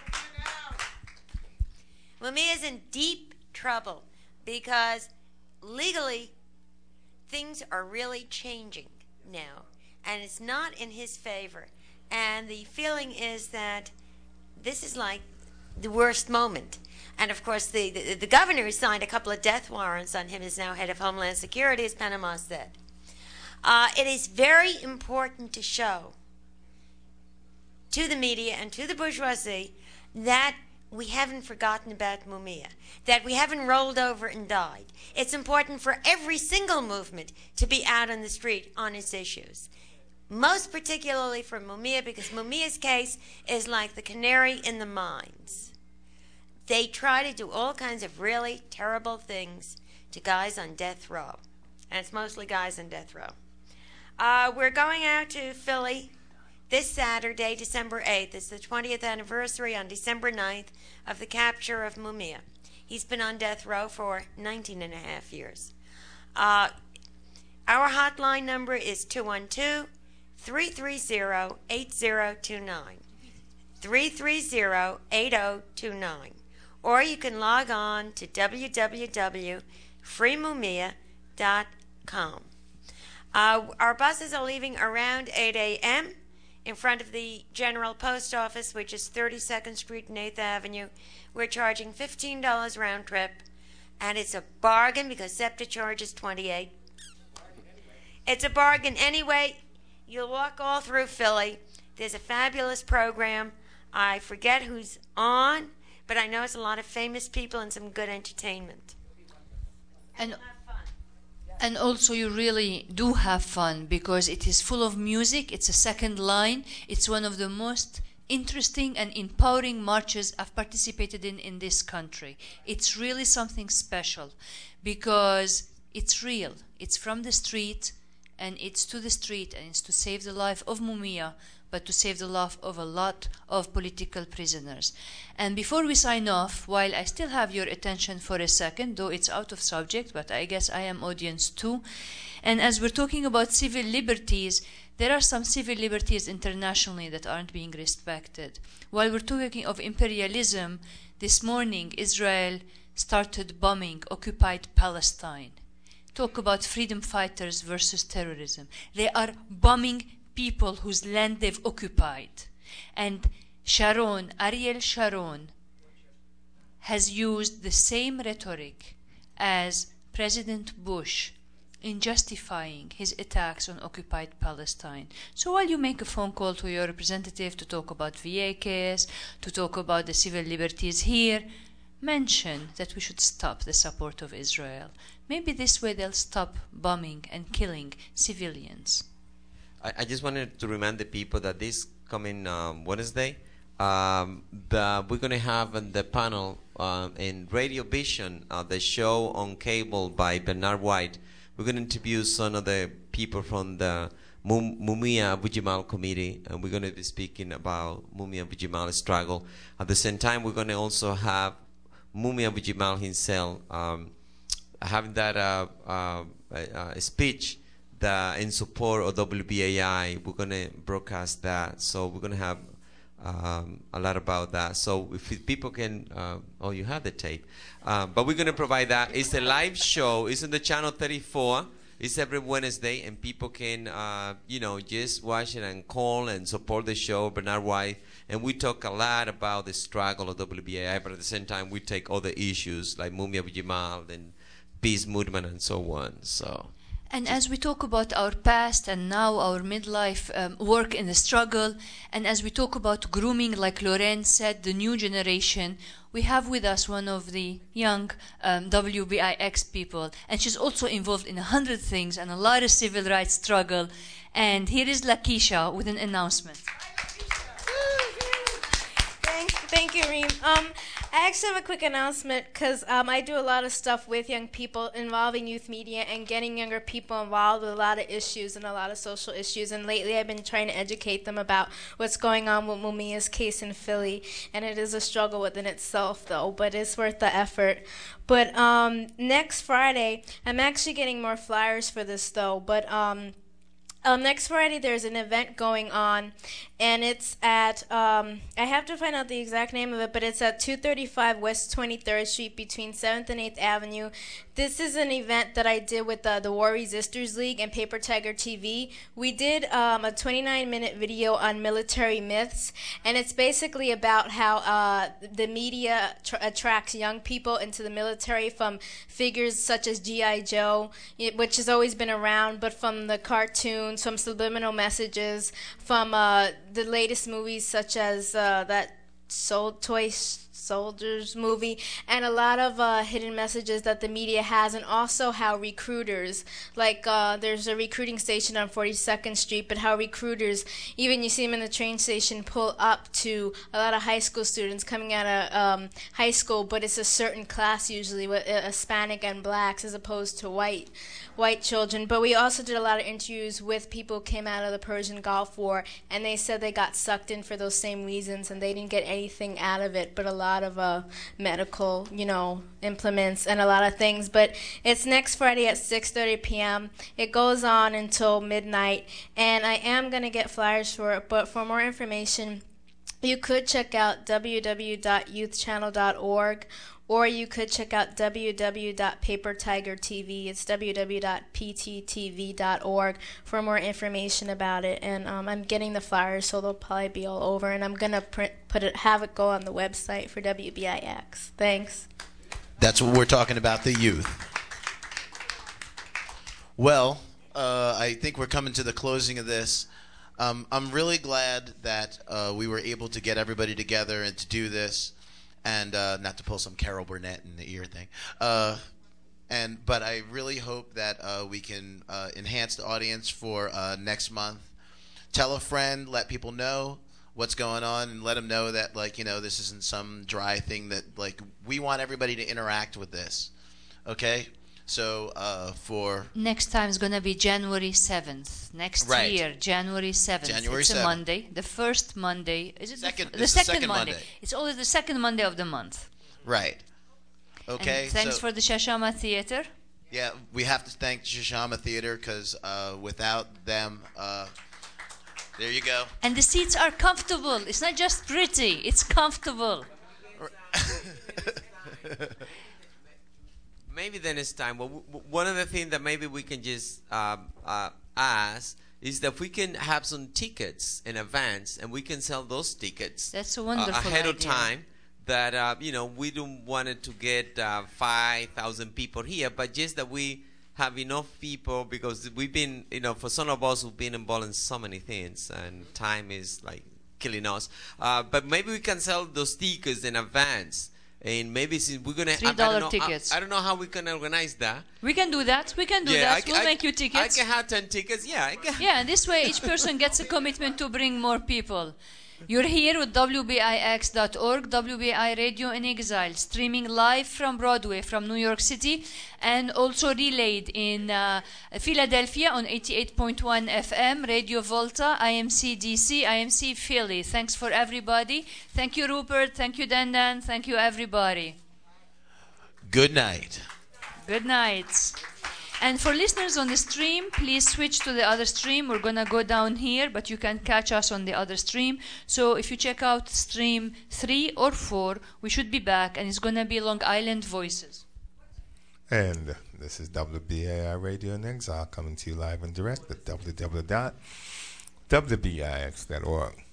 Mumia is in deep trouble because legally things are really changing now, and it's not in his favor. And the feeling is that this is like the worst moment. And of course, the governor who signed a couple of death warrants on him is now head of Homeland Security, as Panama said. It is very important to show to the media and to the bourgeoisie that we haven't forgotten about Mumia, that we haven't rolled over and died. It's important for every single movement to be out on the street on its issues. Most particularly for Mumia, because Mumia's case is like the canary in the mines. They try to do all kinds of really terrible things to guys on death row. And it's mostly guys on death row. We're going out to Philly this Saturday, December 8th. It's the 20th anniversary on December 9th of the capture of Mumia. He's been on death row for 19 and a half years. Our hotline number is 212-330-8029. 330-8029. Or you can log on to www.freemumia.com. Our buses are leaving around 8 a.m. in front of the General Post Office, which is 32nd Street and 8th Avenue. We're charging $15 round trip, and it's a bargain because SEPTA charges $28. It's a bargain anyway. You'll walk all through Philly. There's a fabulous program. I forget who's on, but I know it's a lot of famous people and some good entertainment. And also you really do have fun because it is full of music. It's a second line. It's one of the most interesting and empowering marches I've participated in this country. It's really something special because it's real. It's from the street, and it's to the street, and it's to save the life of Mumia, but to save the life of a lot of political prisoners. And before we sign off, while I still have your attention for a second, though it's out of subject, but I guess I am audience too, and as we're talking about civil liberties, there are some civil liberties internationally that aren't being respected. While we're talking of imperialism, this morning Israel started bombing occupied Palestine. Talk about freedom fighters versus terrorism. They are bombing people whose land they've occupied. And Ariel Sharon, has used the same rhetoric as President Bush in justifying his attacks on occupied Palestine. So while you make a phone call to your representative to talk about Vieques, to talk about the civil liberties here, mention that we should stop the support of Israel. Maybe this way they'll stop bombing and killing civilians. I just wanted to remind the people that this coming Wednesday, we're going to have on the panel in Radio Vision, the show on cable by Bernard White. We're going to interview some of the people from the Mumia Abu Jamal committee, and we're going to be speaking about Mumia Abu Jamal's struggle. At the same time, we're going to also have Mumia Abu Jamal himself having that speech in support of WBAI. We're going to broadcast that, so we're going to have a lot about that. So if people can, you have the tape, but we're going to provide that. It's a live show. It's on the channel 34. It's every Wednesday, and people can, just watch it and call and support the show, Bernard White. And we talk a lot about the struggle of WBAI, but at the same time, we take other issues like Mumia Abu Jamal and peace movement and so on. So. And as we talk about our past and now our midlife work in the struggle, and as we talk about grooming, like Lorraine said, the new generation, we have with us one of the young WBIX people, and she's also involved in 100 things and a lot of civil rights struggle. And here is Lakeisha with an announcement. Thank you, Reem. I actually have a quick announcement because I do a lot of stuff with young people involving youth media and getting younger people involved with a lot of issues and a lot of social issues. And lately I've been trying to educate them about what's going on with Mumia's case in Philly. And it is a struggle within itself, though, but it's worth the effort. But next Friday, I'm actually getting more flyers for this, though, but next Friday there's an event going on, and it's at, I have to find out the exact name of it, but it's at 235 West 23rd Street between 7th and 8th Avenue. This is an event that I did with the War Resisters League and Paper Tiger TV. We did a 29-minute video on military myths, and it's basically about how the media attracts young people into the military from figures such as G.I. Joe, which has always been around, but from the cartoons, from subliminal messages, from the latest movies such as that Toy Soldiers movie, and a lot of hidden messages that the media has, and also how recruiters, like there's a recruiting station on 42nd Street, but how recruiters, even you see them in the train station, pull up to a lot of high school students coming out of high school, but it's a certain class usually, with Hispanic and blacks as opposed to white children. But we also did a lot of interviews with people who came out of the Persian Gulf War, and they said they got sucked in for those same reasons, and they didn't get anything out of it, but a lot of medical, implements and a lot of things. But it's next Friday at 6:30 p.m. It goes on until midnight, and I am going to get flyers for it, but for more information, you could check out www.youthchannel.org, or you could check out www.papertigertv. It's www.pttv.org for more information about it. And I'm getting the flyers, so they'll probably be all over. And I'm gonna have it go on the website for WBIX. Thanks. That's what we're talking about, the youth. Well, I think we're coming to the closing of this. I'm really glad that we were able to get everybody together and to do this. And not to pull some Carol Burnett in the ear thing, but I really hope that we can enhance the audience for next month. Tell a friend, let people know what's going on, and let them know that this isn't some dry thing. That we want everybody to interact with this. Okay, so for next time is gonna be January 7th. Next year, January 7th. It's a Monday. The first Monday. Is it the second Monday? It's always the second Monday of the month. Right. Okay. And thanks for the Shashama Theater. Yeah, we have to thank Shashama Theater because without them, there you go. And the seats are comfortable. It's not just pretty. It's comfortable. Maybe then it's time. Well, one of the things that maybe we can just ask is that we can have some tickets in advance, and we can sell those tickets. That's a wonderful ahead idea. of time. That we don't want it to get 5,000 people here, but just that we have enough people, because we've been, for some of us who've been involved in so many things, and time is killing us. But maybe we can sell those tickets in advance. And maybe since we're gonna $3 tickets. I don't know how we can organize that. We can do that. We'll make you tickets. I can have 10 tickets. Yeah. Yeah, and this way each person gets a commitment to bring more people. You're here with WBIX.org, WBI Radio in Exile, streaming live from Broadway, from New York City, and also relayed in Philadelphia on 88.1 FM, Radio Volta, IMC DC, IMC Philly. Thanks for everybody. Thank you, Rupert. Thank you, Dandan. Thank you, everybody. Good night. Good night. And for listeners on the stream, please switch to the other stream. We're going to go down here, but you can catch us on the other stream. So if you check out stream 3 or 4, we should be back, and it's going to be Long Island Voices. And this is WBAI Radio in Exile, coming to you live and direct at www.wbix.org.